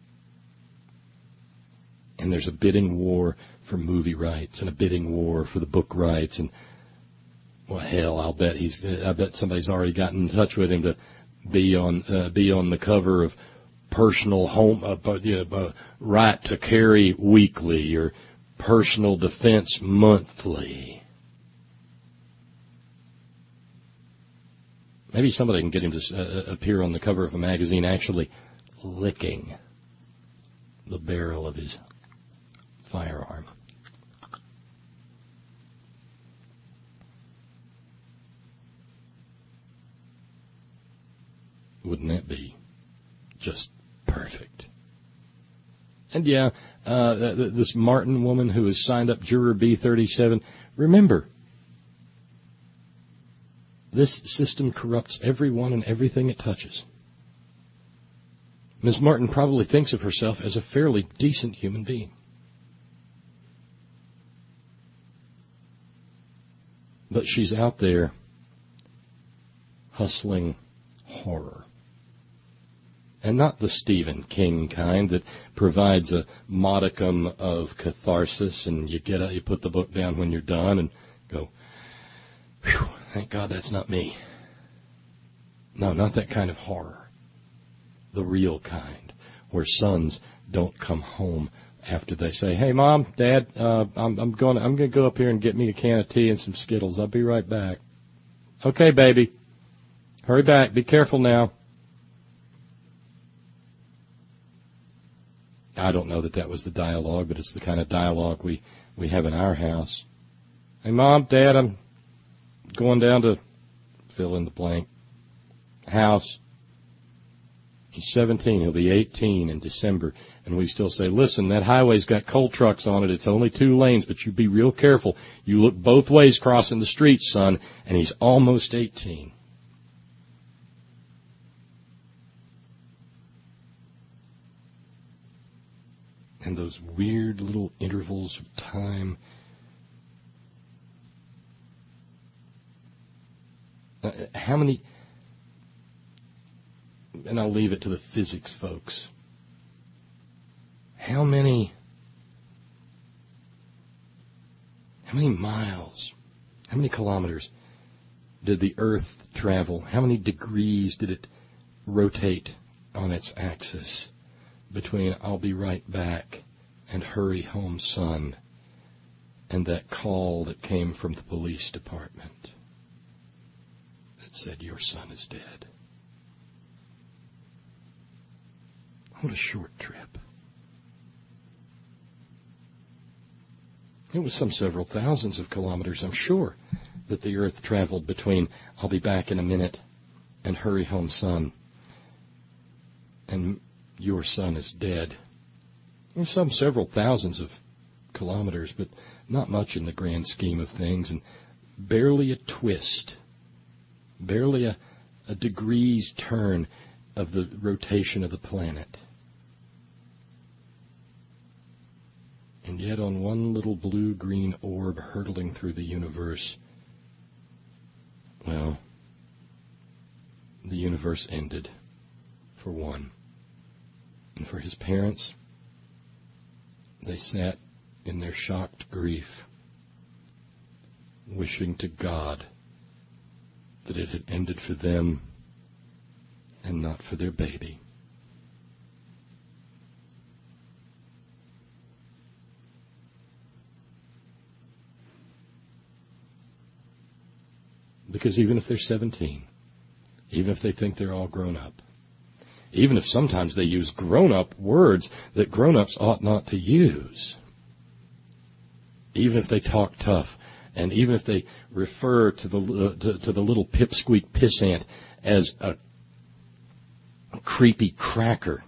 And there's a bidding war for movie rights and a bidding war for the book rights, and well, hell, I bet somebody's already gotten in touch with him to be on the cover of Personal Home Right to Carry Weekly, or Personal Defense Monthly. Maybe somebody can get him to appear on the cover of a magazine actually licking the barrel of his firearm. Wouldn't that be just perfect? And yeah, this Martin woman who has signed up Juror B37, remember, this system corrupts everyone and everything it touches. Ms. Martin probably thinks of herself as a fairly decent human being. But she's out there hustling horror. And not the Stephen King kind that provides a modicum of catharsis, and you get out, you put the book down when you're done and go, "Phew, thank God that's not me." No, not that kind of horror. The real kind, where sons don't come home after they say, "Hey, Mom, Dad, I'm going to go up here and get me a can of tea and some Skittles. I'll be right back." "Okay, baby. Hurry back. Be careful now." I don't know that was the dialogue, but it's the kind of dialogue we have in our house. "Hey, Mom, Dad, I'm going down to fill in the blank house." He's 17. He'll be 18 in December. And we still say, "Listen, that highway's got coal trucks on it. It's only 2 lanes, but you be real careful. You look both ways crossing the street, son." And he's almost 18. And those weird little intervals of time. How many, and I'll leave it to the physics folks, how many miles, how many kilometers did the Earth travel? How many degrees did it rotate on its axis between "I'll be right back" and "hurry home, son," and that call that came from the police department that said, "Your son is dead"? What a short trip. It was some several thousands of kilometers, I'm sure, that the Earth traveled between "I'll be back in a minute" and "hurry home, son," and "your son is dead." There's some several thousands of kilometers, but not much in the grand scheme of things, and barely a twist, barely a degree's turn of the rotation of the planet. And yet on one little blue-green orb hurtling through the universe, well, the universe ended, for one. And for his parents, they sat in their shocked grief, wishing to God that it had ended for them and not for their baby. Because even if they're 17, even if they think they're all grown up, even if sometimes they use grown-up words that grown-ups ought not to use, even if they talk tough, and even if they refer to the little pipsqueak pissant as a creepy cracker,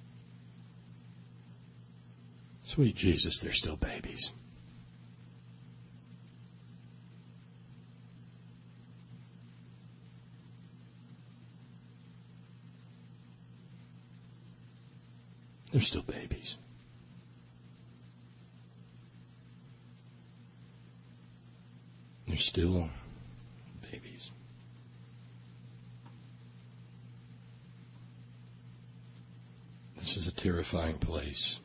sweet Jesus, they're still babies. They're still babies. They're still babies. This is a terrifying place.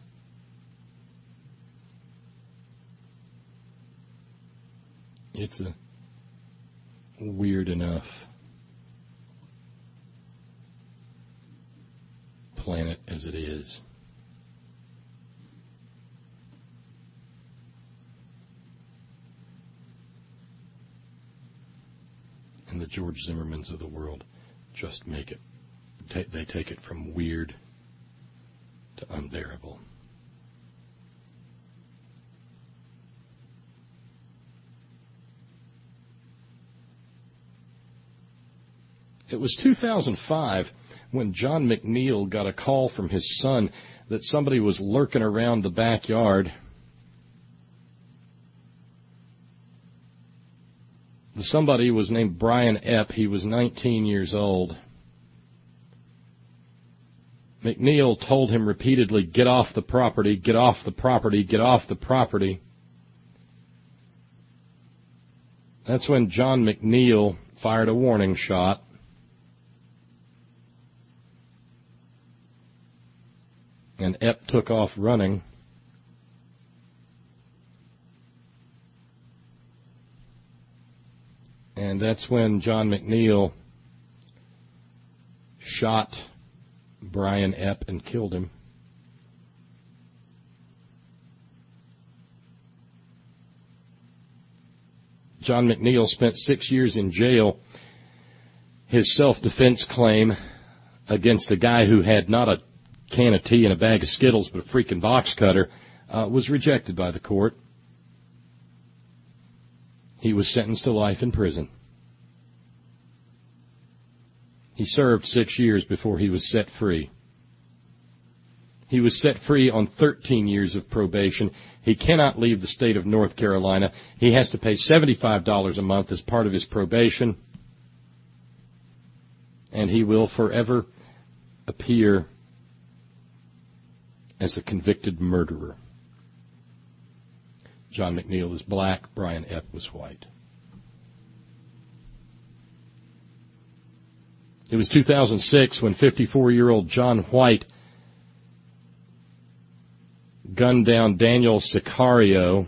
It's a weird enough planet as it is. and the George Zimmermans of the world just make it. They take it from weird to unbearable. It was 2005 when John McNeil got a call from his son that somebody was lurking around the backyard. The somebody was named Brian Epp. He was 19 years old. McNeil told him repeatedly, "Get off the property, get off the property, get off the property." That's when John McNeil fired a warning shot. And Epp took off running. And that's when John McNeil shot Brian Epp and killed him. John McNeil spent 6 years in jail. His self-defense claim against a guy who had not a can of tea and a bag of Skittles but a freaking box cutter was rejected by the court. He was sentenced to life in prison. He served 6 years before he was set free. He was set free on 13 years of probation. He cannot leave the state of North Carolina. He has to pay $75 a month as part of his probation. And he will forever appear as a convicted murderer. John McNeil is black. Brian Epp was white. It was 2006 when 54-year-old John White gunned down Daniel Sicario,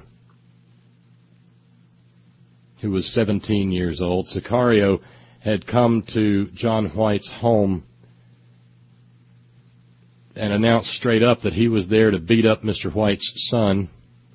who was 17 years old. Sicario had come to John White's home and announced straight up that he was there to beat up Mr. White's son.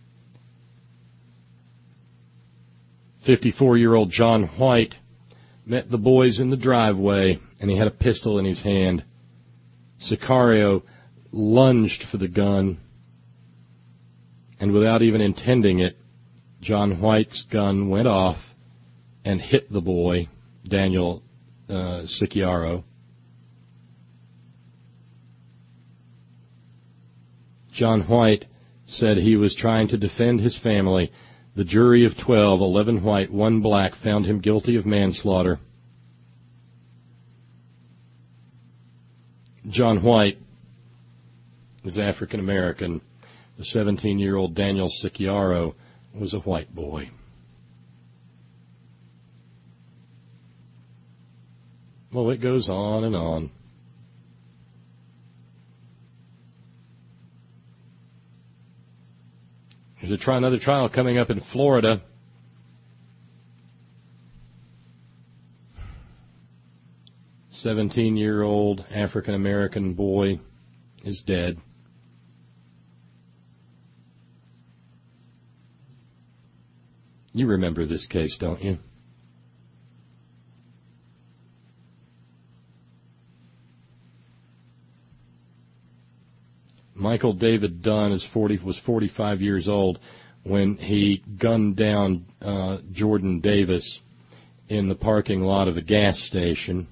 54-year-old John White met the boys in the driveway, and he had a pistol in his hand. Sicario lunged for the gun, and without even intending it, John White's gun went off and hit the boy, Daniel Sicario. John White said he was trying to defend his family. The jury of 12, 11 white, 1 black, found him guilty of manslaughter. John White is African American. The 17-year-old Daniel Sicario was a white boy. Well, it goes on and on. There's another trial coming up in Florida. A 17-year-old African-American boy is dead. You remember this case, don't you? Michael David Dunn was 45 years old when he gunned down Jordan Davis in the parking lot of a gas station.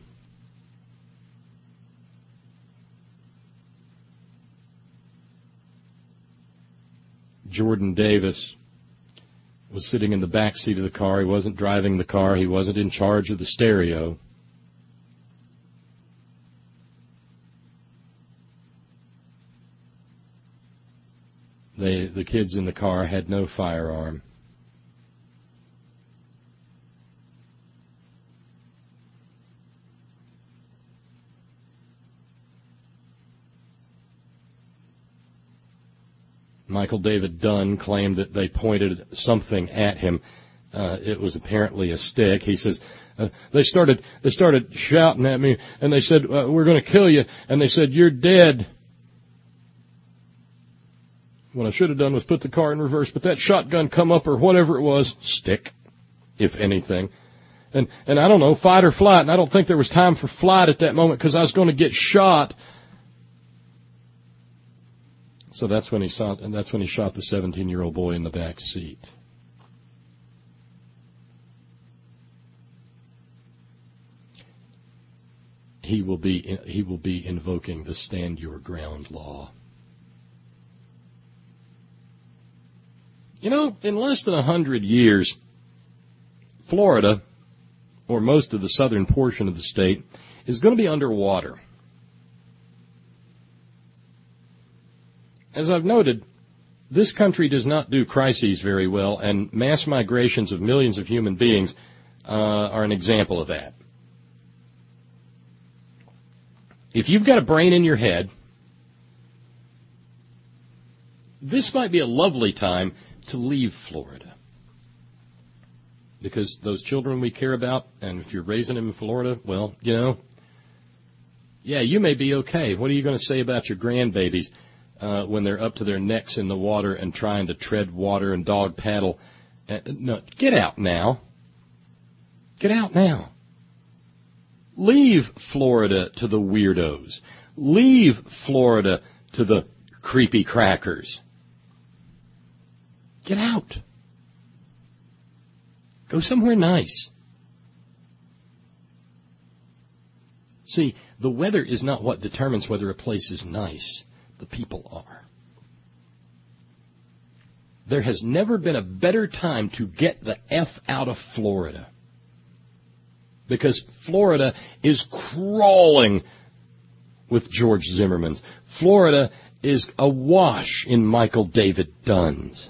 Jordan Davis was sitting in the back seat of the car. He wasn't driving the car. He wasn't in charge of the stereo. The kids in the car had no firearm. Michael David Dunn claimed that they pointed something at him. It was apparently a stick. He says, they started shouting at me, and they said, we're going to kill you. And they said, you're dead. What I should have done was put the car in reverse, but that shotgun come up or whatever it was, stick, if anything. And I don't know, fight or flight, and I don't think there was time for flight at that moment because I was going to get shot. So that's when he shot the 17-year-old boy in the back seat. He will be invoking the Stand Your Ground law. You know, in less than 100 years, Florida, or most of the southern portion of the state, is going to be underwater. As I've noted, this country does not do crises very well, and mass migrations of millions of human beings are an example of that. If you've got a brain in your head, this might be a lovely time to leave Florida. Because those children we care about, and if you're raising them in Florida, well, you know, yeah, you may be okay. What are you going to say about your grandbabies when they're up to their necks in the water and trying to tread water and dog paddle? No, get out now. Get out now. Leave Florida to the weirdos. Leave Florida to the creepy crackers. Get out. Go somewhere nice. See, the weather is not what determines whether a place is nice. The people are. There has never been a better time to get the F out of Florida. Because Florida is crawling with George Zimmerman. Florida is awash in Michael David Dunns.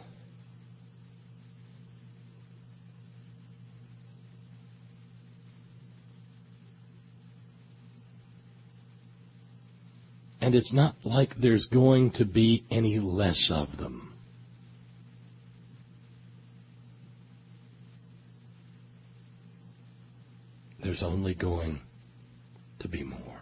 And it's not like there's going to be any less of them. There's only going to be more.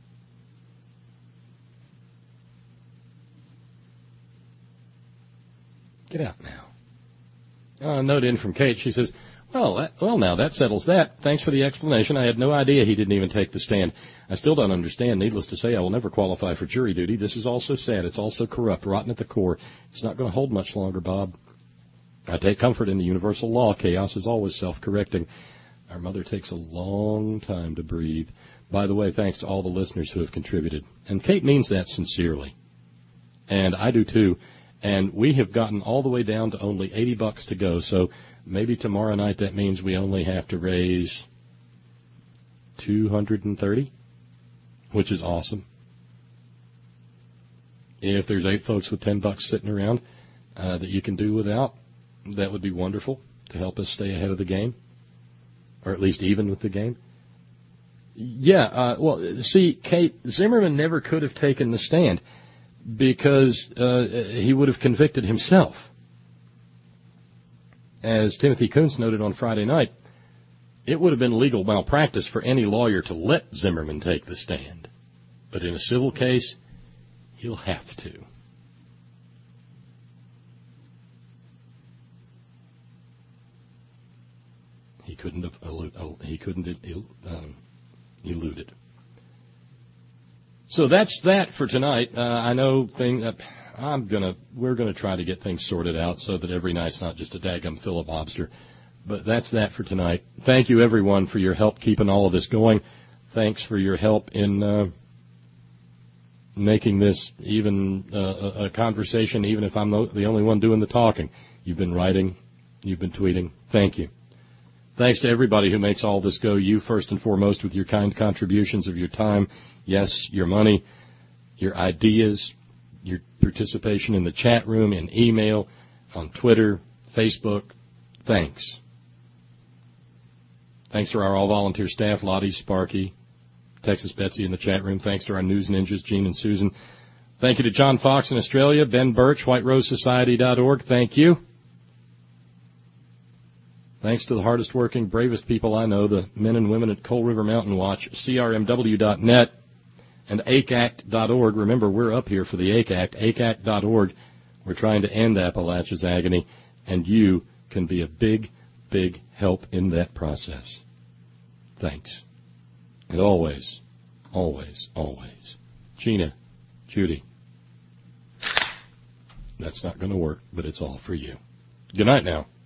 Get out now. A note in from Kate. She says, well, now that settles that. Thanks for the explanation. I had no idea he didn't even take the stand. I still don't understand. Needless to say, I will never qualify for jury duty. This is all so sad. It's all so corrupt, rotten at the core. It's not going to hold much longer, Bob. I take comfort in the universal law. Chaos is always self-correcting. Our mother takes a long time to breathe. By the way, thanks to all the listeners who have contributed. And Kate means that sincerely. And I do too. And we have gotten all the way down to only $80 to go. So maybe tomorrow night that means we only have to raise $230, which is awesome. If there's 8 folks with $10 sitting around that you can do without, that would be wonderful to help us stay ahead of the game. Or at least even with the game. Yeah, well, see, Kate, Zimmerman never could have taken the stand because he would have convicted himself. As Timothy Kuntz noted on Friday night, it would have been legal malpractice for any lawyer to let Zimmerman take the stand. But in a civil case, he'll have to. He couldn't elude it. So that's that for tonight. I know we're gonna try to get things sorted out so that every night's not just a daggum filibobster. But that's that for tonight. Thank you everyone for your help keeping all of this going. Thanks for your help in making this even a conversation, even if I'm the only one doing the talking. You've been writing, you've been tweeting. Thank you. Thanks to everybody who makes all this go. You first and foremost with your kind contributions of your time, yes, your money, your ideas, your participation in the chat room, in email, on Twitter, Facebook. Thanks. Thanks to our all-volunteer staff, Lottie, Sparky, Texas Betsy in the chat room. Thanks to our news ninjas, Gene and Susan. Thank you to John Fox in Australia, Ben Birch, WhiteRoseSociety.org. Thank you. Thanks to the hardest working, bravest people I know, the men and women at Coal River Mountain Watch, CRMW.net, and ACACT.org. Remember, we're up here for the ACACT, ACACT.org. We're trying to end Appalachia's agony, and you can be a big, big help in that process. Thanks. And always, always, always, Gina, Judy. That's not going to work, but it's all for you. Good night now.